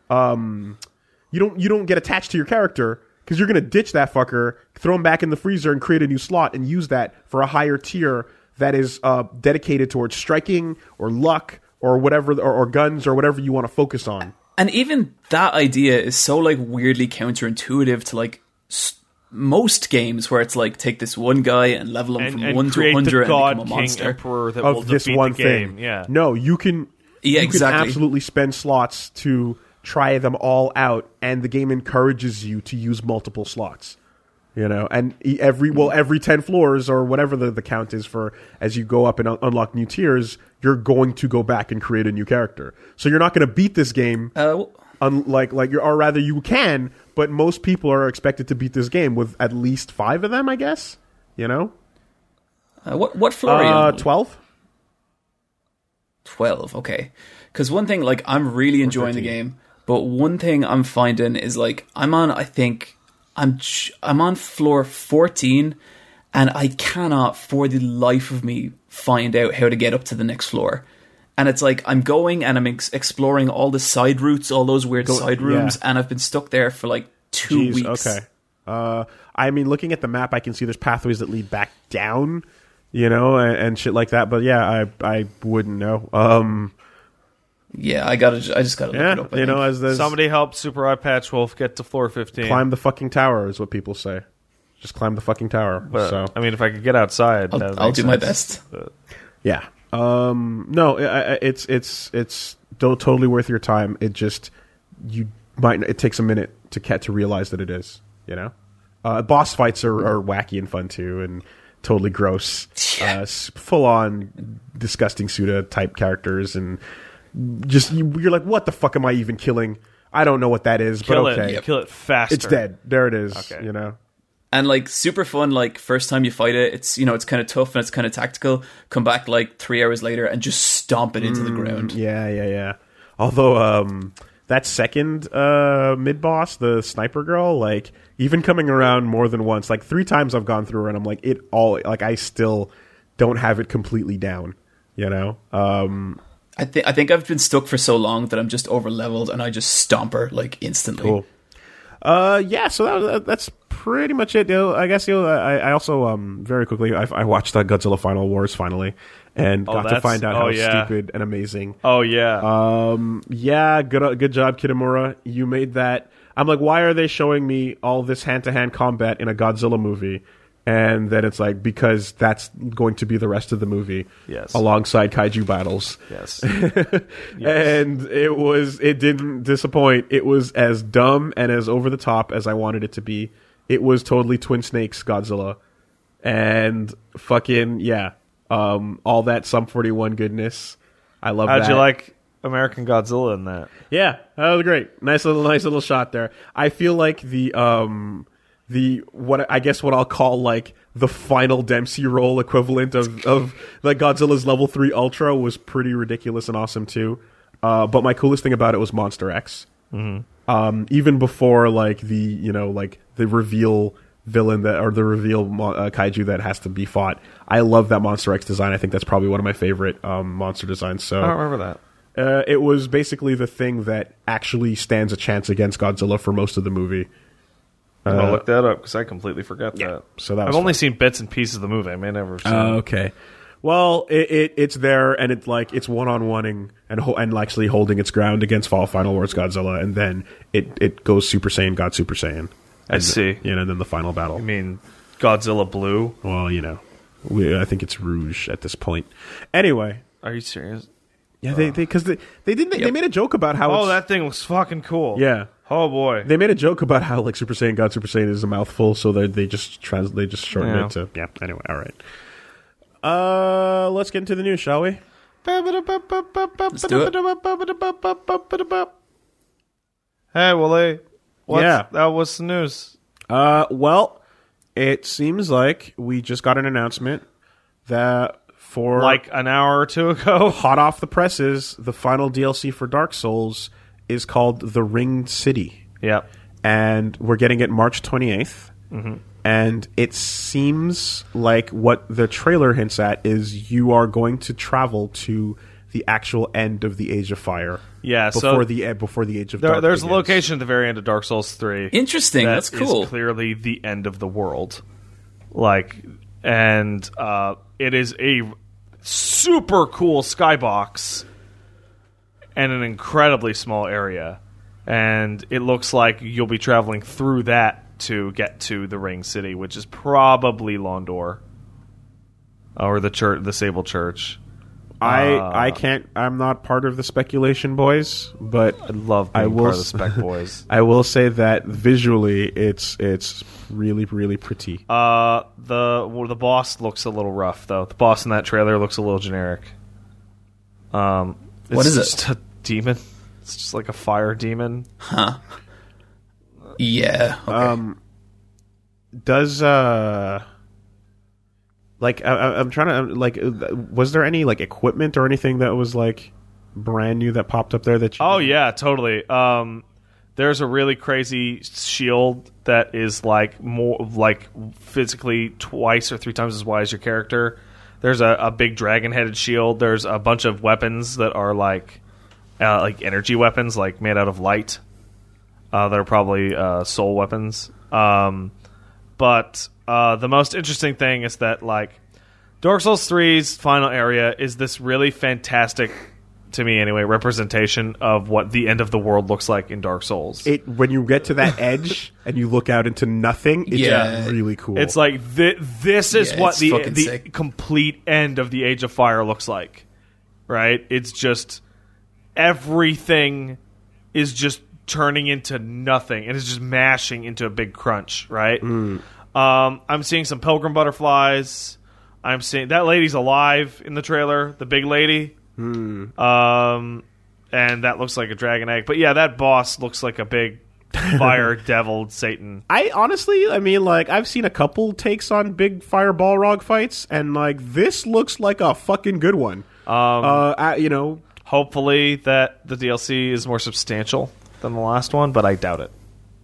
You don't get attached to your character because you're gonna ditch that fucker, throw him back in the freezer, and create a new slot and use that for a higher tier that is dedicated towards striking or luck or whatever, or guns or whatever you want to focus on. And even that idea is so like weirdly counterintuitive to like most games where it's like take this one guy and level him from 1 to 100 and become a monster emperor that will Of this defeat one the game. thing. Yeah. No, you can. Yeah, you exactly. can absolutely spend slots to try them all out, and the game encourages you to use multiple slots. You know, and every 10 floors or whatever the count is for as you go up and unlock new tiers, you're going to go back and create a new character. So you're not going to beat this game. Or rather, you can, but most people are expected to beat this game with at least 5 of them, I guess. You know, what floor are you on? 12. 12, okay. Because one thing, like, I'm really enjoying the game, but one thing I'm finding is like I'm on floor 14, and I cannot, for the life of me, find out how to get up to the next floor. And it's like I'm going and I'm exploring all the side routes, all those weird side rooms, and I've been stuck there for like 2 weeks. Okay. I mean, looking at the map, I can see there's pathways that lead back down, you know, and shit like that. But yeah, I wouldn't know. Yeah, I just gotta look it up. You know, as Somebody help Super Eye Patchwolf get to floor 15. climb the fucking tower is what people say. Just climb the fucking tower. But, so I mean, if I could get outside, I'll do my best. yeah. No, it's totally worth your time. It just it takes a minute to realize that it is. You know, boss fights are wacky and fun too, and totally gross. Full on disgusting Suda type characters, and just you're like, what the fuck am I even killing? I don't know what that is, kill but okay, it. Kill it faster. it's dead. There it is. Okay. You know. And like super fun, like first time you fight it, it's it's kind of tough and it's kind of tactical. Come back like 3 hours later and just stomp it into the ground. Yeah. Although that second mid boss, the sniper girl, like even coming around more than once, like 3 times I've gone through her, and I'm like I still don't have it completely down. You know. I think I've been stuck for so long that I'm just over leveled and I just stomp her like instantly. Cool. Yeah, so that's pretty much it. I guess I also very quickly I watched Godzilla Final Wars finally, and got to find out how stupid and amazing. Oh yeah. Yeah. Good job, Kitamura. You made that. I'm like, why are they showing me all this hand-to-hand combat in a Godzilla movie? And then it's like, because that's going to be the rest of the movie. Yes. Alongside kaiju battles. Yes. And it didn't disappoint. It was as dumb and as over the top as I wanted it to be. It was totally Twin Snakes Godzilla. And fucking, yeah. All that Sum 41 goodness. I love that. How'd you like American Godzilla in that? Yeah, that was great. Nice little shot there. I feel like what I'll call like the final Dempsey roll equivalent of like Godzilla's Level 3 Ultra was pretty ridiculous and awesome too. But my coolest thing about it was Monster X. Mm-hmm. Even before like the reveal villain the reveal kaiju that has to be fought. I love that Monster X design. I think that's probably one of my favorite monster designs. So I don't remember that. It was basically the thing that actually stands a chance against Godzilla for most of the movie. I'll look that up because I completely forgot that. So that I've only seen bits and pieces of the movie. I may never have seen it. Okay. Well, it's there, and it's like it's one-on-oneing and actually holding its ground against Final Wars Godzilla, and then it goes Super Saiyan, God Super Saiyan. I see. And then the final battle. I mean, Godzilla Blue? Well, I think it's Rouge at this point. Anyway. Are you serious? Yeah, they made a joke about how that thing was fucking cool. Yeah. Oh boy. They made a joke about how like Super Saiyan God Super Saiyan is a mouthful, so they just shortened it to anyway, all right. Let's get into the news, shall we? Let's do it. Hey, Wally. What's the news? Well, it seems like we just got an announcement that for like an hour or two ago, hot off the presses, the final DLC for Dark Souls is called The Ringed City. Yep. And we're getting it March 28th. Mm-hmm. And it seems like what the trailer hints at is you are going to travel to the actual end of the Age of Fire. Yeah, before the Age of Dark there's begins. a location at the very end of Dark Souls 3. Interesting, that's cool. Is clearly the end of the world. It is a super cool skybox and an incredibly small area. and it looks like you'll be traveling through that to get to the Ring City, which is probably Londor or the church, the Sable Church. I can't. I'm not part of the speculation, boys. But I love being part of the Spec Boys. I will say that visually, it's really really pretty. The boss looks a little rough though. The boss in that trailer looks a little generic. What is it? It's just a demon. It's just like a fire demon. Huh. Yeah. Okay. Does like I'm trying to like, was there any like equipment or anything that was like brand new that popped up there that you? Oh yeah, totally. There's a really crazy shield that is like more like physically twice or 3 times as wide as your character. There's a big dragon-headed shield. There's a bunch of weapons that are like energy weapons, like made out of light. That are probably soul weapons. But the most interesting thing is that like Dark Souls 3's final area is this really fantastic, to me anyway, representation of what the end of the world looks like in Dark Souls. When you get to that edge and you look out into nothing, it's really cool. It's like this is what the complete end of the Age of Fire looks like, right? It's just everything is just turning into nothing, and it's just mashing into a big crunch, right? I'm seeing some pilgrim butterflies. I'm seeing that lady's alive in the trailer, the big lady. And that looks like a dragon egg. But yeah, that boss looks like a big fire devil Satan. I mean, like, I've seen a couple takes on big fire Balrog fights, and like this looks like a fucking good one. You know, hopefully that the DLC is more substantial than the last one, but I doubt it.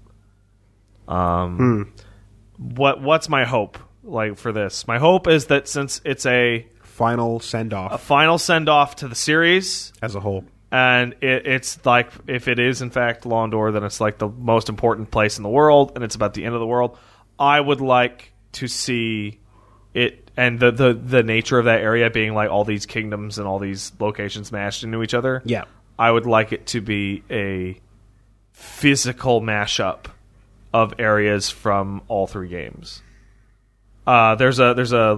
What's my hope like for this? My hope is that since it's a final send-off to the series as a whole, and it's like, if it is in fact Londor, then it's like the most important place in the world, and it's about the end of the world. I would like to see it, and the nature of that area being like all these kingdoms and all these locations mashed into each other. Yeah, I would like it to be a physical mashup of areas from all 3 games. There's a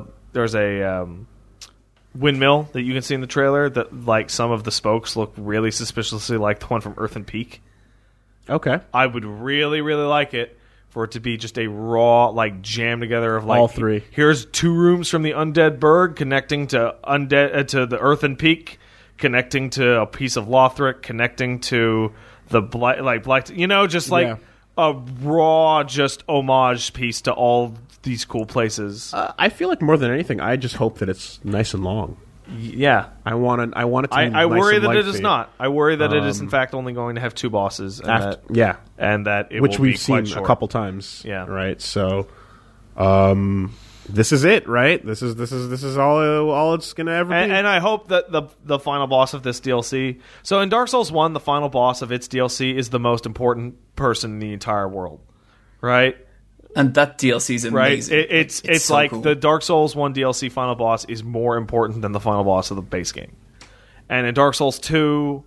windmill that you can see in the trailer that like some of the spokes look really suspiciously like the one from Earthen Peak. Okay, I would really really like it for it to be just a raw like jam together of like all 3. Here's 2 rooms from the Undead Burg connecting to to the Earthen Peak, connecting to a piece of Lothric, connecting to the Blight, you know, just like a raw just homage piece to all these cool places. I feel like more than anything, I just hope that it's nice and long. Yeah, I want it to be I nice worry and that lengthy. it is not. I worry that it is in fact only going to have 2 bosses, and and that it which will be we've seen quite short. a couple times. Yeah, right. So, this is it, right? This is all it's gonna ever be. And I hope that the final boss of this DLC. So in Dark Souls 1, the final boss of its DLC is the most important person in the entire world, right? And that DLC is amazing. Right? It's so like cool. The Dark Souls 1 DLC final boss is more important than the final boss of the base game. And in Dark Souls 2,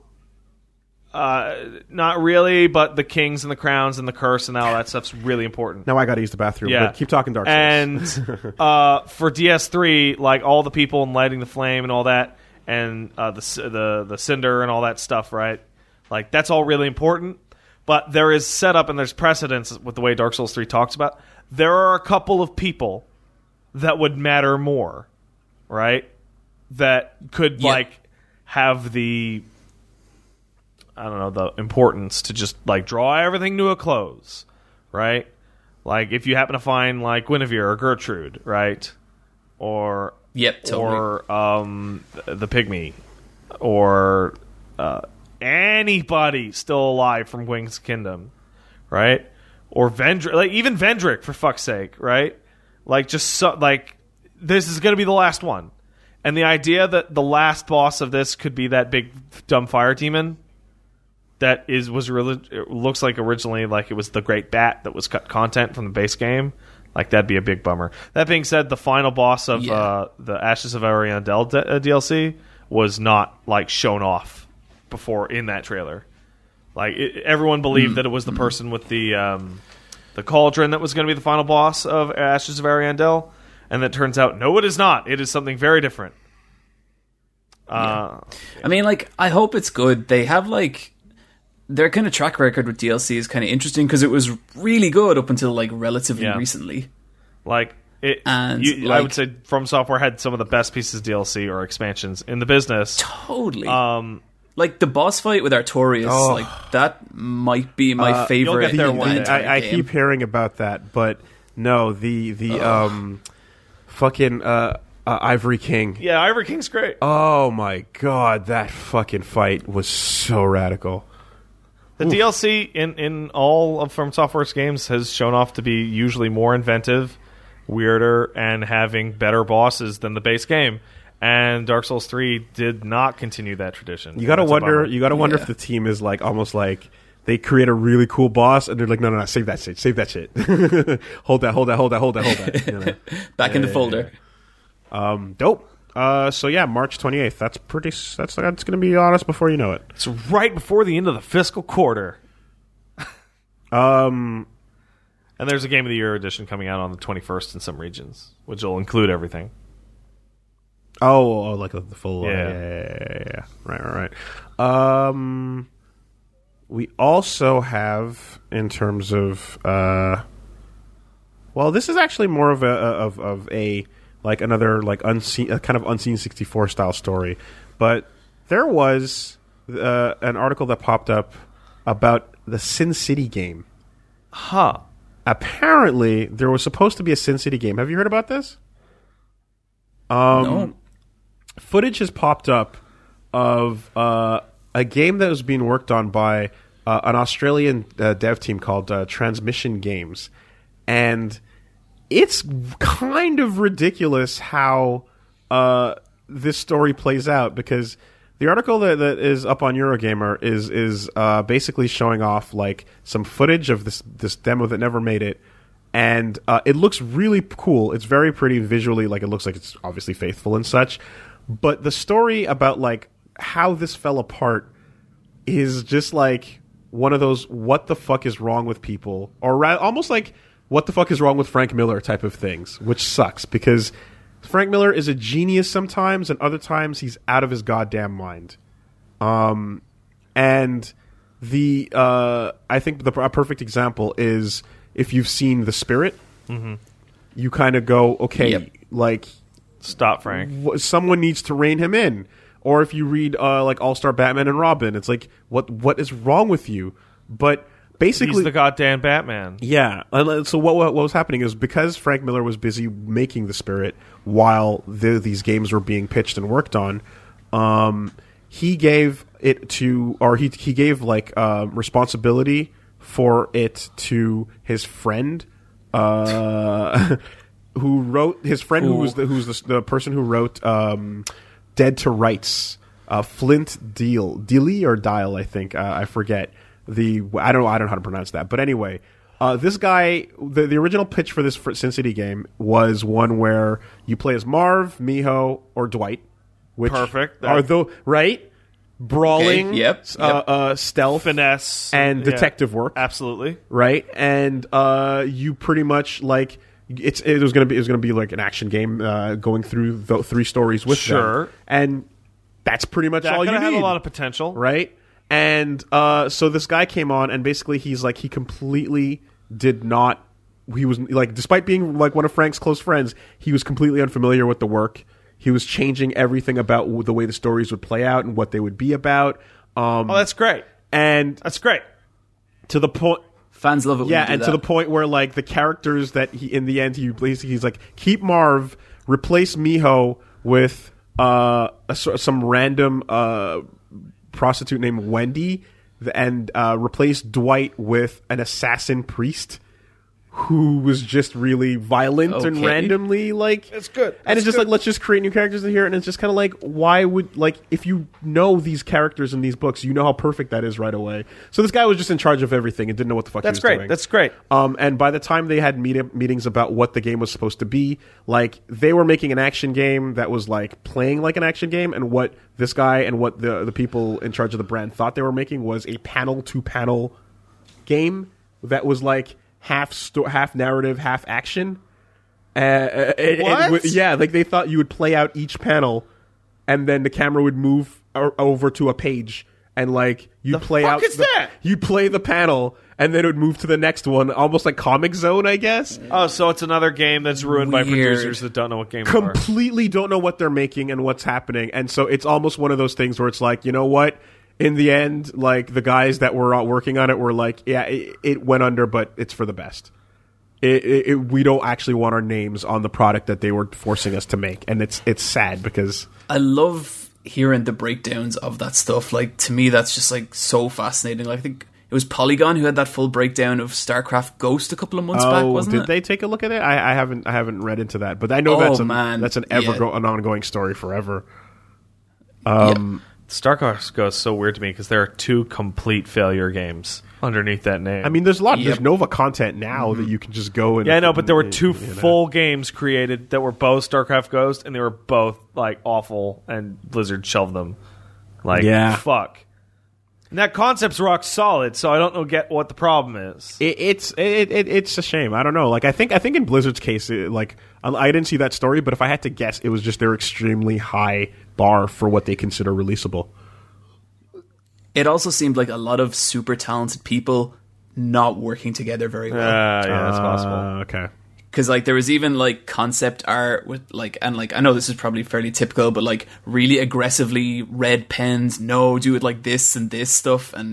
not really, but the kings and the crowns and the curse and all that stuff's really important. Now I got to use the bathroom. Yeah. But keep talking Dark Souls. And for DS3, like all the people and lighting the flame and all that, and the cinder and all that stuff, right? Like that's all really important. But there is setup and there's precedence with the way Dark Souls 3 talks about. There are a couple of people that would matter more, right? That could like have the, I don't know, the importance to just like draw everything to a close, right? Like if you happen to find like Guinevere or Gertrude, right? Or or the pygmy, or anybody still alive from Gwyn's Kingdom, right? Or Vendrick, like even Vendrick, for fuck's sake, right? Like just like this is going to be the last one, and the idea that the last boss of this could be that big dumb fire demon that was really, it looks like originally like it was the Great Bat that was cut content from the base game. Like that'd be a big bummer. That being said, the final boss of the Ashes of Ariandel DLC was not like shown off before in that trailer. Like everyone believed that it was the person with the cauldron that was going to be the final boss of Ashes of Ariandel, and that turns out no, it is not. It is something very different. I mean, like, I hope it's good. They have, like, their kind of track record with DLC is kind of interesting because it was really good up until, like, relatively recently. Like, And I would say From Software had some of the best pieces of DLC or expansions in the business. Totally. Like, the boss fight with Artorias, like, that might be my favorite. You'll get there one day. I keep hearing about that, but no, the fucking Ivory King. Yeah, Ivory King's great. Oh my god, that fucking fight was so radical. The DLC in all of From Software's games has shown off to be usually more inventive, weirder, and having better bosses than the base game. And Dark Souls 3 did not continue that tradition. You gotta wonder. You gotta wonder if the team is like almost like they create a really cool boss and they're like, no, save that shit, hold that. You know? Back in the folder. Dope. So yeah, March 28th. That's going to be honest before you know it. It's right before the end of the fiscal quarter. And there's a Game of the Year edition coming out on the 21st in some regions, which will include everything. Oh, like the full. Yeah. Right. We also have, in terms of, well, this is actually more of a like another like unseen, kind of unseen 64 style story, but there was an article that popped up about the Sin City game. Huh. Apparently, there was supposed to be a Sin City game. Have you heard about this? No. Footage has popped up of a game that was being worked on by an Australian dev team called Transmission Games, and it's kind of ridiculous how this story plays out, because the article that is up on Eurogamer is basically showing off like some footage of this demo that never made it, and it looks really cool. It's very pretty visually, like it looks like it's obviously faithful and such. But the story about like how this fell apart is just like one of those what the fuck is wrong with people, or almost like what the fuck is wrong with Frank Miller type of things, which sucks because Frank Miller is a genius sometimes, and other times he's out of his goddamn mind. And the I think a perfect example is if you've seen The Spirit, you kind of go, okay, like stop, Frank. Someone needs to rein him in. Or if you read like All-Star Batman and Robin, it's like what is wrong with you? But basically, he's the goddamn Batman. Yeah. So what was happening is because Frank Miller was busy making The Spirit while these games were being pitched and worked on, he gave it to, or he gave like responsibility for it to his friend, who wrote who's the person who wrote Dead to Rights, Flint Dille or Dial, I think, I forget. I don't know how to pronounce that, but anyway, this guy, the original pitch for this Sin City game was one where you play as Marv, Miho, or Dwight, which perfect are right brawling, stealth, finesse, and detective work, absolutely right, and you pretty much like it was going to be like an action game going through the three stories with them, and that's pretty much all you need. Have a lot of potential, right? And so this guy came on, and basically he's like, he completely did not. He was like, despite being like one of Frank's close friends, he was completely unfamiliar with the work. He was changing everything about the way the stories would play out and what they would be about. That's great, and that's great to the point. Fans love it. Yeah, and to the point where like the characters that in the end he's like, keep Marv, replace Miho with some random prostitute named Wendy, and replace Dwight with an assassin priest who was just really violent and Okay. randomly like It's good. and it's It's just good. like, let's just create new characters in here, and it's just kind of like, why would, like, if you know these characters in these books, you know how perfect that is right away. So this guy was just in charge of everything and didn't know what the fuck That's he was great. doing. That's great. And by the time they had meetings about what the game was supposed to be, like, they were making an action game that was like playing like an action game, and what this guy and what the people in charge of the brand thought they were making was a panel-to-panel game that was like half narrative, half action. What? Yeah, like they thought you would play out each panel, and then the camera would move over to a page, and like you play fuck out. is that? You play the panel, and then it would move to the next one, almost like Comic Zone, I guess. Oh, so it's another game that's ruined by Weird. producers that don't know what games are. Completely don't know what they're making and what's happening, and so it's almost one of those things where it's like, you know what? In the end, like, the guys that were working on it were like, yeah, it went under, but it's for the best. We don't actually want our names on the product that they were forcing us to make, and it's sad because I love hearing the breakdowns of that stuff. Like, to me, that's just like so fascinating. Like, I think it was Polygon who had that full breakdown of StarCraft Ghost a couple of months back, wasn't did it? they take a look at it? I haven't read into that, but I know Oh, that's man. an Yeah. an ongoing story forever. StarCraft Ghost is so weird to me because there are 2 complete failure games underneath that name. I mean, there's a lot. Yep. There's Nova content now that you can just go and. yeah, I know, but there were 2 you know. full games created that were both StarCraft Ghost, and they were both like awful, and Blizzard shelved them. Like, Yeah. fuck. And that concept's rock solid, so I don't get what the problem is. It's a shame. I don't know. Like, I think in Blizzard's case, I didn't see that story, but if I had to guess, it was just their extremely high bar for what they consider releasable. It also seemed like a lot of super talented people not working together very well. Yeah, that's possible. Okay. Because like there was even like concept art with like, and like I know this is probably fairly typical, but like really aggressively red pens, no, do it like this and this stuff, and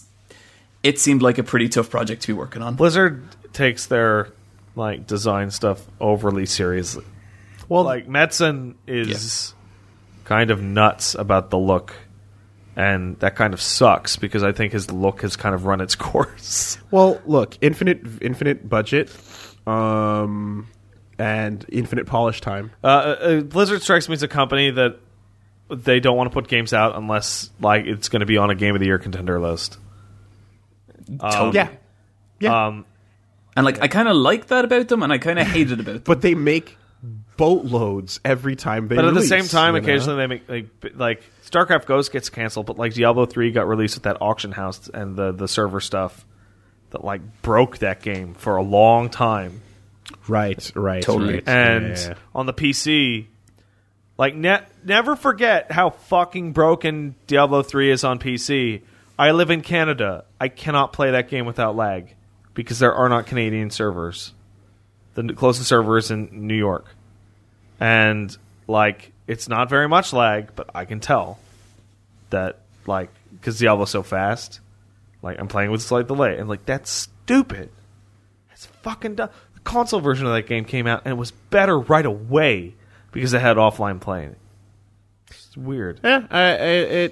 it seemed like a pretty tough project to be working on. Blizzard takes their like design stuff overly seriously. Well, like Metzen is kind of nuts about the look, and that kind of sucks because I think his look has kind of run its course. Well, look, infinite budget, and infinite polish time. Blizzard strikes me as a company that they don't want to put games out unless like it's going to be on a Game of the Year contender list. Totally. Yeah. And like I kind of like that about them, and I kind of hate it about them. But they make boatloads every time they But at the release, same time, you know? occasionally they make like StarCraft Ghost gets canceled, but like Diablo 3 got released with that auction house and the server stuff that like broke that game for a long time. Right. Totally. Right. And Yeah. on the PC, like never forget how fucking broken Diablo 3 is on PC. I live in Canada. I cannot play that game without lag because there are not Canadian servers. The closest server is in New York. And like it's not very much lag, but I can tell that like because Diablo's so fast, like I'm playing with slight delay, and like that's stupid. It's fucking dumb. The console version of that game came out and it was better right away because it had offline playing. It's weird. Yeah, then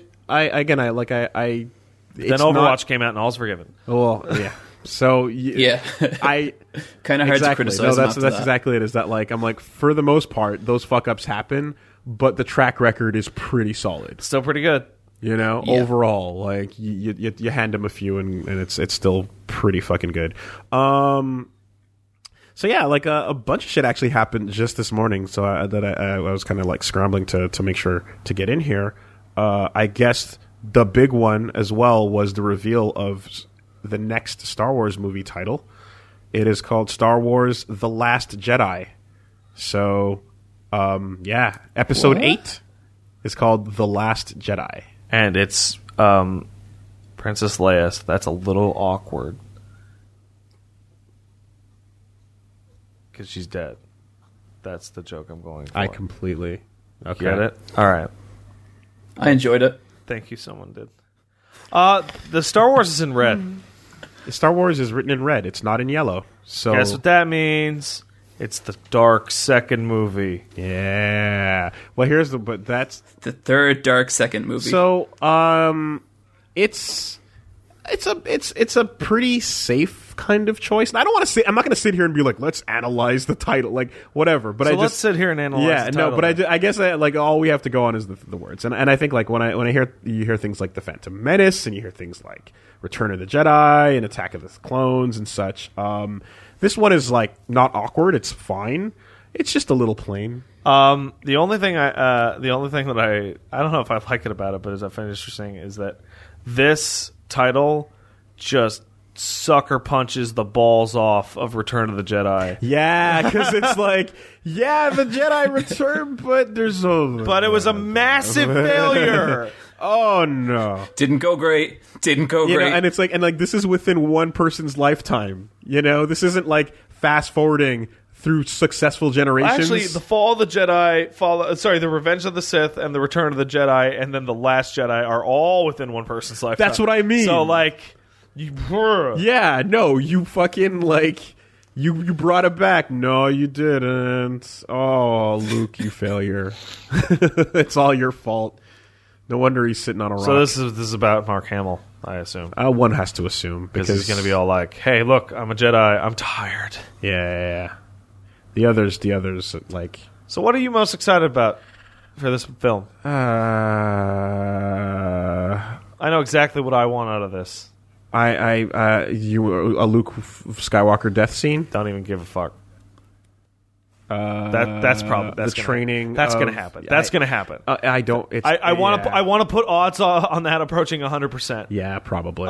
Overwatch came out and all's forgiven. Well, yeah. So Yeah. I Kind of hard to exactly. criticize. No, them that's after that's that. exactly it. Is that like I'm like for the most part those fuck ups happen, but the track record is pretty solid. Still pretty good. You know, Yeah. overall, like you hand them a few and it's still pretty fucking good. So yeah, like a bunch of shit actually happened just this morning. So I was kind of like scrambling to make sure to get in here. I guess the big one as well was the reveal of the next Star Wars movie title. It is called Star Wars: The Last Jedi. So, yeah, Episode 8 is called The Last Jedi. And it's Princess Leia, so that's a little awkward. Because she's dead. That's the joke I'm going for. I completely get it? All right. I enjoyed it. Thank you, someone did. The Star Wars is in red. Star Wars is written in red. It's not in yellow. So Guess what that means? It's the dark second movie. yeah. Well, The third Dark Second movie. so it's it's a pretty safe kind of choice. And I don't want to say, I'm not going to sit here and be like, let's analyze the title, like whatever. But let's sit here and analyze. The title but I guess like all we have to go on is the words. And I think like when I hear you hear things like the Phantom Menace and you hear things like Return of the Jedi and Attack of the Clones and such. This one is like not awkward. It's fine. It's just a little plain. The only thing that I don't know if I like it about it, but as I finished saying, is that this title just sucker punches the balls off of Return of the Jedi. Yeah, because it's like, yeah, the Jedi return, but but it was a massive failure. Oh no! Didn't go great. And it's like, this is within one person's lifetime. This isn't like fast forwarding through successful generations. Actually, the Fall of the Jedi, the Revenge of the Sith, and the Return of the Jedi, and then the Last Jedi are all within one person's lifetime. That's what I mean. So like, yeah, no, you fucking like. You brought it back. No, you didn't. Oh, Luke, you failure. It's all your fault. No wonder he's sitting on a rock. So this is about Mark Hamill, I assume. One has to assume because he's going to be all like, "Hey, look, I'm a Jedi. I'm tired." Yeah. The others, like. So, what are you most excited about for this film? I know exactly what I want out of this. A Luke Skywalker death scene. Don't even give a fuck. That's training. That's going to happen. That's going to happen. I don't. I want to put odds on that approaching 100%. Yeah, probably.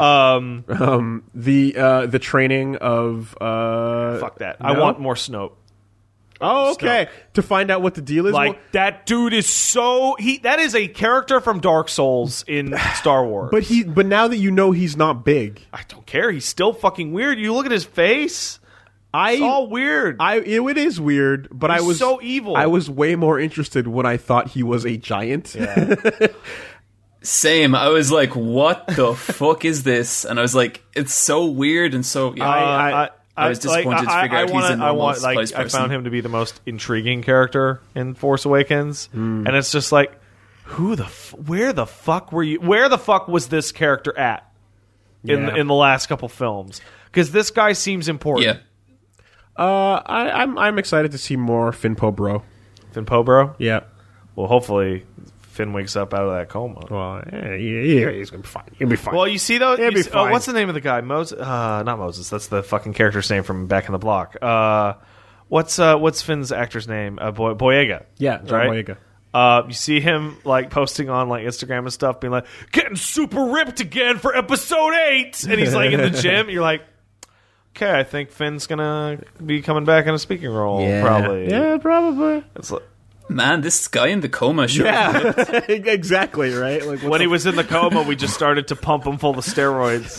The training of fuck that. No? I want more Snoke. Oh, okay. Snoke. To find out what the deal is. Like that dude is that is a character from Dark Souls in Star Wars. But now that you know he's not big, I don't care. He's still fucking weird. You look at his face. It's all weird. It is weird, but He's I was so evil. I was way more interested when I thought he was a giant. Yeah. Same. I was like, "What the fuck is this?" And I was like, "It's so weird and so." Yeah. I was disappointed to figure out he's a normal place person. I found him to be the most intriguing character in Force Awakens, and it's just like, where the fuck were you? Where the fuck was this character at in the last couple films? Because this guy seems important. Yeah. I'm excited to see more Finn Poe-Bro. Finn Poe-Bro? Yeah. Well, hopefully Finn wakes up out of that coma. Well, yeah, he's gonna be fine. He'll be fine. Well, you see though, he'll be fine. What's the name of the guy? Moses? Not Moses. That's the fucking character's name from Back in the Block. What's Finn's actor's name? Boyega. Yeah, John right? Boyega. You see him like posting on like Instagram and stuff, being like, "Getting super ripped again for episode 8," and he's like in the gym. You're like, okay, I think Finn's gonna be coming back in a speaking role. Yeah. Probably. Yeah, probably. It's like, man, this guy in the coma, sure. Yeah, exactly, right? Like, when he was in the coma, we just started to pump him full of steroids.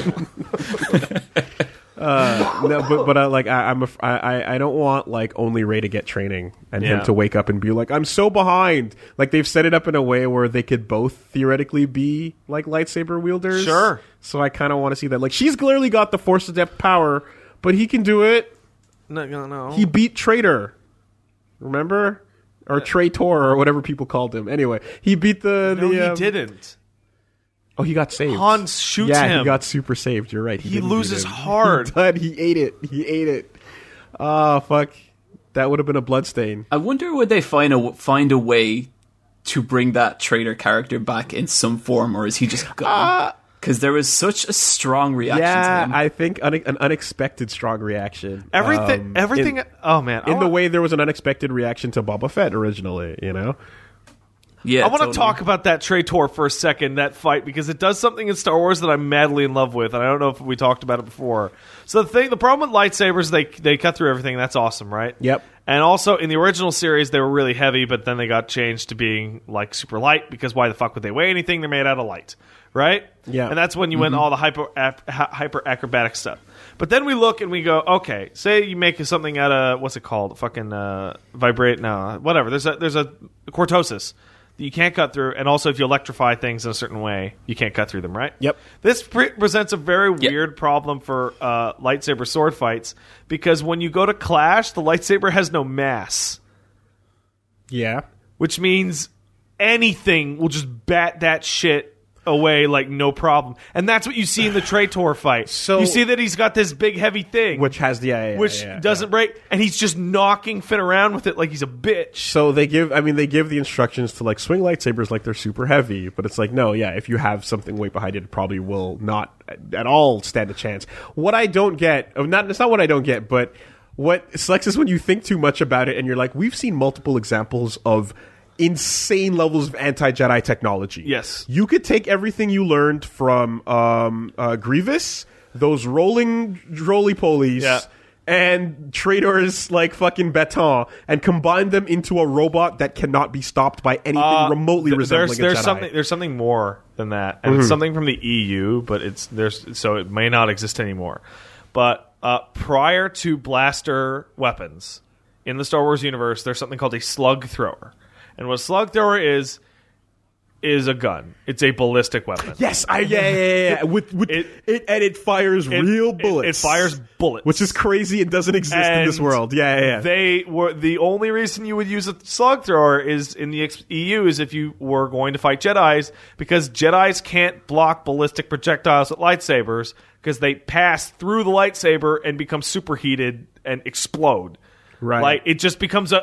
No, but I don't want like only Rey to get training and him to wake up and be like, I'm so behind. Like they've set it up in a way where they could both theoretically be like lightsaber wielders. Sure. So I kind of want to see that. Like she's clearly got the Force adept power, but he can do it. No. He beat Traitor. Remember? Or Traitor, or whatever people called him. Anyway, he beat the... No, he didn't. Oh, he got saved. Han shoots him. Yeah, he got super saved. You're right. He loses hard. He ate it. Oh, fuck. That would have been a bloodstain. I wonder would they find a way to bring that Traitor character back in some form, or is he just gone? Because there was such a strong reaction to him. I think an unexpected strong reaction. Everything. Oh man! The way there was an unexpected reaction to Boba Fett originally, you know. Yeah, I want to talk about that Traitor for a second, that fight, because it does something in Star Wars that I'm madly in love with, and I don't know if we talked about it before. So the problem with lightsabers, they cut through everything. That's awesome, right? Yep. And also in the original series, they were really heavy, but then they got changed to being like super light, because why the fuck would they weigh anything? They're made out of light. Right? Yeah. And that's when you went all the hyper acrobatic stuff. But then we look and we go, okay, say you make something out of, what's it called? Fucking vibrate? No, whatever. There's a cortosis that you can't cut through. And also if you electrify things in a certain way, you can't cut through them, right? Yep. This presents a very weird problem for lightsaber sword fights, because when you go to clash, the lightsaber has no mass. Yeah. Which means anything will just bat that shit away like no problem. And that's what you see in the Traitor fight. So- you see that he's got this big heavy thing. which has the which doesn't break, and he's just knocking Finn around with it like he's a bitch. So they give the instructions to like swing lightsabers like they're super heavy, but it's like no, yeah, if you have something weight behind it, it probably will not at all stand a chance. What I don't get, it's not what I don't get, but what sucks is when you think too much about it and you're like, we've seen multiple examples of insane levels of anti-Jedi technology. Yes. You could take everything you learned from Grievous, those rolling roly-polies, Yeah. and Traitors like fucking Baton, and combine them into a robot that cannot be stopped by anything remotely resembling a Jedi. There's something more than that, and it's something from the EU, but so it may not exist anymore. But prior to blaster weapons in the Star Wars universe, there's something called a slug thrower, and what a slug thrower is a gun. It's a ballistic weapon. Yes, yeah. It fires real bullets. It fires bullets, which is crazy and doesn't exist in this world. Yeah. They were the only reason you would use a slug thrower is in the EU is if you were going to fight Jedis, because Jedis can't block ballistic projectiles with lightsabers because they pass through the lightsaber and become superheated and explode. Right. Like it just becomes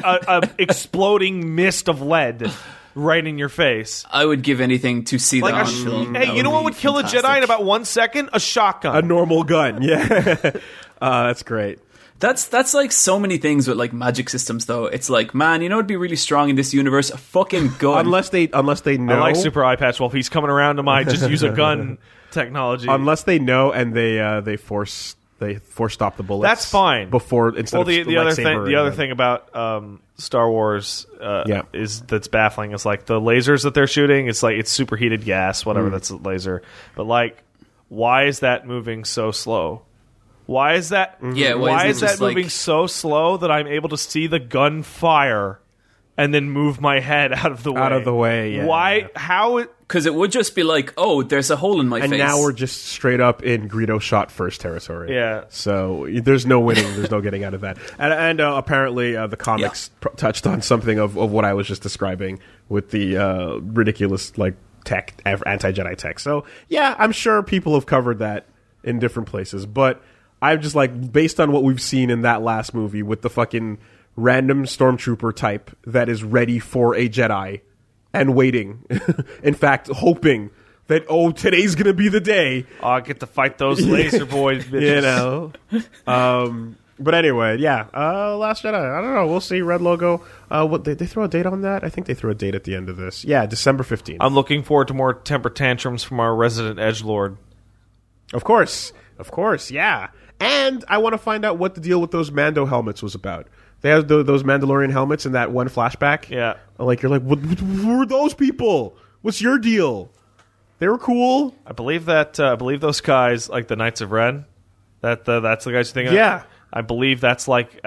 a exploding mist of lead. Right in your face. I would give anything to see that on film. Hey, you know what would kill a Jedi in about 1 second? A shotgun. A normal gun. Yeah. That's great. That's like so many things with like magic systems, though. It's like, man, you know, it'd be really strong in this universe. A fucking gun. Unless they know. I like Super Eye Patch Wolf. He's coming around to my just use a gun technology. Unless they know and they force stop the bullets. That's fine. Before instead of the other thing about Star Wars is that's baffling is like the lasers that they're shooting. It's like it's superheated gas, whatever. That's a laser. But like, why is that moving so slow? Why is that? Yeah. Why is that moving so slow that I'm able to see the gun fire and then move my head out of the way? Out of the way. Yeah. Why? How? Because it would just be like, oh, there's a hole in my face. And now we're just straight up in Greedo shot first territory. Yeah. So there's no winning. There's no getting out of that. And apparently the comics touched on something of what I was just describing with the ridiculous like tech, anti-Jedi tech. So yeah, I'm sure people have covered that in different places. But I'm just like, based on what we've seen in that last movie with the fucking random stormtrooper type that is ready for a Jedi and waiting, in fact, hoping that, today's going to be the day. I get to fight those laser boys, bitches. You know? But anyway, yeah. Last Jedi, I don't know. We'll see. Red logo. What they throw a date on that? I think they threw a date at the end of this. Yeah, December 15th. I'm looking forward to more temper tantrums from our resident edgelord. Of course, yeah. And I want to find out what the deal with those Mando helmets was about. They have those Mandalorian helmets in that one flashback. Yeah. Like, you're like, what were those people? What's your deal? They were cool. I believe those guys, like the Knights of Ren, that's the guys you're thinking Yeah. of? I believe that's like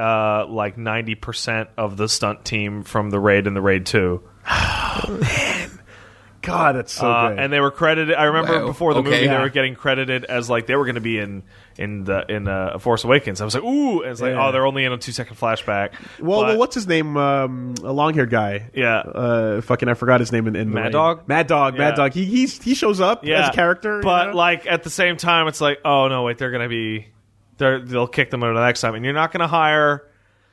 90% of the stunt team from the Raid and the Raid 2. Oh, man. God, that's so good. And they were credited. I remember before the movie, yeah. they were getting credited as like they were going to be in Force Awakens. I was like, ooh, and it's like, they're only in a 2-second flashback. Well, what's his name? A long-haired guy. Yeah. Fucking, I forgot his name in Mad Dog. Mad Dog. He shows up as a character, but like at the same time, it's like, oh no, wait, they'll kick them out the next time, and you're not going to hire.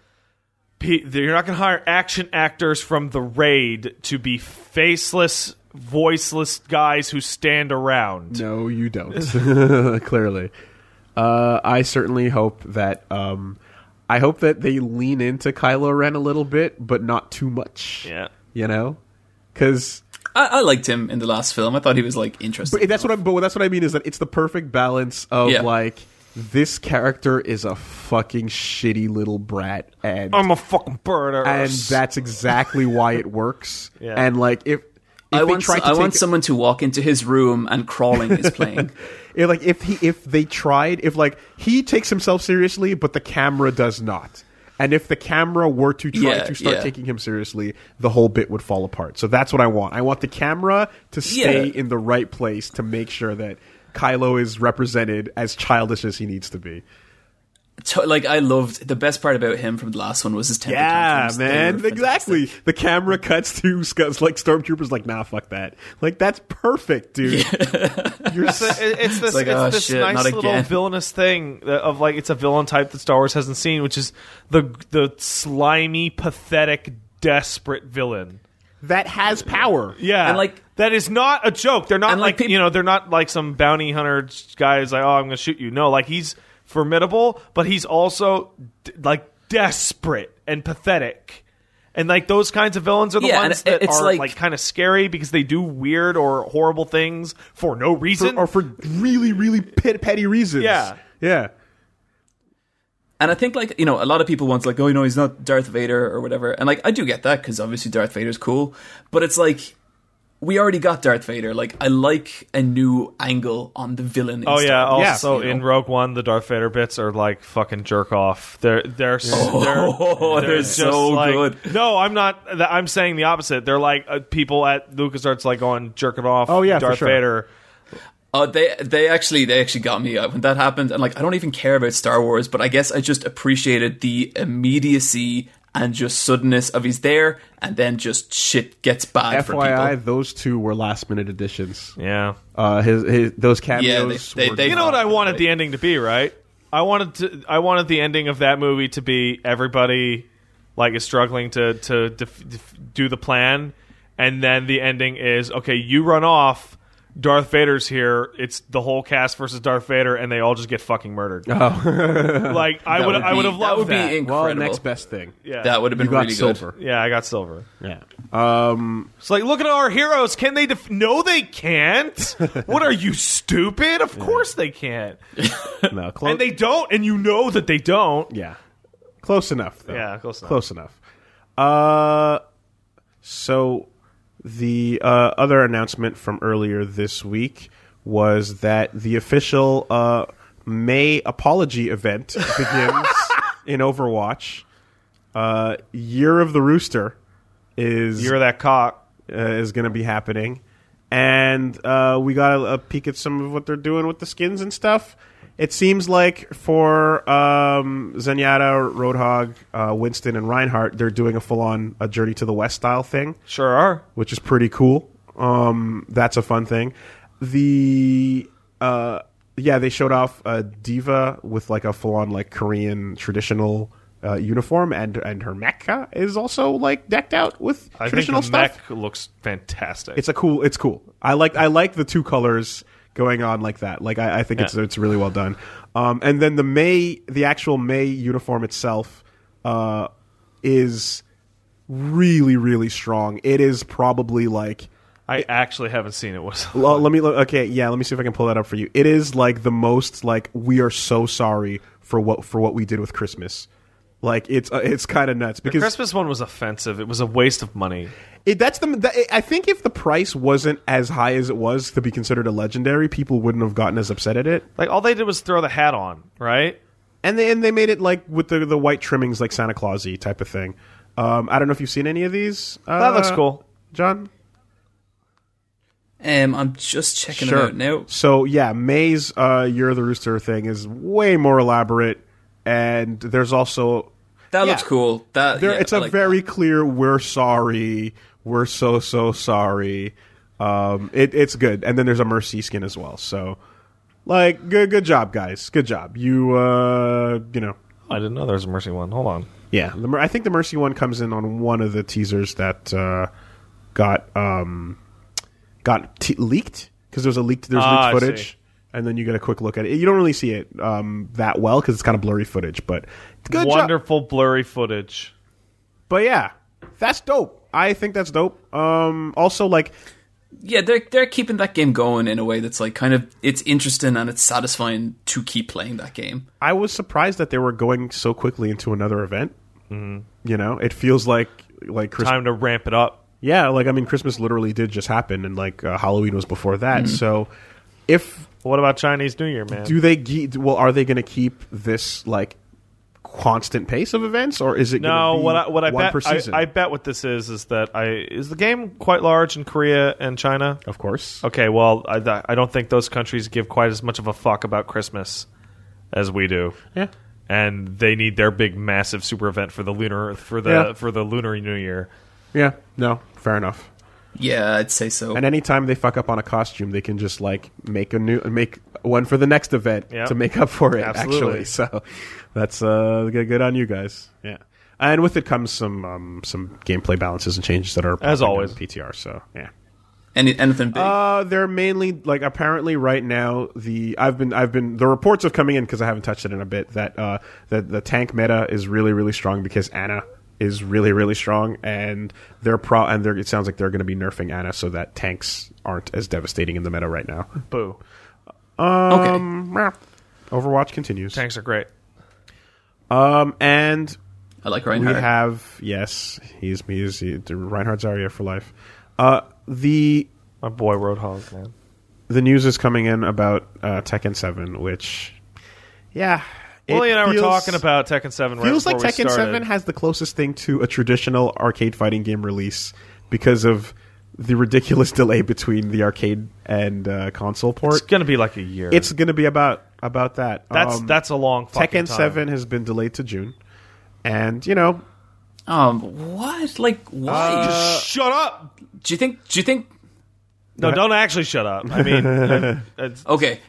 You're not going to hire action actors from the Raid to be faceless, voiceless guys who stand around. No, you don't. Clearly. I certainly hope that they lean into Kylo Ren a little bit, but not too much. Yeah. You know? Because I liked him in the last film. I thought he was like interesting. But that's what I mean is that it's the perfect balance of like, this character is a fucking shitty little brat, and I'm a fucking bird, and that's exactly why it works. Yeah. And like, if I want someone to walk into his room and crawling is playing. If he takes himself seriously, but the camera does not. And if the camera were to try to start taking him seriously, the whole bit would fall apart. So that's what I want. I want the camera to stay in the right place to make sure that Kylo is represented as childish as he needs to be. Like, I loved the best part about him from the last one was his temper tantrums. They man, were exactly. fantastic. The camera cuts to like stormtroopers, like, nah, fuck that. Like, that's perfect, dude. It's this like, oh, this shit, nice not little again. villainous thing of like it's a villain type that Star Wars hasn't seen, which is the slimy, pathetic, desperate villain. That has power. Yeah, And, like- that is not a joke. They're not And, like, like they're not like some bounty hunter guys like, oh, I'm going to shoot you. No, like he's formidable, but he's also like desperate and pathetic. And like those kinds of villains are the Yeah, ones and that it's are like- like kind of scary because they do weird or horrible things for no reason. Or for really, really petty reasons. Yeah. Yeah. And I think, like, a lot of people want, like, oh, he's not Darth Vader or whatever. And, like, I do get that, because obviously Darth Vader's cool. But it's like, we already got Darth Vader. Like, I like a new angle on the villain. Oh yeah. Also, you in know? Rogue One, the Darth Vader bits are like fucking jerk off. They're they're just so like- good. No, I'm not. I'm saying the opposite. They're like people at LucasArts like going jerking off. Oh, yeah, for Darth sure. Vader. Oh, they actually got me when that happened. And, like, I don't even care about Star Wars, but I guess I just appreciated the immediacy and just suddenness of he's there, and then just shit gets bad for FYI, people. those two were last-minute additions. Yeah. His those cameos. they- were they- You know what I wanted Right. the ending to be, right? I wanted the ending of that movie to be everybody like is struggling to do the plan, and then the ending is okay. You run off. Darth Vader's here. It's the whole cast versus Darth Vader, and they all just get fucking murdered. Like I would have loved that. Would be that. incredible. well, next best thing. Yeah. That would have been You got really silver. good. Yeah, I got silver. Yeah. It's like, look at our heroes. Can they? No, they can't. What are you, stupid? Of course they can't. No, And they don't, and you know that they don't. Yeah. Close enough, though. Yeah, close enough. Close enough. So the other announcement from earlier this week was that the official May apology event begins in Overwatch. Year of the Rooster is You're that cock. is going to be happening, and we got a peek at some of what they're doing with the skins and stuff. It seems like for Zenyatta, Roadhog, Winston, and Reinhardt, they're doing a full-on a Journey to the West style thing, Sure are. which is pretty cool. That's a fun thing. They showed off Diva with like a full-on like Korean traditional uniform, and her mecha is also like decked out with I think traditional the stuff. mech looks fantastic. It's cool. I like the two colors going on like that. Like I think it's really well done. And then the actual May uniform itself is really, really strong. It is probably like I actually haven't seen it. let me see if I can pull that up for you. It is like the most like we are so sorry for what we did with Christmas. Like it's kind of nuts The because Christmas one was offensive. It was a waste of money. I think if the price wasn't as high as it was to be considered a legendary, people wouldn't have gotten as upset at it. Like all they did was throw the hat on, right? And they made it like with the white trimmings, like Santa Claus-y type of thing. I don't know if you've seen any of these. That looks cool. John. I'm just checking it out now. So yeah, May's Year of the Rooster thing is way more elaborate, and there's also That looks cool. it's a very clear. We're sorry. We're so sorry. It's good, and then there's a Mercy skin as well. So, like, good job, guys. Good job. You know. I didn't know there was a Mercy one. Hold on. Yeah, I think the Mercy one comes in on one of the teasers that got leaked because there's leaked I footage, see. and then you get a quick look at it. You don't really see it that well because it's kind of blurry footage, but good job. Wonderful blurry footage. But yeah, that's dope. I think that's dope. Also, like, Yeah, they're keeping that game going in a way that's like kind of it's interesting and it's satisfying to keep playing that game. I was surprised that they were going so quickly into another event. Mm-hmm. You know, it feels like Christmas. Time to ramp it up. Yeah, like I mean, Christmas literally did just happen, and like Halloween was before that. Mm-hmm. So, if What about Chinese New Year, man? are they going to keep this like constant pace of events, or is it No, gonna be what I one bet per season? I bet what this is that is the game quite large in Korea and China? Of course. Okay, well I don't think those countries give quite as much of a fuck about Christmas as we do. Yeah. and they need their big, massive super event for the Lunar New Year. Yeah, no, fair enough. Yeah, I'd say so. And anytime they fuck up on a costume, they can just like make one for the next event to make up for it. Absolutely. Actually, so that's good on you guys. Yeah, and with it comes some gameplay balances and changes that are as always on PTR. So yeah. Anything big? They're mainly like apparently right now the reports of coming in because I haven't touched it in a bit that the tank meta is really really strong because Ana is really really strong and it sounds like they're going to be nerfing Ana so that tanks aren't as devastating in the meta right now. Boo. Okay. Overwatch continues. Tanks are great. And I like Reinhardt. we have he's Reinhardt Zarya for life. My boy Roadhog, man. The news is coming in about Tekken 7, which, yeah. Willie and I were talking about Tekken 7 right feels before like Tekken we started. 7 has the closest thing to a traditional arcade fighting game release because of the ridiculous delay between the arcade and console port. It's going to be like a year. It's going to be about that. That's a long fucking Tekken time. 7 has been delayed to June. And, what? Like, why? Just shut up. Do you think? No, don't actually shut up. I mean, it's, Okay.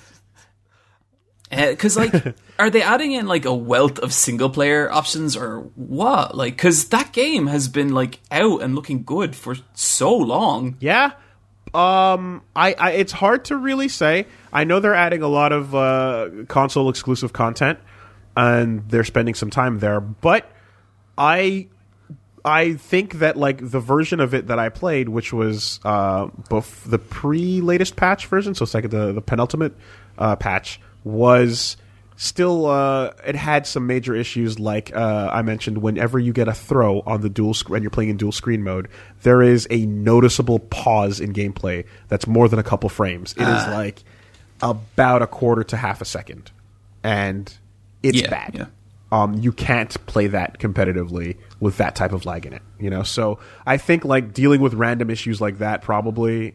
Because, are they adding in, a wealth of single-player options or what? Because that game has been, out and looking good for so long. Yeah. It's hard to really say. I know they're adding a lot of console-exclusive content, and they're spending some time there, but I think that the version of it that I played, which was both the pre-latest patch version, so the penultimate patch, was still it had some major issues. I mentioned, whenever you get a throw on the dual and you're playing in dual screen mode, there is a noticeable pause in gameplay that's more than a couple frames. It is about a quarter to half a second, and it's bad. Yeah. You can't play that competitively with that type of lag in it, So I think dealing with random issues like that probably.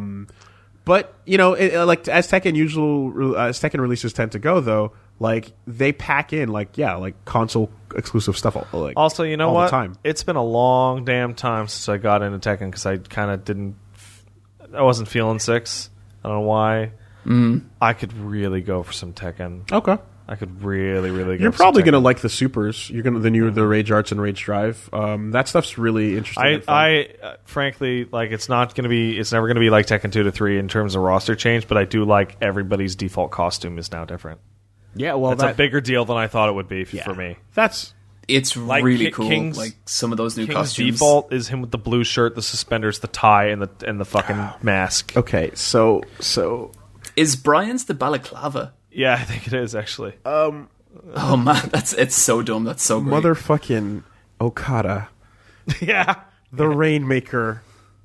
But as Tekken releases tend to go, though, they pack in console exclusive stuff. Also, you know all what? The time. It's been a long damn time since I got into Tekken because I kind of I wasn't feeling 6. I don't know why. I could really go for some Tekken. Okay. I could really, really go You're for probably some Tekken. going to like the supers. You're going to the Rage Arts and Rage Drive. That stuff's really interesting. and fun. I frankly, it's never going to be like Tekken 2 to 3 in terms of roster change, but I do like everybody's default costume is now different. Yeah, well, That's a bigger deal than I thought it would be for me. It's really cool. King's- Some of those new King's costumes. default is him with the blue shirt, the suspenders, the tie, and the fucking mask. okay. So Is Brian's the balaclava? Yeah, I think it is actually. Oh man, it's so dumb. That's so great. motherfucking Okada, Yeah. the Rainmaker,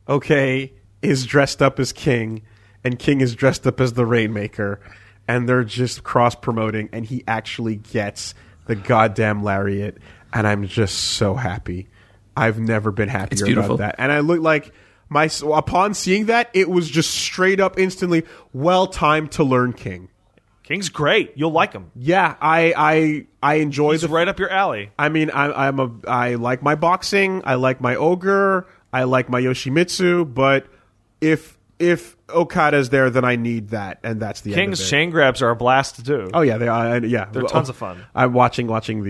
is dressed up as King, and King is dressed up as the Rainmaker, and they're just cross-promoting, and he actually gets the goddamn lariat, and I'm just so happy. I've never been happier beautiful. about that. And I look upon seeing that, it was just straight up instantly, time to learn King. King's great. You'll like him. Yeah, I enjoy He's right up your alley. I mean, I like my boxing, I like my ogre, I like my Yoshimitsu, but if Okada's there, then I need that, and that's the end King's of it. chain grabs are a blast to do. Oh yeah, they are. Yeah, They're tons of fun. I'm watching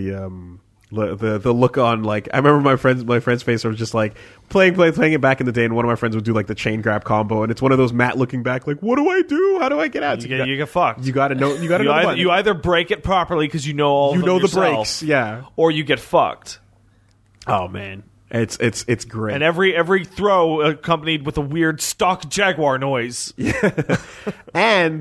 the look on I remember my friend's face was just playing it back in the day, and one of my friends would do the chain grab combo, and it's one of those Matt looking back what do I do? How do I get out? You get fucked. You got to know. You got to know. You either break it properly because you know all of them the yourself, breaks. Yeah. or you get fucked. Oh man, it's great. And every throw accompanied with a weird stock Jaguar noise. And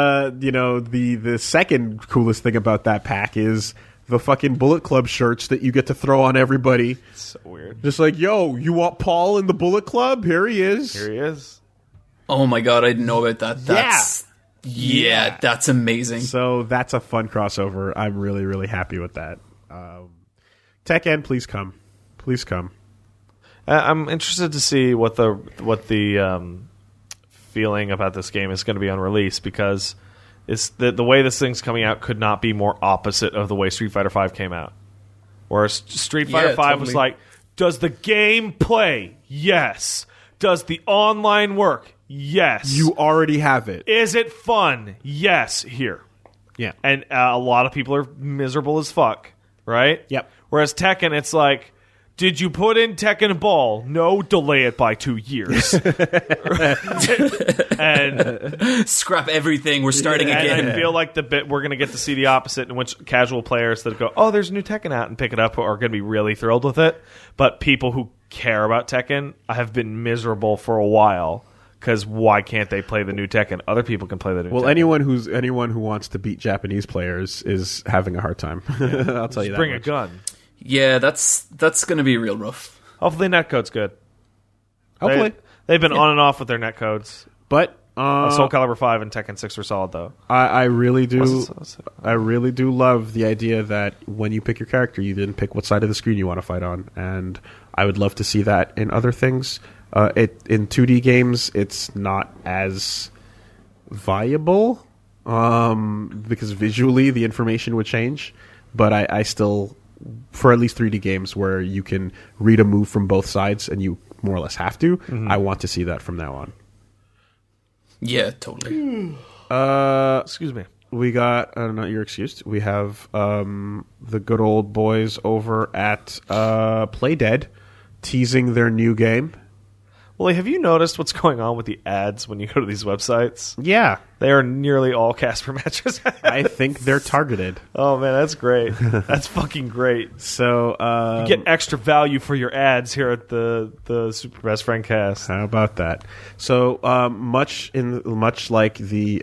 the second coolest thing about that pack is the fucking Bullet Club shirts that you get to throw on everybody. So weird. Just yo, you want Paul in the Bullet Club? Here he is. Here he is. Oh my god, I didn't know about that. That's amazing. So that's a fun crossover. I'm really, really happy with that. Tekken, please come. Please come. I'm interested to see what the feeling about this game is going to be on release because is that the way this thing's coming out could not be more opposite of the way Street Fighter V came out. Whereas Street Fighter V was totally. like, does the game play? Yes. Does the online work? Yes. You already have it. Is it fun? Yes. Here. Yeah. And a lot of people are miserable as fuck, right? Yep. Whereas Tekken, it's like, did you put in Tekken Ball? No, delay it by 2 years. and Scrap everything. We're starting and again. I feel like we're going to get to see the opposite, in which casual players that go, oh, there's a new Tekken out, and pick it up are going to be really thrilled with it. But people who care about Tekken have been miserable for a while. Because why can't they play the new Tekken? Other people can play the new Tekken. Anyone who wants to beat Japanese players is having a hard time. I'll tell you that. Bring a much. gun. Yeah, that's going to be real rough. Hopefully netcode's good. Hopefully. They've been on and off with their netcodes. But Soul Calibur 5 and Tekken 6 were solid, though. I really do. Was it- I really do love the idea that when you pick your character, you didn't pick what side of the screen you want to fight on, and I would love to see that in other things. In 2D games, it's not as viable because visually the information would change. But I still, for at least 3D games where you can read a move from both sides and you more or less have to, I want to see that from now on. Yeah, totally. Excuse me. We got, I don't know, you're excused. We have the good old boys over at Playdead teasing their new game. Well, have you noticed what's going on with the ads when you go to these websites? Yeah. They are nearly all Casper Mattress ads. I think they're targeted. Oh, man, that's great. That's fucking great. So, You get extra value for your ads here at the Super Best Friend Cast. how about that? So, much like the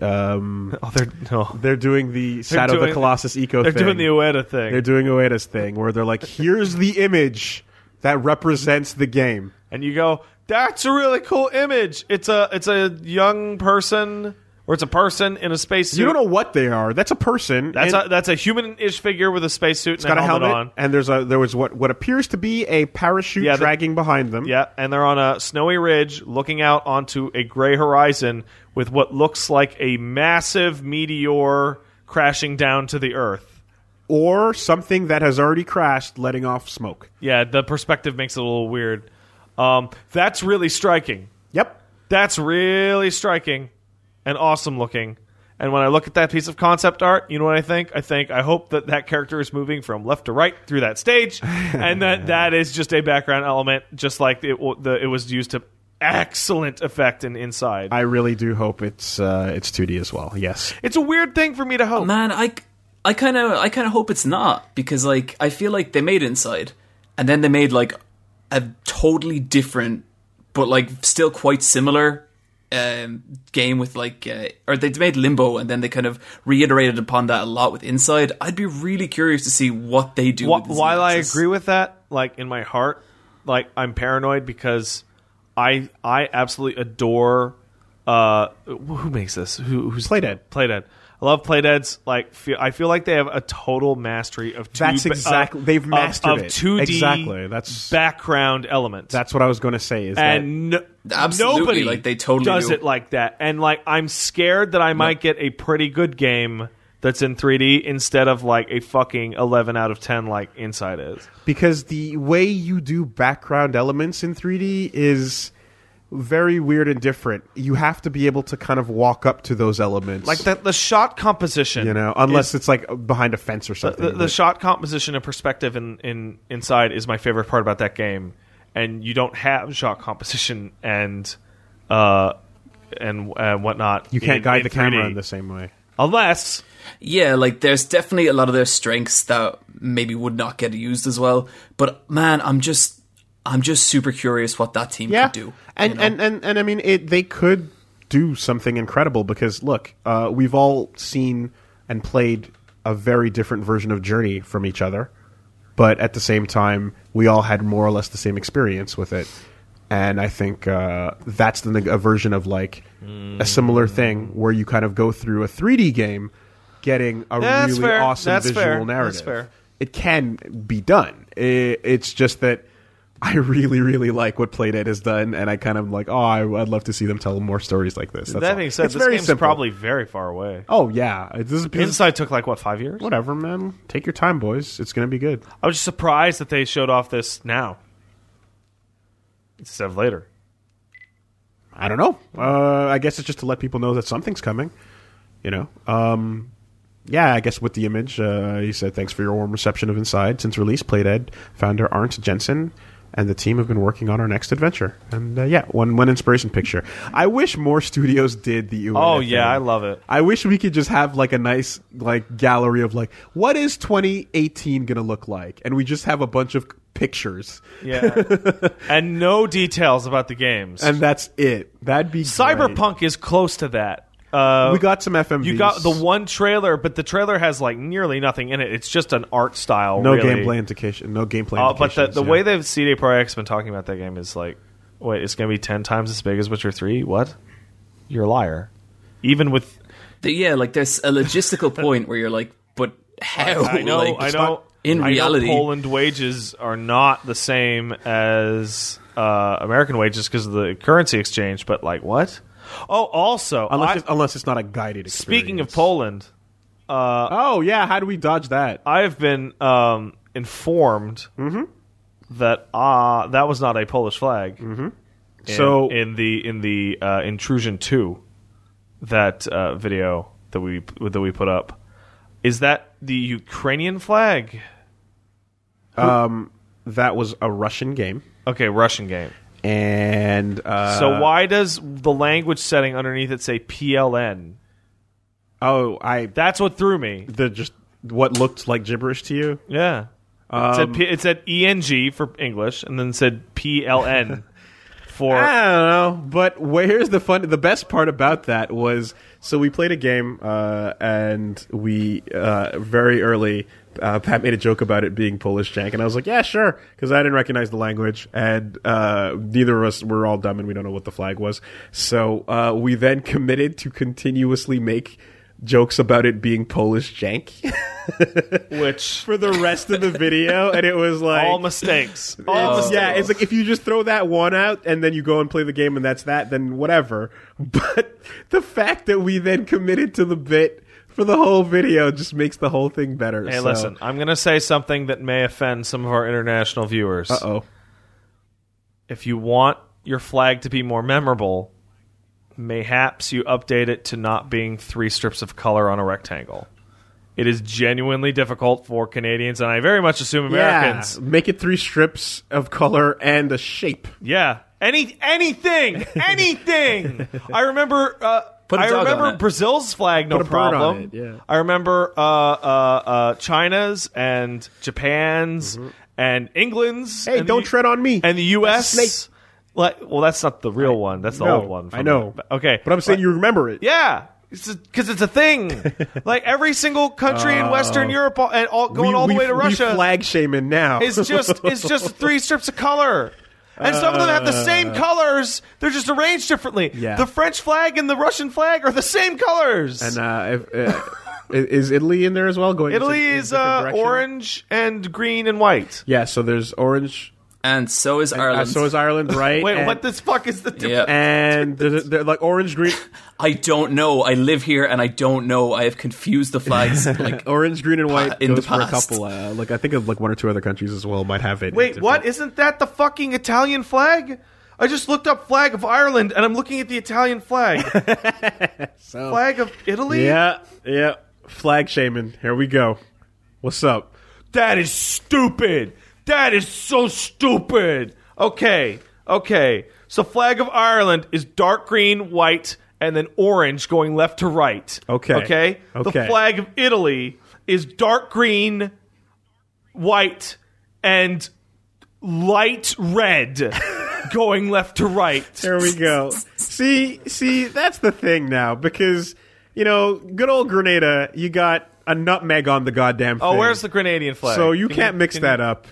they're doing the Shadow of the doing- Colossus eco They're thing. doing the Ueda thing. They're doing Ueda's thing where they're like, here's the image that represents the game. And you go, that's a really cool image. It's a young person, or it's a person in a spacesuit. You don't know what they are. That's a person. That's a human-ish figure with a spacesuit and got a helmet on, on. and there was what appears to be a parachute Yeah, dragging behind them. Yeah, and they're on a snowy ridge looking out onto a gray horizon with what looks like a massive meteor crashing down to the Earth. Or something that has already crashed, letting off smoke. Yeah, the perspective makes it a little weird. That's really striking. Yep. That's really striking and awesome looking. And when I look at that piece of concept art, you know what I think? I hope that character is moving from left to right through that stage, and that is just a background element, just like it was used to excellent effect in Inside. I really do hope it's 2D as well. Yes. It's a weird thing for me to hope. Man, I kind of hope it's not, because like I feel like they made Inside, and then they made like a totally different but like still quite similar game with like or they made Limbo, and then they kind of reiterated upon that a lot with Inside. I'd be really curious to see what they do with the While I Z-axis. agree with that, like in my heart, like I'm paranoid because I absolutely adore who makes this? Who's Playdead. Playdead. I love Playdead's. Like, I feel like they have a total mastery of That's exactly they've mastered it. 2D exactly. That's background elements. what I was going to say. Is and Absolutely, nobody like, they totally does do. it like that. And like I'm scared that I might get a pretty good game that's in 3D instead of like a fucking 11 out of 10 like Inside is. because the way you do background elements in 3D is very weird and different. You have to be able to kind of walk up to those elements, Like the shot composition, unless it's like behind a fence or something. the shot composition and perspective in Inside is my favorite part about that game. And you don't have shot composition and whatnot. you can't guide in the camera 3D. in the same way. Unless Yeah, like there's definitely a lot of their strengths that maybe would not get used as well. But man, I'm just super curious what that team could do. And, you know? and I mean, they could do something incredible because look, we've all seen and played a very different version of Journey from each other, but at the same time, we all had more or less the same experience with it. And I think that's a version of like a similar thing where you kind of go through a 3D game, getting a That's really fair. awesome That's visual fair. narrative. That's fair. It can be done. It's just that I really, really like what Playdead has done, and I kind of like, I'd love to see them tell more stories like this. That's that all. being said, It's this very game's simple. probably very far away. Oh yeah, Inside took like 5 years? Whatever, man. Take your time, boys. It's gonna be good. I was just surprised that they showed off this now instead of later. I don't know. I guess it's just to let people know that something's coming. You know. Yeah, I guess with the image, he said, "Thanks for your warm reception of Inside. Since release, Playdead founder Arndt Jensen and the team have been working on our next adventure." And one inspiration picture. I wish more studios did the UNF Oh yeah, thing. I love it. I wish we could just have like a nice like gallery of like what is 2018 gonna look like, and we just have a bunch of pictures, Yeah, and no details about the games. and that's it. That'd be great. Cyberpunk is close to that. We got some FMVs. You got the one trailer, but the trailer has like nearly nothing in it. It's just an art style. no really. gameplay indication. No gameplay. But indications, the yeah. way that CD Projekt's been talking about that game is like, wait, it's going to be 10 times as big as Witcher 3? What? You're a liar. Even with... Like there's a logistical point where you're like, but how? I know, Like, I it's know. not- In I reality, know Poland wages are not the same as American wages because of the currency exchange, but like, what? Oh, also... unless it's not a guided experience. speaking of Poland... oh yeah, how do we dodge that? I have been informed that that was not a Polish flag. Mm-hmm. So- in the Intrusion 2, that video that we put up, is that the Ukrainian flag? That was a Russian game, Okay, Russian game. and So why does the language setting underneath it say PLN? That's what threw me. just what looked like gibberish to you. Yeah. It said ENG for English, and then it said PLN for... I don't know, but here's the fun. The best part about that was, so we played a game, and we very early. Pat made a joke about it being Polish jank, and I was like, "Yeah, sure," because I didn't recognize the language, and neither of us were all dumb, and we don't know what the flag was. So we then committed to continuously make jokes about it being Polish jank which... for the rest of the video, and it was like all mistakes. All mistakes. Yeah, it's like if you just throw that one out and then you go and play the game and that's that, then whatever. But the fact that we then committed to the bit for the whole video just makes the whole thing better. Hey, listen, I'm going to say something that may offend some of our international viewers. Uh-oh. If you want your flag to be more memorable, mayhaps you update it to not being 3 strips of color on a rectangle. It is genuinely difficult for Canadians, and I very much assume Americans. Yeah, make it 3 strips of color and a shape. Yeah. Anything. I remember... Put a I dog remember on it. Brazil's flag, no Put a bird on problem. it, yeah. I remember China's and Japan's and England's. Hey, and don't tread on me. And the U.S. That's a snake. Like, well, that's not the real one. That's the No, old one. I know. Okay, But I'm saying you remember it. yeah, because it's a thing. Like every single country in Western Europe and going all the way to Russia We flag shaming now. is just 3 strips of color. And some of them have the same colors. They're just arranged differently. Yeah. The French flag and the Russian flag are the same colors. And is Italy in there as well? Going Italy in is different direction? orange and green and white. Yeah, so there's orange. and so is Ireland. So is Ireland, right? Wait, and, what the fuck is the difference? Yeah. And they're like orange, green, I don't know. I live here, and I don't know. I have confused the flags. Like, orange, green, and white in the goes for a past. couple. Like I think of like 1 or 2 other countries as well might have it. Wait, what? Isn't that the fucking Italian flag? I just looked up flag of Ireland, and I'm looking at the Italian flag. Flag of Italy? Yeah. Flag shaming. Here we go. What's up? That is stupid. That is so stupid. Okay. So flag of Ireland is dark green, white, and then orange going left to right. Okay. The flag of Italy is dark green, white, and light red going left to right. There we go. See, that's the thing now because good old Grenada, you got a nutmeg on the goddamn thing. Oh, where's the Grenadian flag? So you can't mix that up.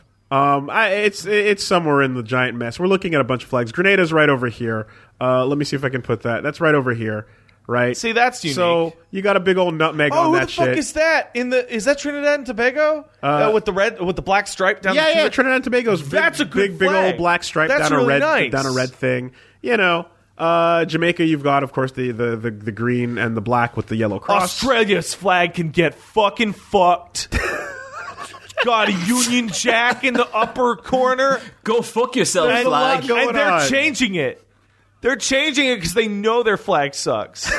It's somewhere in the giant mess. We're looking at a bunch of flags. Grenada's right over here. Let me see if I can put that. That's right over here. right? See, that's unique. So you got a big old nutmeg on who that the fuck shit. is that? Is that Trinidad and Tobago with the black stripe down? Yeah, the Trinidad and Tobago's That's a good big flag. old black stripe That's down really a red nice. down a red thing. You know, Jamaica, you've got, of course, the green and the black with the yellow cross. Australia's flag can get fucking fucked. Got a Union Jack in the upper corner. Go fuck yourself, There's a lot flag. going And they're on. changing it. They're changing it because they know their flag sucks.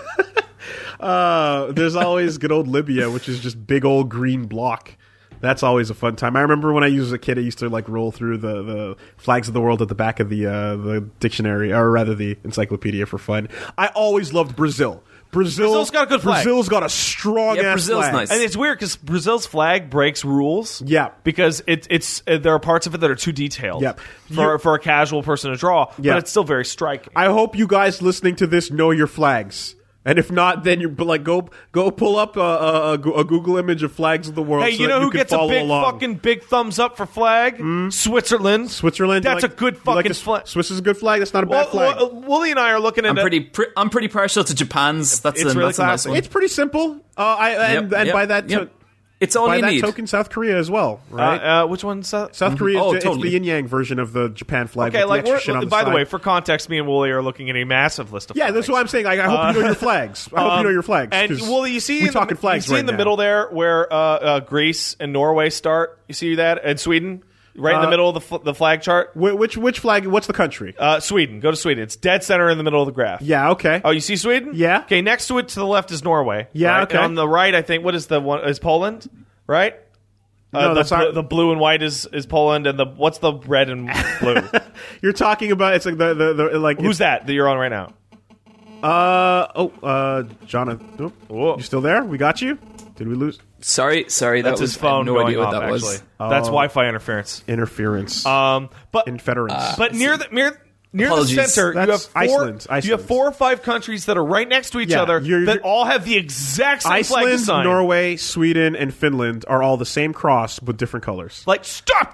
There's always good old Libya, which is just big old green block. That's always a fun time. I remember when I was a kid, I used to like roll through the flags of the world at the back of the dictionary, or rather the encyclopedia, for fun. I always loved Brazil. Brazil's got a good flag. Brazil's got a strong Yeah, ass Brazil's flag. nice. And it's weird because Brazil's flag breaks rules. Yeah. Because it's there are parts of it that are too detailed. Yep. For a casual person to draw. Yeah. But it's still very striking. I hope you guys listening to this know your flags. And if not, then you go pull up a Google image of flags of the world. Hey, so you that know who can gets a follow big along. fucking big thumbs up for flag? Switzerland. Switzerland? That's You a good you fucking a flag. Swiss is a good flag. That's not a bad flag. Wooly and I are looking at I'm pretty partial to Japan's. That's It's a, really that's a nice classic. one. It's pretty simple. By that it's all by you that need. token, South Korea as well, right? which one's that? South Korea Oh, is totally. it's the yin yang version of the Japan flag. Okay, with like the extra shit on by the side. way, for context, me and Wooly are looking at a massive list of Yeah, flags. that's what I'm saying. Like, I hope you know your flags. I hope you know your flags. And 'cause Wooly, you see, we're talking flags you see right in the now. middle there where Greece and Norway start. You see that, and Sweden, right in the middle of the flag chart. Which flag? What's the country? Sweden. Go to Sweden. It's dead center in the middle of the graph. Yeah, okay. Oh, you see Sweden? Yeah. Okay, next to it to the left is Norway. Yeah, right? okay. And on the right, I think, what is the one? Is Poland, right? No, that's not. The blue and white is Poland, and what's the red and blue? You're talking about it's like the like Who's that you're on right now? Jonathan. Whoa. You still there? We got you. Did we lose Sorry. That That's was his phone I have no going idea what off. that Actually, was. that's Wi-Fi interference. interference? But Interference. But near the Apologies. center, That's Iceland. You have 4 or 5 countries that are right next to each Yeah, other you're- that all have the exact same flag Iceland, design. Norway, Sweden, and Finland are all the same cross but different colors. Like, stop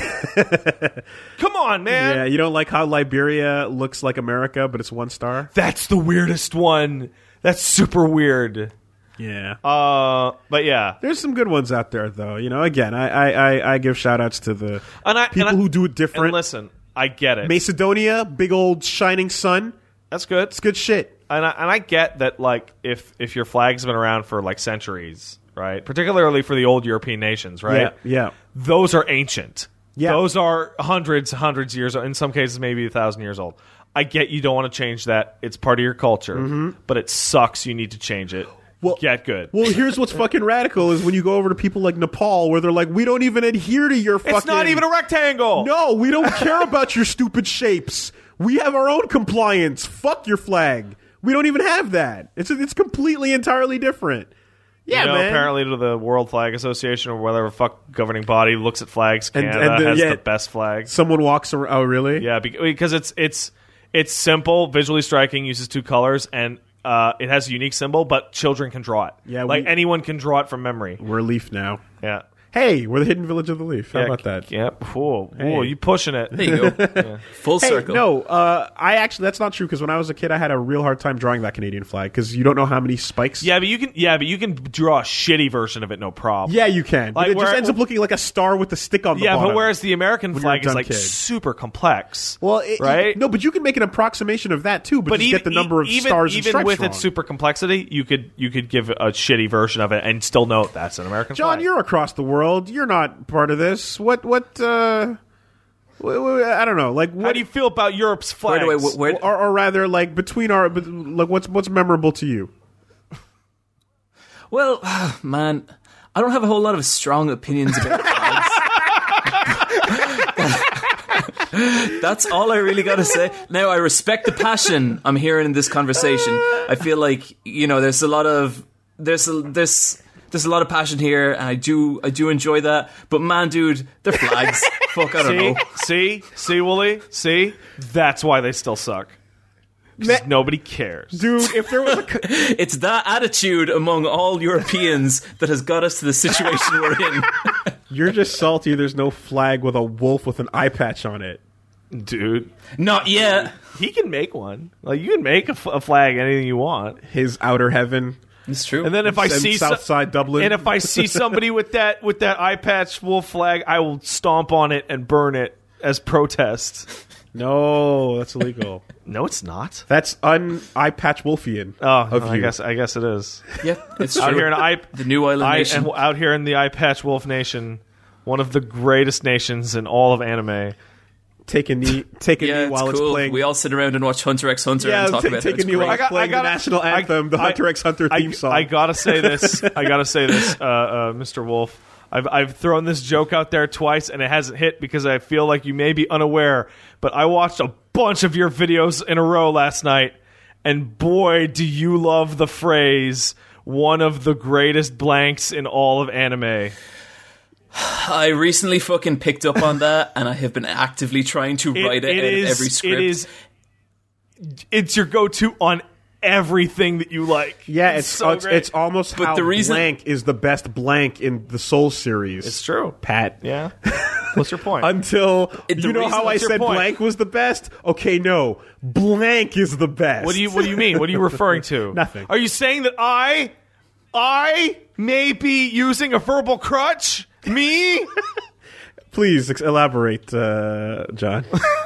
that! Come on, man. Yeah, you don't like how Liberia looks like America, but it's one star? That's the weirdest one. That's super weird. Yeah. But yeah, There's some good ones out there, though. You know, again, I give shout-outs to the people who do it different. And listen, I get it. Macedonia, big old shining sun. That's good. It's good shit. And I get that, like, if your flag's been around for like centuries, right? Particularly for the old European nations, right? Yeah. Those are ancient. Yeah. Those are hundreds years old. In some cases, maybe 1,000 years old. I get you don't want to change that. It's part of your culture, but it sucks. You need to change it. Well- Get good. Well, here's what's fucking radical is when you go over to people like Nepal where they're like, we don't even adhere to your fucking... It's not even a rectangle. No, we don't care about your stupid shapes. We have our own compliance. Fuck your flag. We don't even have that. It's completely, entirely different. Yeah, you know, man. apparently to the World Flag Association or whatever fuck governing body looks at flags, Canada and has yeah, the best flag. Someone walks around... Oh, really? Yeah, because it's simple, visually striking, uses 2 colors, and it has a unique symbol, but children can draw it. Yeah, like anyone can draw it from memory. We're a leaf now. Yeah. Hey, we're the hidden village of the leaf. How Yeah, about that? Yeah. Ooh, Hey. you pushing it. There you go. Full Hey, circle. no, I actually that's not true because when I was a kid, I had a real hard time drawing that Canadian flag because you don't know how many spikes. Yeah, but you can draw a shitty version of it, no problem. Yeah, you can. Like But it just where- ends up looking like a star with the stick on the Yeah, bottom. but whereas the American you're a flag is dumb like kid. super complex. well, right? No, but you can make an approximation of that too. But just get the number of stars and even stripes with wrong. its super complexity, you could give a shitty version of it and still know that's an American John, flag. you're across the world. You're not part of this. What? I don't know. Like, How what? do you feel about Europe's Where flags? do I? Where, or rather, like between our, like, what's memorable to you? well, man, I don't have a whole lot of strong opinions about flags. That's all I really got to say. Now, I respect the passion I'm hearing in this conversation. I feel like, you know, there's a lot of passion here, and I do enjoy that. But man, dude, they're flags. Fuck, I don't know. See, Wooly, see, that's why they still suck. 'Cause nobody cares. Dude, if there was a It's that attitude among all Europeans that has got us to the situation we're in. You're just salty there's no flag with a wolf with an eye patch on it. Dude, Not yet. he can make one. Like, you can make a flag anything you want. His outer heaven. It's true. And then if I And see Southside Dublin. and if I see somebody with that eye patch wolf flag, I will stomp on it and burn it as protest. No, that's illegal. No, it's not. That's eye patch wolfian. Oh, of I you. guess it is. yeah, it's true. Out here in the new island nation. out here in the eye patch wolf nation, one of the greatest nations in all of anime. Take a knee Yeah, while it's cool. it's playing. We all sit around and watch Hunter x Hunter and talk about take it. It's a knee while great. it's playing the national anthem, the Hunter x Hunter theme song. I gotta say this. Mr. Wolf. I've thrown this joke out there twice and it hasn't hit because I feel like you may be unaware. But I watched a bunch of your videos in a row last night, and boy, do you love the phrase "one of the greatest blanks in all of anime." I recently fucking picked up on that, and I have been actively trying to write it out of every script. It's your go-to on everything that you like. Yeah, it's so great. it's almost But how the reason- blank is the best blank in the Soul series. It's true. Pat. Yeah. What's your point? Until The you know reason- how I what's your said point? blank was the best? Okay, no. Blank is the best. What do you mean? What are you referring to? Nothing. Are you saying that I may be using a verbal crutch? Me? Please elaborate, John.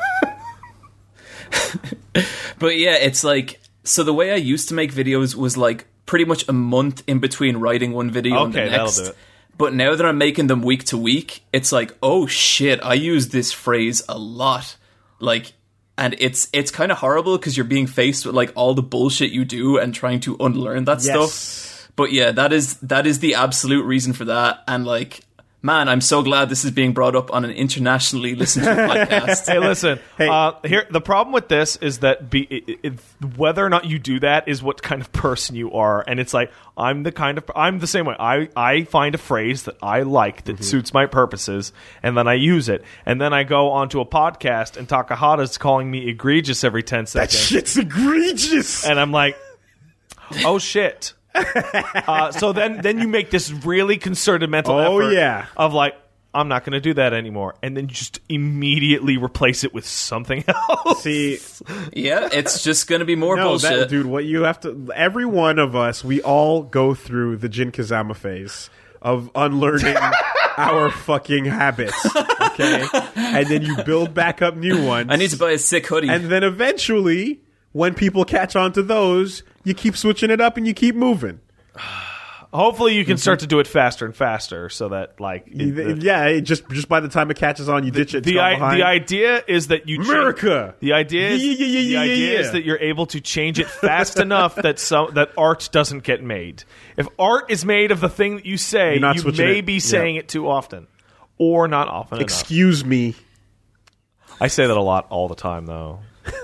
But yeah, it's like, so the way I used to make videos was like pretty much a month in between writing one video and the Okay, that'll next. do it. But now that I'm making them week to week, it's like, oh shit, I use this phrase a lot. Like, and it's kind of horrible because you're being faced with like all the bullshit you do and trying to unlearn that stuff. But yeah, that is the absolute reason for that. And like, man, I'm so glad this is being brought up on an internationally listened to podcast. Hey, listen. Hey. Here, the problem with this is that whether or not you do that is what kind of person you are, and it's like I'm the same way. I find a phrase that I like that suits my purposes, and then I use it, and then I go onto a podcast, and Takahata's calling me egregious every 10 That seconds, shit's egregious. and I'm like, oh shit. So then you make this really concerted mental effort of like, I'm not going to do that anymore, and then you just immediately replace it with something else. See, Yeah, it's just going to be more no, bullshit. dude, what you have to... Every one of us, we all go through the Jin Kazama phase of unlearning our fucking habits, okay? And then you build back up new ones. I need to buy a sick hoodie. And then eventually, when people catch on to those, you keep switching it up and you keep moving. Hopefully, you can start to do it faster and faster, so that like Just by the time it catches on, you ditch it. the idea is that you America. The idea is Yeah. that you're able to change it fast enough that art doesn't get made. If art is made of the thing that you say, You're not you switching may it. be saying it too often, or not often enough. Excuse me. I say that a lot all the time, though.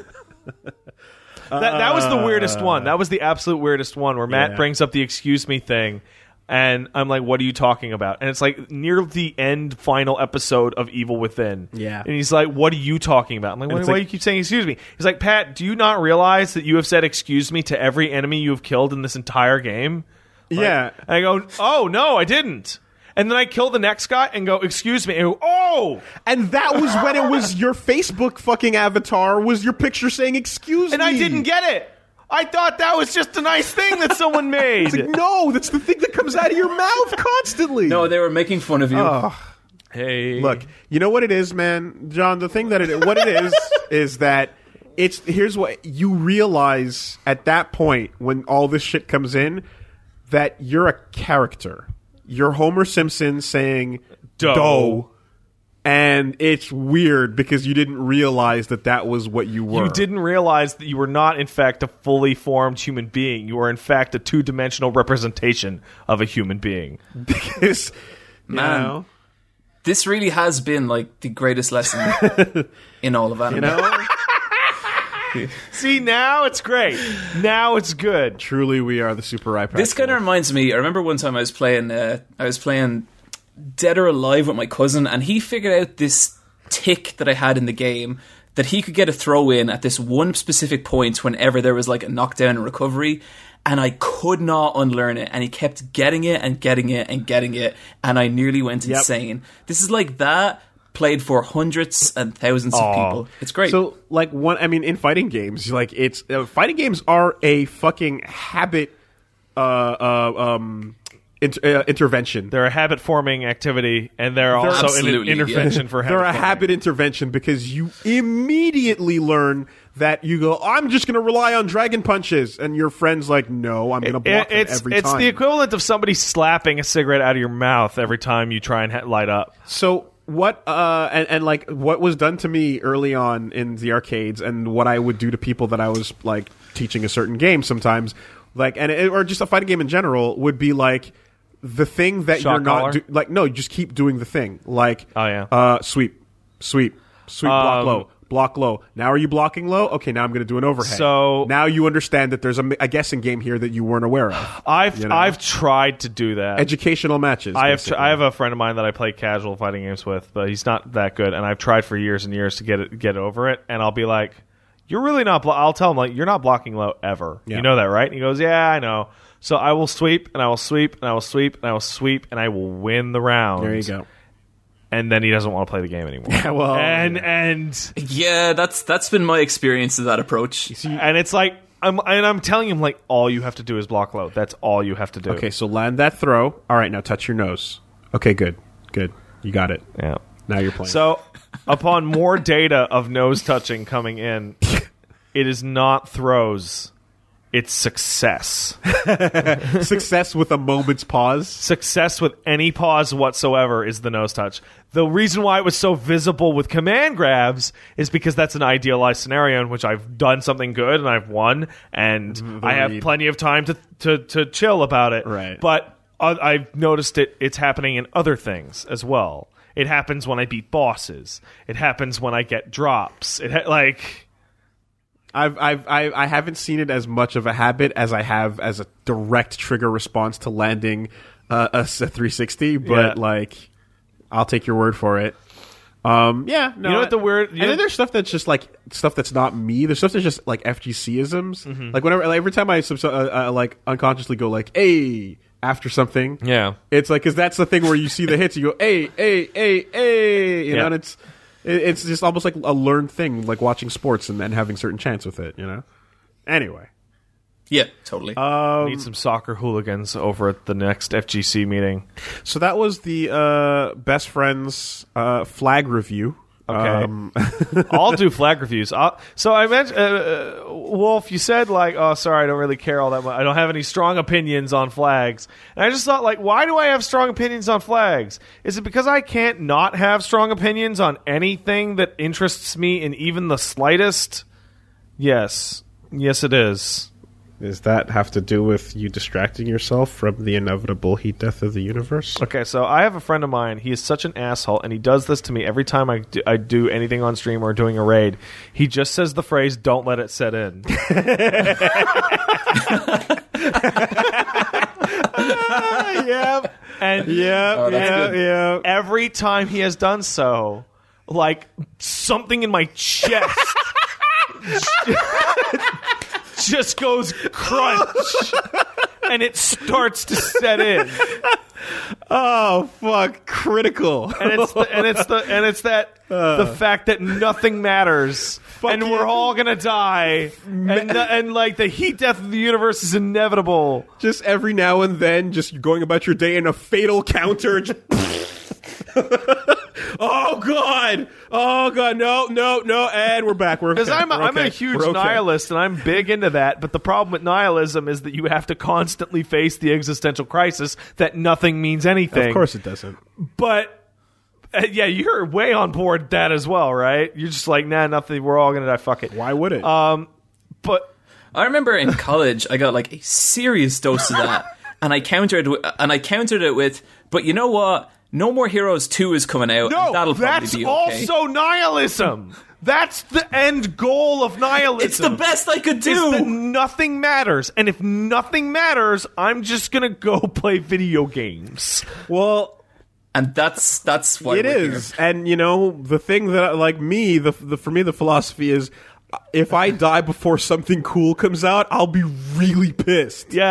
That was the weirdest one. That was the absolute weirdest one where Matt Yeah. brings up the excuse me thing, and I'm like, what are you talking about? And it's like near the end final episode of Evil Within. Yeah. And he's like, what are you talking about? I'm like, why it's do like- you keep saying excuse me? He's like, Pat, do you not realize that you have said excuse me to every enemy you have killed in this entire game? Yeah. And I go, oh, no, I didn't. And then I kill the next guy and go, excuse me. And go, oh! And that was when it was your Facebook fucking avatar was your picture saying excuse And me. I didn't get it. I thought that was just a nice thing that someone made. It's like, no, that's the thing that comes out of your mouth constantly. no, they were making fun of you. Hey. Look, you know what it is, man? John, the thing that what it is that here's what you realize at that point when all this shit comes in, that you're a character. You're Homer Simpson saying dough. And it's weird because you didn't realize that was what you were. You didn't realize that you were not, in fact, a fully formed human being. You were, in fact, a two-dimensional representation of a human being. Because, Man. you know, This really has been like the greatest lesson in all of anime. you know, See, now it's great. Now it's good. truly we are the super iPad. This kind of reminds me. I remember one time I was playing Dead or Alive with my cousin, and he figured out this tick that I had in the game that he could get a throw in at this one specific point whenever there was like a knockdown and recovery, and I could not unlearn it, and he kept getting it and getting it and getting it, and I nearly went insane. This is like that, played for hundreds and thousands of people. It's great. So, like, in fighting games, like, it's fighting games are a fucking habit intervention. They're a habit-forming activity, and they're also an intervention for habit. They're a habit intervention because you immediately learn that you go, I'm just going to rely on dragon punches, and your friend's like, no, I'm going to block it every time. It's the equivalent of somebody slapping a cigarette out of your mouth every time you try and light up. So what like what was done to me early on in the arcades, and what I would do to people that I was like teaching a certain game sometimes, like or just a fighting game in general, would be like the thing that Shot you're not caller? like. No, you just keep doing the thing. Like sweep, block low. Now are you blocking low? Okay, now I'm going to do an overhead. So now you understand that there's a guessing game here that you weren't aware of. I've tried to do that. Educational matches. I have a friend of mine that I play casual fighting games with, but he's not that good, and I've tried for years and years to get over it. And I'll be like, "You're really not." I'll tell him like, "You're not blocking low ever." Yeah. You know that, right? And he goes, "Yeah, I know." So I will sweep, and I will sweep, and I will sweep, and I will sweep, and I will win the round. There you go. And then he doesn't want to play the game anymore. Yeah, well, and yeah, that's been my experience of that approach. And it's like I'm telling him like all you have to do is block low. That's all you have to do. Okay, so land that throw. All right, now touch your nose. Okay, good. You got it. Yeah. Now you're playing. So upon more data of nose touching coming in, it is not throws. It's success. Success with a moment's pause. Success with any pause whatsoever is the nose touch. The reason why it was so visible with command grabs is because that's an idealized scenario in which I've done something good and I've won, and I have plenty of time to chill about it. Right. But I've noticed it's happening in other things as well. It happens when I beat bosses. It happens when I get drops. I haven't seen it as much of a habit as I have as a direct trigger response to landing a 360, but like I'll take your word for it. Yeah, no. You know what the weird? And then there's stuff that's just like stuff that's not me. There's stuff that's just like FGC-isms. Mm-hmm. Like every time I like unconsciously go like, "Hey," after something. Yeah, it's like because that's the thing where you see the hits, you go, "Hey, hey, hey, hey," you know, and it's just almost like a learned thing, like watching sports and then having certain chance with it, you know? Anyway. Yeah, totally. Need some soccer hooligans over at the next FGC meeting. So that was the Best Friends flag review. Okay. I'll do flag reviews. So I mentioned, Wolf, you said like, oh, sorry, I don't really care all that much. I don't have any strong opinions on flags. And I just thought like, why do I have strong opinions on flags? Is it because I can't not have strong opinions on anything that interests me in even the slightest? Yes. Yes, it is. Does that have to do with you distracting yourself from the inevitable heat death of the universe? Okay, so I have a friend of mine. He is such an asshole, and he does this to me every time I do anything on stream or doing a raid. He just says the phrase, "Don't let it set in." Yep. And yeah. Every time he has done so, like something in my chest just goes crunch, and it starts to set in. Oh fuck! Critical. And it's the fact that nothing matters, and we're all gonna die, and like the heat death of the universe is inevitable. Just every now and then, just going about your day in a fatal counter. Just oh god, no, and we're back. Because I'm a huge nihilist, and I'm big into that. But the problem with nihilism is that you have to constantly face the existential crisis that nothing means anything. Of course, it doesn't. But yeah, you're way on board that as well, right? You're just like, nah, nothing. We're all gonna die. Fuck it. Why would it? But I remember in college, I got like a serious dose of that, and I countered it with, but you know what? No More Heroes 2 is coming out. No, and that'll probably that's be okay. also nihilism. That's the end goal of nihilism. It's the best I could do. Is that nothing matters, and if nothing matters, I'm just gonna go play video games. Well, and that's why it is. Here. And you know, the thing that like me, for me, the philosophy is, if I die before something cool comes out, I'll be really pissed. Yeah.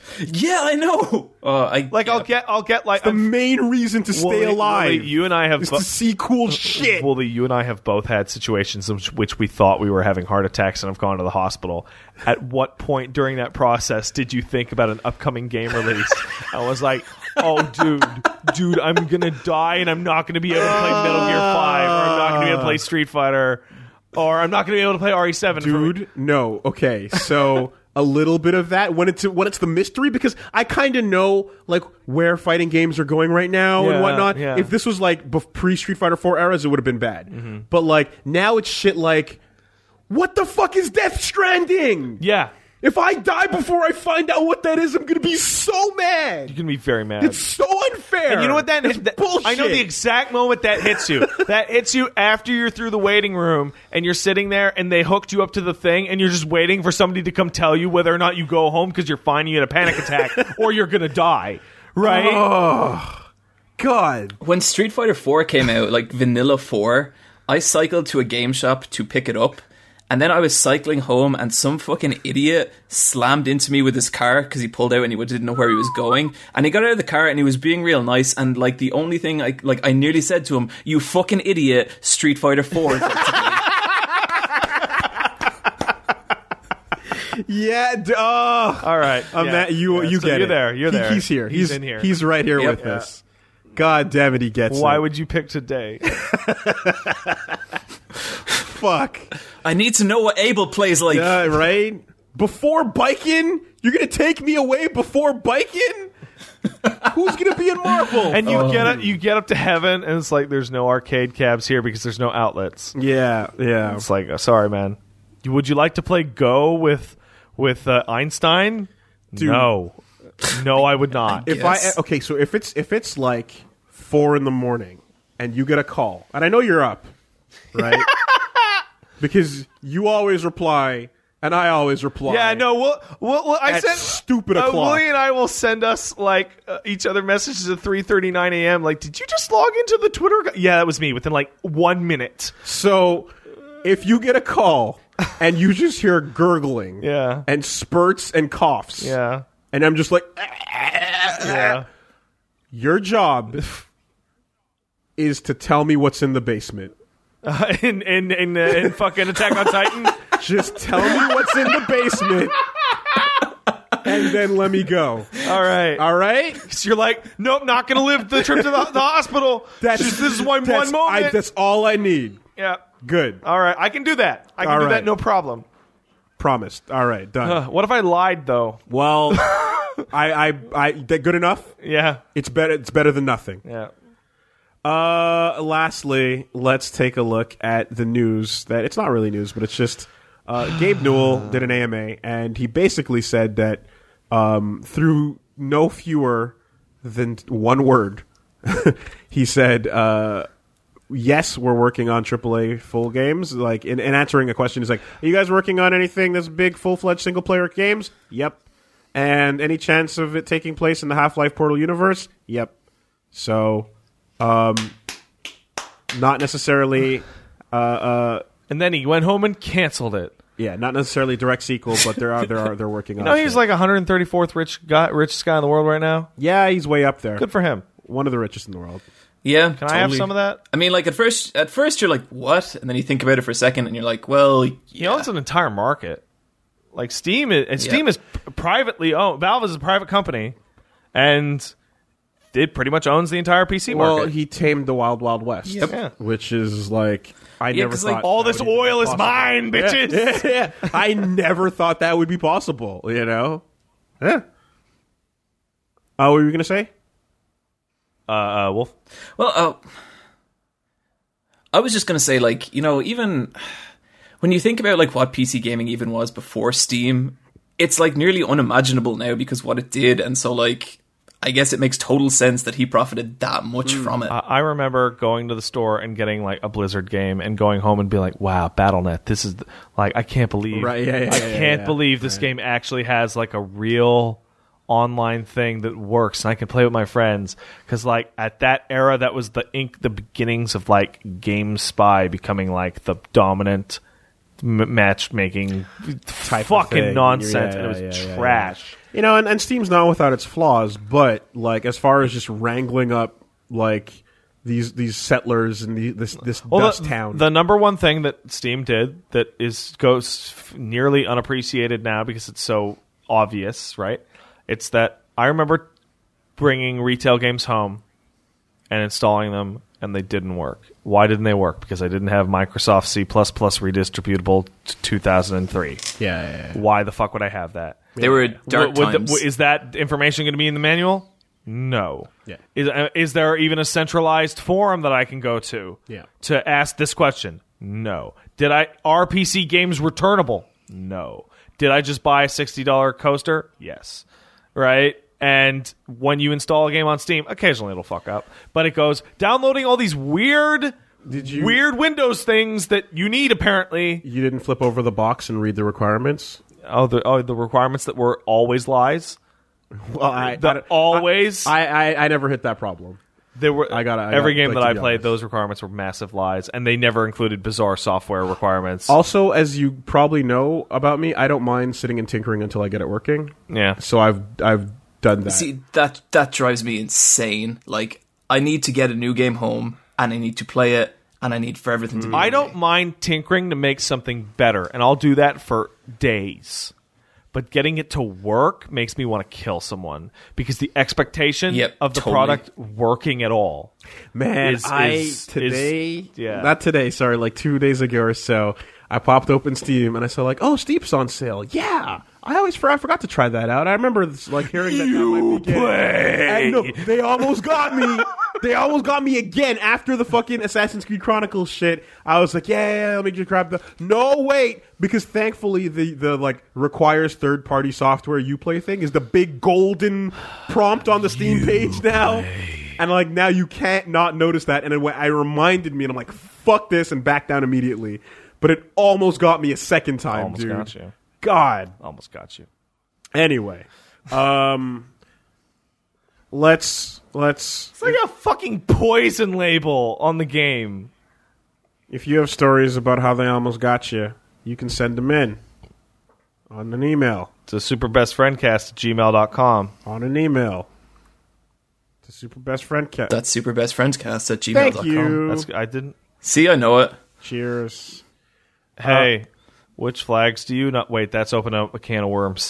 Yeah, I know. I'll get like The main reason to stay alive. Wooly, you and I have is to see cool shit. Wooly, you and I have both had situations in which we thought we were having heart attacks and have gone to the hospital. At what point during that process did you think about an upcoming game release? I was like, oh, dude, I'm gonna die and I'm not gonna be able to play Metal Gear 5, or I'm not gonna be able to play Street Fighter, or I'm not gonna be able to play RE7. Dude, no. Okay, so a little bit of that when it's the mystery, because I kind of know like where fighting games are going right now and whatnot. Yeah. If this was like pre Street Fighter 4 eras, it would have been bad. Mm-hmm. But like now it's shit like, what the fuck is Death Stranding? Yeah. If I die before I find out what that is, I'm gonna be so mad. You're gonna be very mad. It's so unfair. And you know what? That bullshit. I know the exact moment that hits you. That hits you after you're through the waiting room and you're sitting there and they hooked you up to the thing and you're just waiting for somebody to come tell you whether or not you go home because you're fine, you had a panic attack, or you're gonna die. Right? Oh, God. When Street Fighter 4 came out, like Vanilla 4, I cycled to a game shop to pick it up. And then I was cycling home and some fucking idiot slammed into me with his car because he pulled out and he didn't know where he was going. And he got out of the car and he was being real nice. And like the only thing I nearly said to him, "You fucking idiot, Street Fighter 4." Yeah. All right. You So get you're it. there. You're there. He's here. He's in here. He's right here Yep. with us. God damn it, he gets Why it. would you pick today? Fuck. I need to know what Abel plays like. Right? Before biking? You're going to take me away before biking? Who's going to be in Marvel? And you get up to heaven and it's like there's no arcade cabs here because there's no outlets. Yeah. It's like, sorry, man. Would you like to play Go with Einstein? Dude. No, I would not. So if it's like 4 a.m. and you get a call, and I know you're up, right? Because you always reply, and I always reply. Yeah, no. Well, I at sent stupid o'clock. Willie and I will send us like each other messages at 3:39 a.m. Like, did you just log into the Twitter? Yeah, that was me. Within like 1 minute. So if you get a call and you just hear gurgling, Yeah. and spurts and coughs, Yeah. and I'm just like, Yeah. your job is to tell me what's in the basement. In fucking Attack on Titan. Just tell me what's in the basement, and then let me go. All right. All right? So you're like, nope, not going to live the trip to the hospital. This is one moment. That's all I need. Yeah. Good. All right. I can do that. I can All do right. that. No problem. Promised. All right. Done. What if I lied though? Well, that good enough? Yeah. It's better than nothing. Yeah. Lastly, let's take a look at the news that it's not really news, but it's just Gabe Newell did an AMA, and he basically said that through no fewer than one word, he said, yes, we're working on AAA full games. Like in answering a question, he's like, are you guys working on anything that's big, full-fledged single-player games? Yep. And any chance of it taking place in the Half-Life Portal universe? Yep. So, not necessarily. And then he went home and canceled it. Yeah, not necessarily direct sequel, but they're working on. No, he's shit. like 134th richest guy in the world right now. Yeah, he's way up there. Good for him. One of the richest in the world. Yeah, Can I have some of that? I mean, like at first you're like, what? And then you think about it for a second, and you're like, well, He owns an entire market. Like Steam is privately owned. Valve is a private company, and it pretty much owns the entire PC market. Well, he tamed the Wild Wild West. Yep. Yeah. Which is like I never 'cause, thought like, all that this would even oil be is possible. mine, bitches. Yeah. I never thought that would be possible. You know? Yeah. What were you gonna say? Wolf. Well, I was just going to say, like, you know, even when you think about, like, what PC gaming even was before Steam, it's, like, nearly unimaginable now because what it did, and so, like, I guess it makes total sense that he profited that much from it. I remember going to the store and getting like a Blizzard game and going home and being like, wow, BattleNet, this is like, I can't believe, Right, yeah, I can't believe this game actually has like a real online thing that works and I can play with my friends. Because like at that era, that was the beginnings of like GameSpy becoming like the dominant matchmaking Type of fucking thing. nonsense, Yeah, and it was yeah, trash. You know, and Steam's not without its flaws, but like as far as just wrangling up like these settlers and this dust town. The number one thing that Steam did that goes nearly unappreciated now because it's so obvious, right? It's that I remember bringing retail games home and installing them, and they didn't work. Why didn't they work? Because I didn't have Microsoft C++ redistributable 2003. Yeah. Why the fuck would I have that? They were dark times. Is that information going to be in the manual? No. Yeah. Is there even a centralized forum that I can go to to ask this question? No. Are PC games returnable? No. Did I just buy a $60 coaster? Yes. Right? And when you install a game on Steam, occasionally it'll fuck up. But it goes, downloading all these weird Windows things that you need, apparently. You didn't flip over the box and read the requirements? The requirements that were always lies? Well, I never hit that problem. Every game that I played, those requirements were massive lies, and they never included bizarre software requirements. Also, as you probably know about me, I don't mind sitting and tinkering until I get it working. Yeah. So I've done that. See, that drives me insane. Like, I need to get a new game home, and I need to play it, and I need for everything to be I don't mind tinkering to make something better, and I'll do that for days. But getting it to work makes me want to kill someone because the expectation of the product working at all. Man, not today, sorry, like 2 days ago or so, I popped open Steam and I saw like, oh, Steam's on sale. Yeah. I forgot to try that out. I remember like hearing that might be play. No, they almost got me. They almost got me again after the fucking Assassin's Creed Chronicles shit. I was like, yeah, let me just grab the. No, wait, because thankfully the like requires third party software Uplay thing is the big golden prompt on the Steam page now, and like now you can't not notice that. And it reminded me, and I'm like, fuck this, and back down immediately. But it almost got me a second time, almost dude. Got you. God, almost got you. Anyway, let's. It's like a fucking poison label on the game. If you have stories about how they almost got you, you can send them in on an email to superbestfriendcast@gmail.com. On an email to superbestfriendcast. That's superbestfriendcast@gmail.com. Thank you. I didn't see. I know it. Cheers. Hey. Which flags do you not? Wait, that's opening up a can of worms.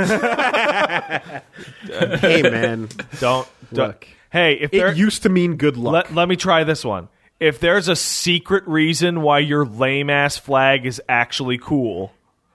Hey, man. Don't. Look. Hey, if it used to mean good luck. Let me try this one. If there's a secret reason why your lame-ass flag is actually cool,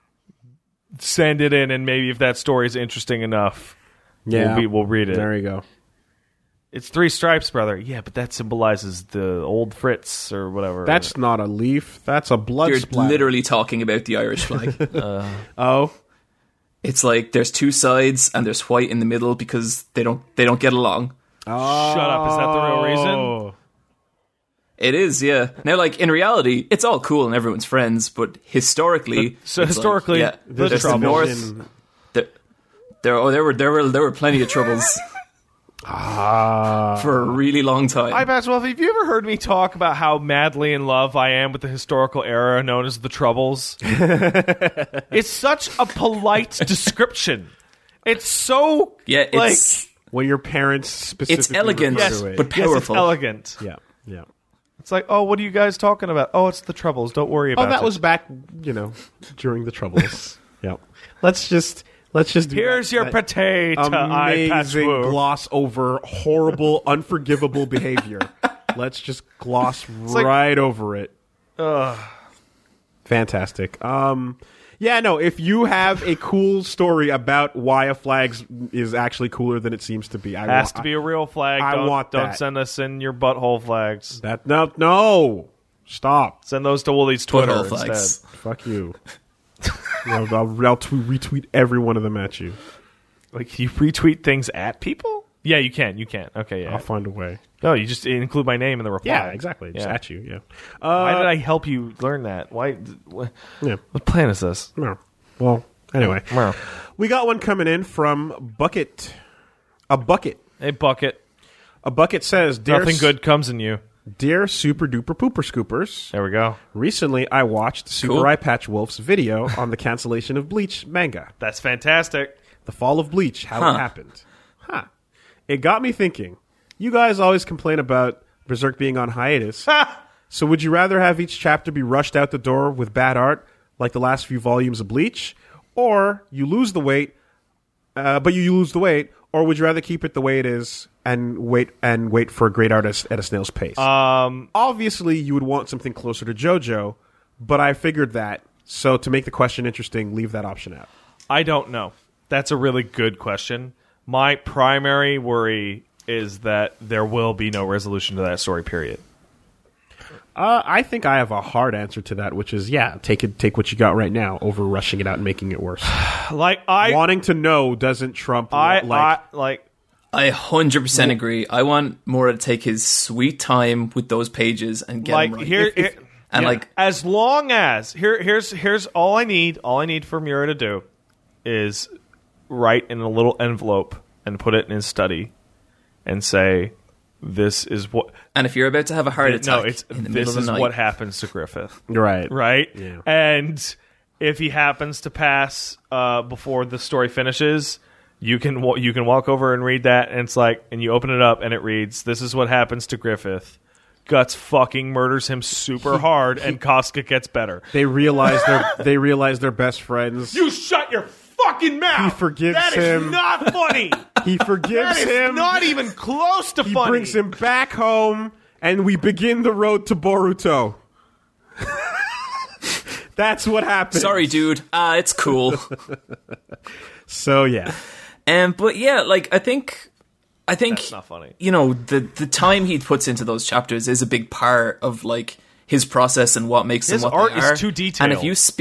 send it in, and maybe if that story is interesting enough, we'll read it. There you go. It's 3 stripes, brother. Yeah, but that symbolizes the old Fritz or whatever. That's not a leaf. That's a blood splatter. You're literally talking about the Irish flag. Oh? It's like there's 2 sides and there's white in the middle because they don't get along. Oh. Shut up. Is that the real reason? It is, yeah. Now, like, in reality, it's all cool and everyone's friends, but historically... historically, there's the North... There were plenty of troubles... for a really long time. Hi, Maxwell. Have you ever heard me talk about how madly in love I am with the historical era known as the Troubles? It's such a polite description. It's so it's when your parents specifically. It's elegant, but powerful. Yes, it's elegant. Yeah. It's like, oh, what are you guys talking about? Oh, it's the Troubles. Don't worry about it. Oh, that was back, during the Troubles. Yeah. Let's just do Here's your potato. Amazing gloss over horrible, unforgivable behavior. Let's just gloss right over it. Fantastic. If you have a cool story about why a flag is actually cooler than it seems to be, has to be a real flag. Don't send us in your butthole flags. No. Stop. Send those to Woolie's Twitter instead. Fuck you. I'll retweet every one of them at you. Like, you retweet things at people? Yeah, you can. Okay, yeah. I'll find a way. No, you just include my name in the reply. Yeah, exactly. Just at you, yeah. Why did I help you learn that? Why? What plan is this? No. Well, anyway. No. We got one coming in from Bucket. A Bucket. Hey, Bucket. A Bucket says, nothing good comes in you. Dear Super Duper Pooper Scoopers. There we go. Recently, I watched Super Eye Patch Wolf's video on the cancellation of Bleach manga. That's fantastic. The fall of Bleach, how it happened. It got me thinking. You guys always complain about Berserk being on hiatus. So would you rather have each chapter be rushed out the door with bad art, like the last few volumes of Bleach, or you lose the weight, but you lose the weight, or would you rather keep it the way it is and wait for a great artist at a snail's pace? Obviously, you would want something closer to JoJo, but I figured that. So to make the question interesting, leave that option out. I don't know. That's a really good question. My primary worry is that there will be no resolution to that story, period. I think I have a hard answer to that, which is, take what you got right now over rushing it out and making it worse. Wanting to know doesn't trump I 100% agree. I want Mura to take his sweet time with those pages and get them right. As long as here's all I need for Mura to do is write in a little envelope and put it in his study and say, this is what. And if you're about to have a heart attack, this is what happens to Griffith. Right. Yeah. And if he happens to pass before the story finishes, you can walk over and read that, and it's like, and you open it up and it reads, "This is what happens to Griffith. Guts fucking murders him super hard, and Casca gets better." They realize they're best friends. You shut your fucking mouth. He forgives him. That is not funny. He forgives him. Not even close to funny. He brings him back home, and we begin the road to Boruto. That's what happens. Sorry, dude. It's cool. So yeah. But yeah, I think that's not funny. You know, the time he puts into those chapters is a big part of his process and what makes them what art they are. is too detailed.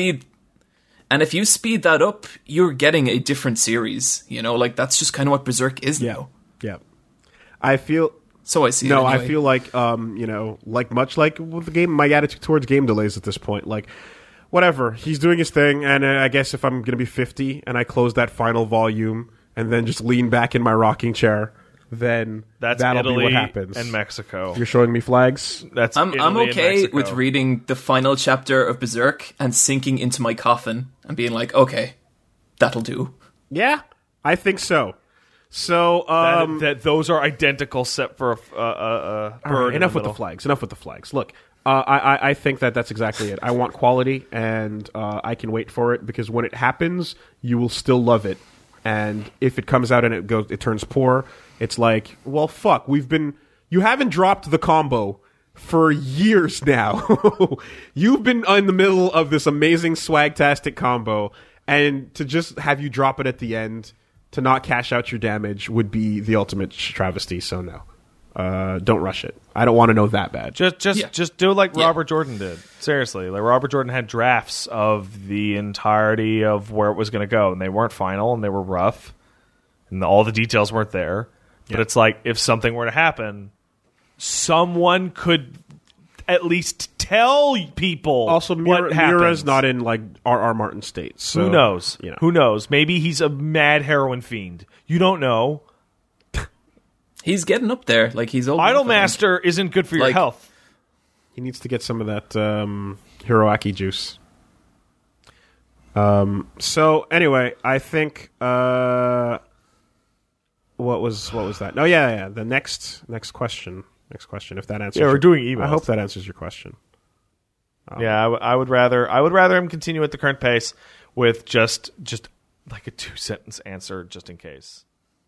And if you speed that up, you're getting a different series. You know, that's just kind of what Berserk is now. Yeah. I feel. So I see. No, it anyway. I feel much like with the game, my attitude towards game delays at this point, whatever, he's doing his thing, and I guess if I'm gonna be 50 and I close that final volume and then just lean back in my rocking chair, then that'll Italy be what happens. And Mexico. You're showing me flags. I'm okay and with reading the final chapter of Berserk and sinking into my coffin and being like, okay, that'll do. Yeah, I think so. So that those are identical, except for a bird. Right, enough with the flags. Look, I think that's exactly it. I want quality, and I can wait for it, because when it happens, you will still love it. And if it comes out and it turns poor, it's like, well, fuck. You haven't dropped the combo for years now. You've been in the middle of this amazing swagtastic combo, and to just have you drop it at the end to not cash out your damage would be the ultimate travesty. So no. Don't rush it. I don't want to know that bad. Just do it like Robert Jordan did. Seriously, Robert Jordan had drafts of the entirety of where it was going to go, and they weren't final, and they were rough, and all the details weren't there. But it's like, if something were to happen, someone could at least tell people. Also, what happens. Mira's not in R.R. Martin state. So, who knows? You know. Who knows? Maybe he's a mad heroin fiend. You don't know. He's getting up there. He's old. Idolmaster isn't good for your health. He needs to get some of that Hiroaki juice. So anyway, I think what was that? Oh yeah. The next question. If that answers. Yeah, we're doing emails. I hope that answers your question. I would rather him continue at the current pace with just like a 2-sentence answer, just in case.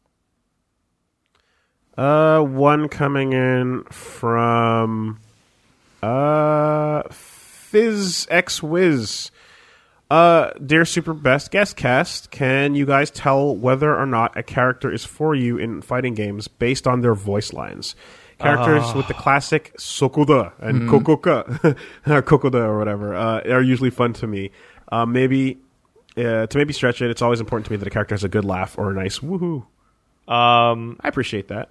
One coming in from Fizz X Wiz. Dear Super Best Guest Cast, can you guys tell whether or not a character is for you in fighting games based on their voice lines? Characters with the classic Sokoda and Kokoka, Kokoda or whatever, are usually fun to me. To maybe stretch it, it's always important to me that a character has a good laugh or a nice woohoo. I appreciate that.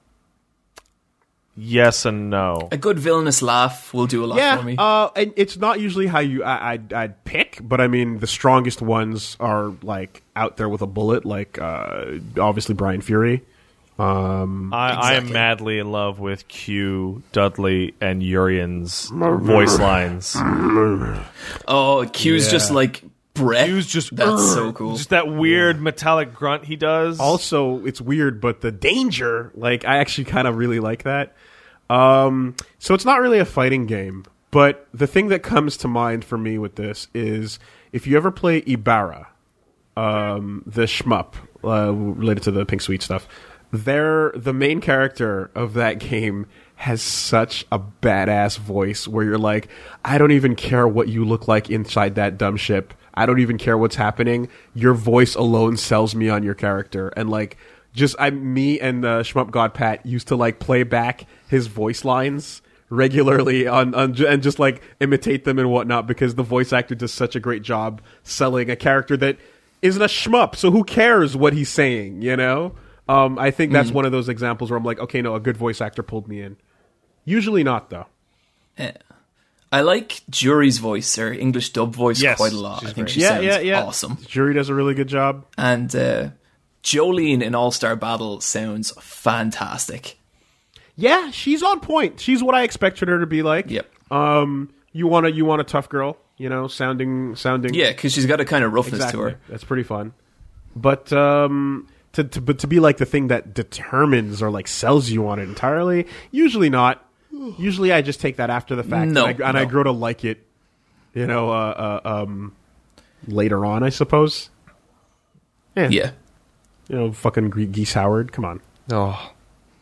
Yes and no. A good villainous laugh will do a lot for me. And it's not usually how I'd pick, but I mean the strongest ones are out there with a bullet, obviously Brian Fury. I am madly in love with Q, Dudley, and Urian's voice lines. Oh, Q's just breath. He was just That's so cool. Just that weird metallic grunt he does. Also, it's weird, but the danger, like, I actually kind of really like that. So it's not really a fighting game, but the thing that comes to mind for me with this is if you ever play Ibarra, the shmup related to the Pink Sweet stuff, the main character of that game has such a badass voice where you're like, I don't even care what you look like inside that dumb ship. I don't even care what's happening. Your voice alone sells me on your character. And like, me and the Shmup God Pat used to like play back his voice lines regularly and just like imitate them and whatnot because the voice actor does such a great job selling a character that isn't a shmup. So who cares what he's saying, you know? I think that's one of those examples where I'm like, okay, no, a good voice actor pulled me in. Usually not, though. I like Jury's voice, or English dub voice, Yes, quite a lot. she's I think great. she sounds awesome. Jury does a really good job. And Jolene in All-Star Battle sounds fantastic. Yeah, she's on point. She's what I expected her to be like. Yep. You want a tough girl, you know, sounding. Yeah, because she's got a kind of roughness to her. That's pretty fun. But to be like the thing that determines or like sells you on it entirely, usually not. Usually I just take that after the fact, I grow to like it, you know, later on, I suppose. Yeah. You know, fucking Geese Howard, come on. Oh.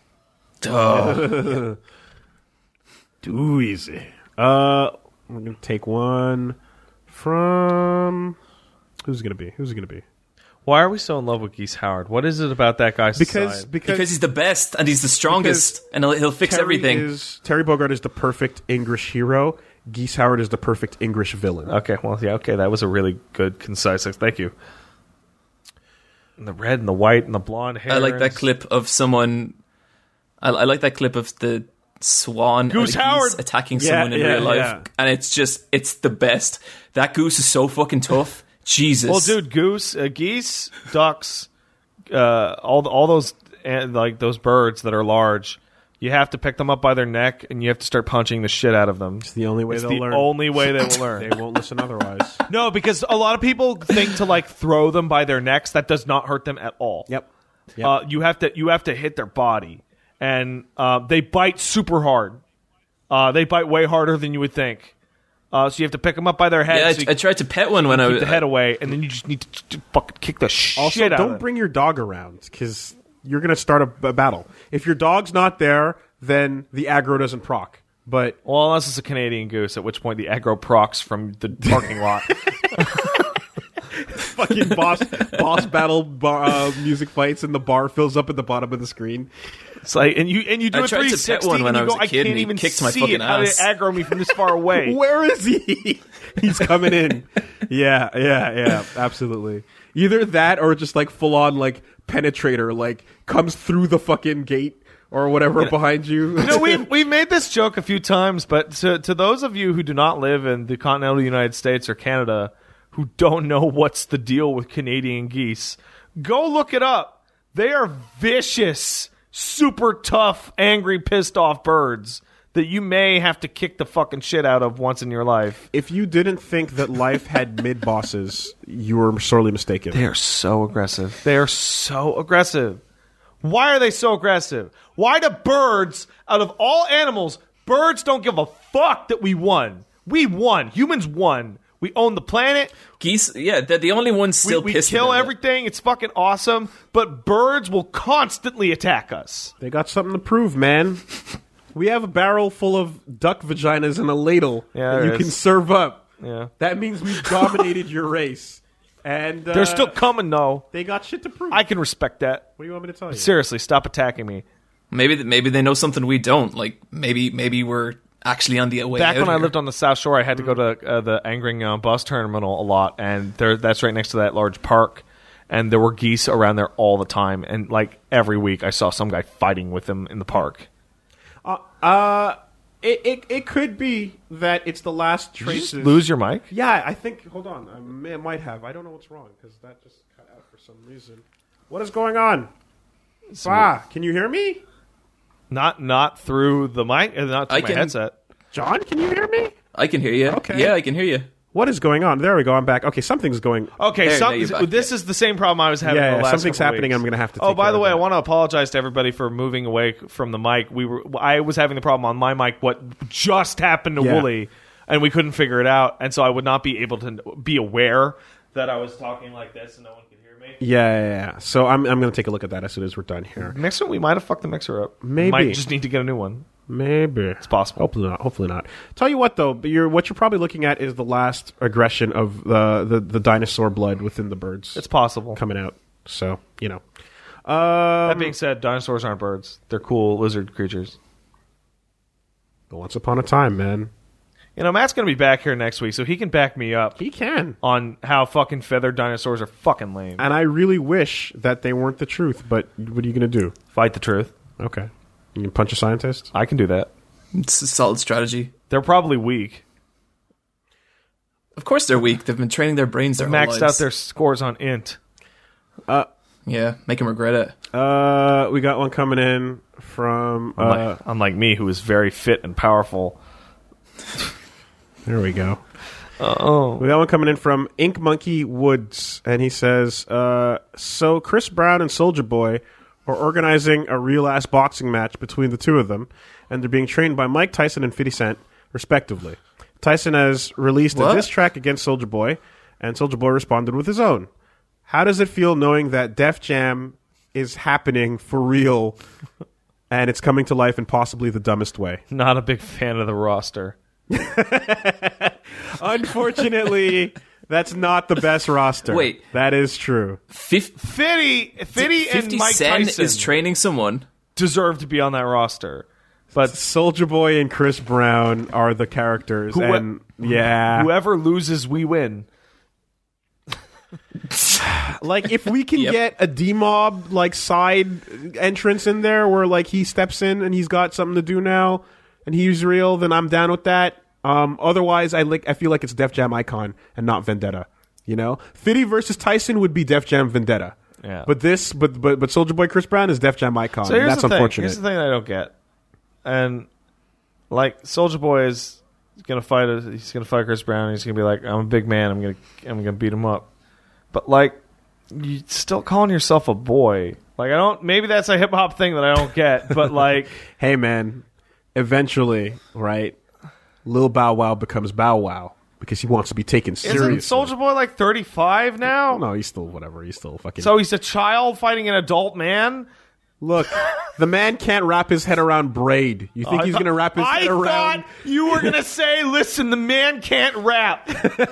Too easy. We're gonna take one from who's it gonna be? Why are we so in love with Geese Howard? What is it about that guy's Because Because he's the best and he's the strongest and he'll fix everything. Terry Bogard is the perfect English hero. Geese Howard is the perfect English villain. Okay, well, yeah, okay, that was a really good, concise. Thank you. And the red and the white and the blonde hair. I like that clip of someone. I like that clip of the swan Goose Howard attacking someone in real life, and it's the best. That goose is so fucking tough. Jesus. Well, dude, geese, ducks, all those like those birds that are large. You have to pick them up by their neck, and you have to start punching the shit out of them. It's the only way they'll learn. Only way they will learn. They won't listen otherwise. No, because a lot of people think to like throw them by their necks. That does not hurt them at all. Yep. You have to hit their body, and they bite super hard. They bite way harder than you would think. So you have to pick them up by their head. Yeah, so I tried to pet one when I was the head away, and then you just need to fucking kick the shit Also, out of don't them. bring your dog around because you're going to start a battle. If your dog's not there, then the aggro doesn't proc. But Well, unless it's a Canadian goose, at which point the aggro procs from the parking lot. fucking boss battle music fights, and the bar fills up at the bottom of the screen. It's like, and you do I a tried to 360 pet one when and I you was go, a I kid, can't and he even kicked my see fucking it. How did it ass. aggro me from this far away? Where is he? He's coming in. Yeah, absolutely. Either that or just like full on like penetrator, like comes through the fucking gate or whatever behind you. You know, we've made this joke a few times, but to those of you who do not live in the continental United States or Canada, who don't know what's the deal with Canadian geese, go look it up. They are vicious, super tough, angry, pissed off birds that you may have to kick the fucking shit out of once in your life. If you didn't think that life had mid bosses, you were sorely mistaken. They are so aggressive. They are so aggressive. Why are they so aggressive? Why do birds, out of all animals, birds don't give a fuck that we won? We won. Humans won. We own the planet. Geese, yeah, they're the only ones still We pissed kill about it. everything. It's fucking awesome. But birds will constantly attack us. They got something to prove, man. We have a barrel full of duck vaginas and a ladle Yeah, that there you is. can serve up. Yeah. That means we've dominated your race. And They're still coming, though. they got shit to prove. I can respect that. What do you want me to tell you? Seriously, stop attacking me. Maybe they know something we don't. Like maybe we're actually on the way Back out when I here. lived on the South Shore, I had to go to the Angering bus terminal a lot, and that's right next to that large park. And there were geese around there all the time, and like every week, I saw some guy fighting with them in the park. It could be that it's the last Did you traces. just lose your mic? Yeah, I think. Hold on, I might have. I don't know what's wrong because that just cut out for some reason. What is going on? Can you hear me, Not through the mic, not through I my can- headset. John? Can you hear me? I can hear you. Okay. Yeah, I can hear you. What is going on? There we go. I'm back. Okay, something's going. Okay, There you're back, this is the same problem I was having. Yeah, the last something's couple happening. weeks. I'm going to have to. Oh, take by care the of way, I that. want to apologize to everybody for moving away from the mic. I was having the problem on my mic. What just happened to Yeah. Wooly, and we couldn't figure it out, and so I would not be able to be aware that I was talking like this, and no one could hear me. Yeah. So I'm going to take a look at that as soon as we're done here. Mixer, we might have fucked the mixer up. Maybe. Might just need to get a new one. Maybe it's possible. Hopefully not. Tell you what, though, what you're probably looking at is the last aggression of the dinosaur blood within the birds. It's possible. coming out. So That being said, dinosaurs aren't birds. They're cool lizard creatures. once upon a time, man, You know, Matt's going to be back here next week, so he can back me up he can. on how fucking feathered dinosaurs are fucking lame. And I really wish that they weren't the truth. But what are you going to do? Fight the truth. Okay, you can punch a scientist. I can do that. It's a solid strategy. They're probably weak. Of course they're weak. They've been training their brains their whole Maxed lives. out their scores on int. Yeah, make them regret it. We got one coming in from. Unlike me, who is very fit and powerful. There we go. Oh, We got one coming in from Ink Monkey Woods, and he says, so Chris Brown and Soulja Boy are organizing a real-ass boxing match between the two of them, and they're being trained by Mike Tyson and 50 Cent, respectively. Tyson has released a What? diss track against Soulja Boy, and Soulja Boy responded with his own. How does it feel knowing that Def Jam is happening for real, and it's coming to life in possibly the dumbest way? not a big fan of the roster. Unfortunately, that's not the best roster. Wait. That is true. Fitty and 50 Mike Cent Tyson is training someone. deserve to be on that roster. But Soulja Boy and Chris Brown are the characters, and yeah, whoever loses, we win. like if we can Yep. get a D-Mob like side entrance in there where like he steps in and he's got something to do now and he's real, then I'm down with that. Otherwise, I feel like it's Def Jam Icon and not Vendetta. You know, Fitty versus Tyson would be Def Jam Vendetta. Yeah. But Soulja Boy Chris Brown is Def Jam Icon. So and here's that's the thing. unfortunate. Here's the thing that I don't get. And like Soulja Boy is gonna fight. He's gonna fight Chris Brown. And he's gonna be like, "I'm a big man. I'm gonna beat him up." But like, you still calling yourself a boy? Like I don't. Maybe that's a hip hop thing that I don't get. But like, Hey man, eventually, right? Lil Bow Wow becomes Bow Wow because he wants to be taken seriously. isn't Soulja Boy like 35 now? No, he's still whatever. He's still fucking. So he's a child fighting an adult man. Look, the man can't wrap his head around braid. You think he's going to wrap his head around? I thought you were gonna say, "Listen, the man can't rap."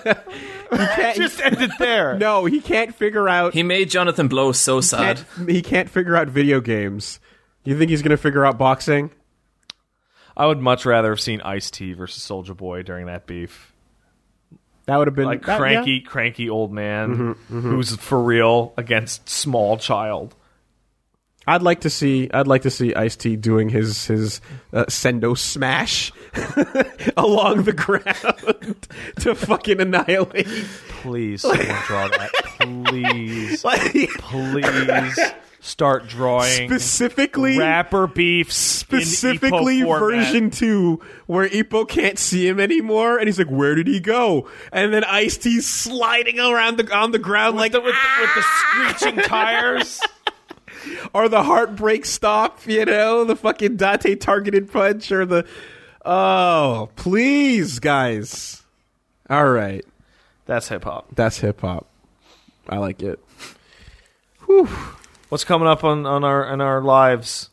Just end it there. No, he can't figure out. He made Jonathan Blow so sad. He can't figure out video games. You think he's going to figure out boxing? I would much rather have seen Ice-T versus Soulja Boy during that beef. That would have been Like that- cranky old man who's for real against small child. I'd like to see Ice-T doing his sendo smash along the ground to fucking annihilate. Please, someone draw that. Please, Like, please start drawing specifically rapper beefs. specifically in Epo format. version 2 where Ippo can't see him anymore and he's like, where did he go? And then Ice-T's sliding around on the ground with the screeching tires. or the heartbreak stop, you know, the fucking Dante targeted punch or the oh, please guys. All right. That's hip hop. That's hip hop. I like it. Whew. What's coming up on our lives?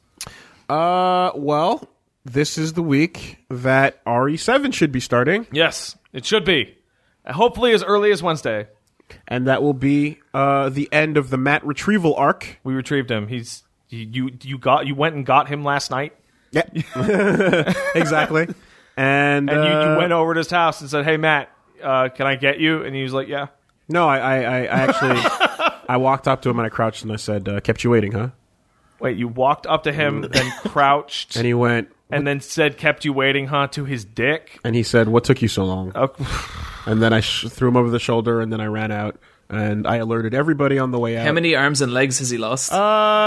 Well, this is the week that RE7 should be starting, Yes, it should be. Hopefully as early as Wednesday. and that will be the end of the Matt retrieval arc. We retrieved him. You went and got him last night, Yeah, exactly. And you went over to his house and said, "Hey Matt, can I get you?" And he was like, "Yeah." no, I actually I walked up to him and I crouched and I said, "Kept you waiting, huh?" Wait, you walked up to him, then crouched, And he went, and then said, "Kept you waiting, huh?" to his dick. and he said, "What took you so long?" Okay. And then I threw him over the shoulder, and then I ran out, and I alerted everybody on the way out. How many arms and legs has he lost?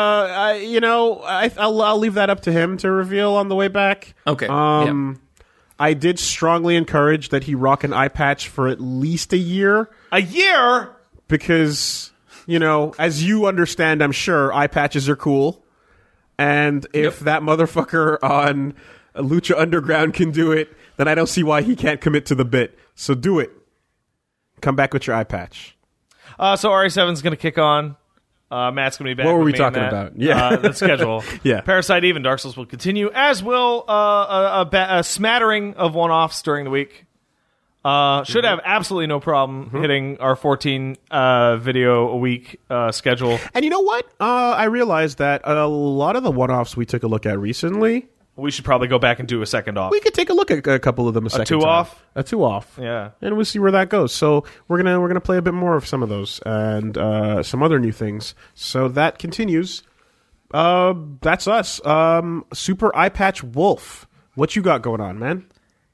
I'll leave that up to him to reveal on the way back. Okay, I did strongly encourage that he rock an eye patch for at least a year. A year? Because, you know, as you understand, I'm sure, eye patches are cool. And if that motherfucker on Lucha Underground can do it, then I don't see why he can't commit to the bit. So do it. Come back with your eye patch. So RE7's going to kick on. Matt's going to be back. What were with we me and talking Matt. about? Yeah. The schedule. Yeah. Parasite Eve and Dark Souls will continue, as will a smattering of one-offs during the week. Should have absolutely no problem hitting our 14 video a week schedule. And you know what? I realized that a lot of the one-offs we took a look at recently, We should probably go back and do a second off. we could take a look at a couple of them a second time. two-off? A two-off. Yeah. And we'll see where that goes. So we're gonna play a bit more of some of those and some other new things. So that continues. That's us. Super Eye Patch Wolf. What you got going on, man?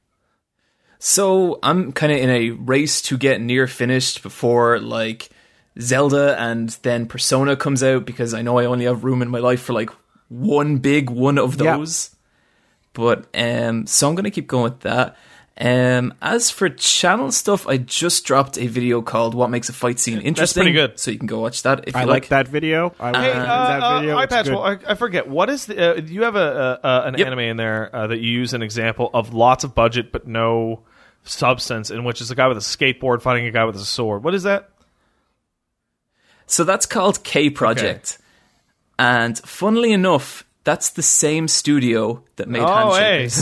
So I'm kind of in a race to get near finished before like Zelda and then Persona comes out, because I know I only have room in my life for like one big one of those. But so I'm gonna keep going with that. As for channel stuff, I just dropped a video called "What Makes a Fight Scene Interesting." pretty good. So you can go watch that if you I like that video. I Hey, like that video. Eye It's Patch, good. well, I forget. What is the... you have an Yep. anime in there that you use an example of lots of budget but no substance, in which is a guy with a skateboard fighting a guy with a sword. What is that? So that's called K Project. And funnily enough, that's the same studio that made Handshakers.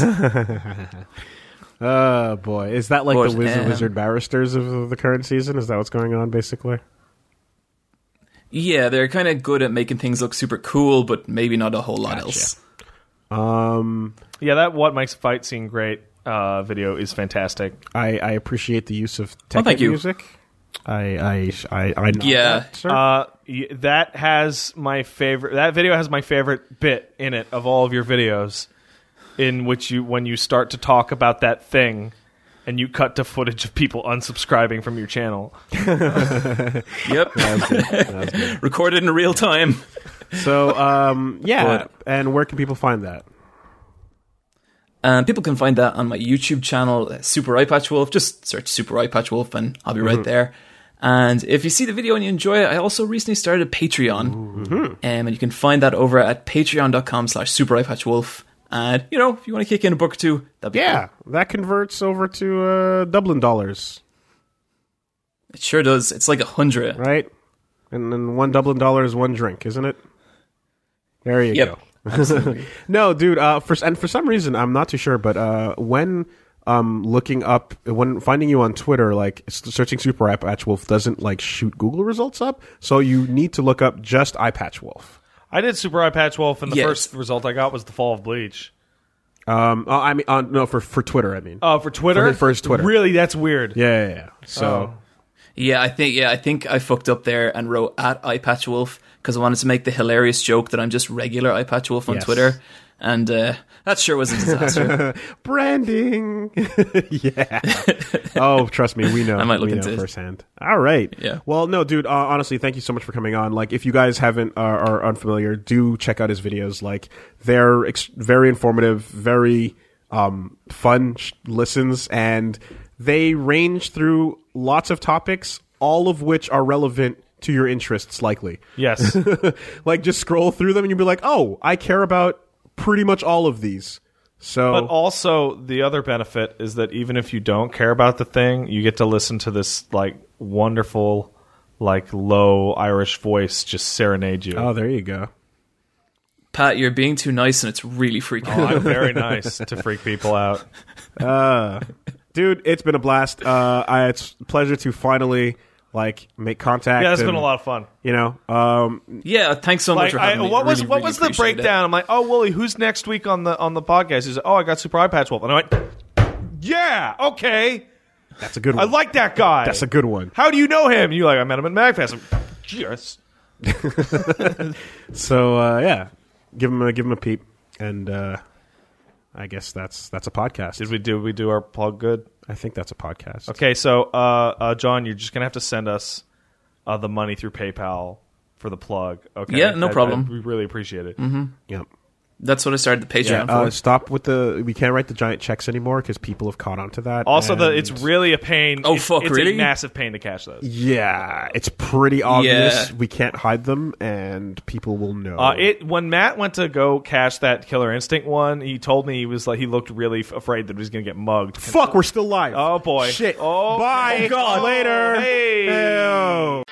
Oh boy, is that like But, the wizard barristers of the current season? Is that what's going on, basically? Yeah, they're kind of good at making things look super cool, but maybe not a whole lot else. Yeah, that What Makes a Fight Scene Great video is fantastic. I appreciate the use of Oh, thank Tekken you. music. I know Yeah. that, sir. That has my favorite... That video has my favorite bit in it of all of your videos, in which when you start to talk about that thing and you cut to footage of people unsubscribing from your channel. Yep. That was good. Recorded in real time. So, yeah. But- And where can people find that? People can find that on my YouTube channel, Super Eye Patch Wolf. Just search Super Eye Patch Wolf and I'll be right there. And if you see the video and you enjoy it, I also recently started a Patreon. And you can find that over at patreon.com/Super Eye Patch Wolf. And, you know, if you want to kick in a book or two, that'd be Yeah, cool. that converts over to Dublin dollars, It sure does. It's like 100. right? And then $1 Dublin is one drink, isn't it? There you Yep. go. No, dude. For some reason, I'm not too sure, but when finding you on Twitter, like searching Super Eye Patch Wolf doesn't like shoot Google results up, so you need to look up just Eye Patch Wolf. I did Super Eye Patch Wolf, and the Yes. first result I got was the Fall of Bleach. I mean, no, for Twitter, I mean. Oh, for Twitter? For his Twitter. Really? That's weird. Yeah. So. Yeah, I think I fucked up there and wrote at Eye Patch Wolf because I wanted to make the hilarious joke that I'm just regular Eye Patch Wolf on Yes. Twitter. And that sure was a disaster. Branding. Yeah. Oh, trust me, we know. I might look we into know it. firsthand. All right. Yeah. Well, no, dude. Honestly, thank you so much for coming on. Like, if you guys haven't are unfamiliar, do check out his videos. Like, they're very informative, very fun listens, and they range through lots of topics, all of which are relevant to your interests, likely. Yes. Like, just scroll through them and you'll be like, oh, I care about pretty much all of these. So, But also, the other benefit is that even if you don't care about the thing, you get to listen to this like wonderful, like low Irish voice just serenade you. oh, there you go. Pat, you're being too nice and it's really freaking Oh, out. I'm very nice to freak people out. Dude, it's been a blast. It's a pleasure to finally like make contact. Yeah, that's and, been a lot of fun. You know, Yeah, thanks so much Like, for having me. what was Really, what really was the appreciate it. breakdown? I'm like, oh, Wooly, who's next week on the podcast? He's like, oh, I got Super Eye Patch Wolf, and I went, yeah, okay, that's a good I one. like that guy. That's a good one. How do you know him? You like, I met him at MagFest. Yes. So yeah, give him a peep, and I guess that's a podcast. Did we do our plug good? I think that's a podcast. Okay, so John, you're just gonna have to send us the money through PayPal for the plug. Okay. Yeah, no problem. We really appreciate it. Yep. That's what I started the Patreon for. Stop with we can't write the giant checks anymore because people have caught on to that. Also, it's really a pain. Oh, fuck, it's really? a massive pain to cash those. Yeah, it's pretty obvious. Yeah. We can't hide them, and people will know. When Matt went to go cash that Killer Instinct one, he told me he looked really afraid that he was going to get mugged. Fuck, we're still live. Oh boy. Shit. Oh, bye. Oh, God. Later. Hey. Ew.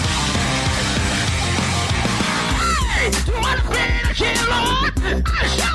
Hero!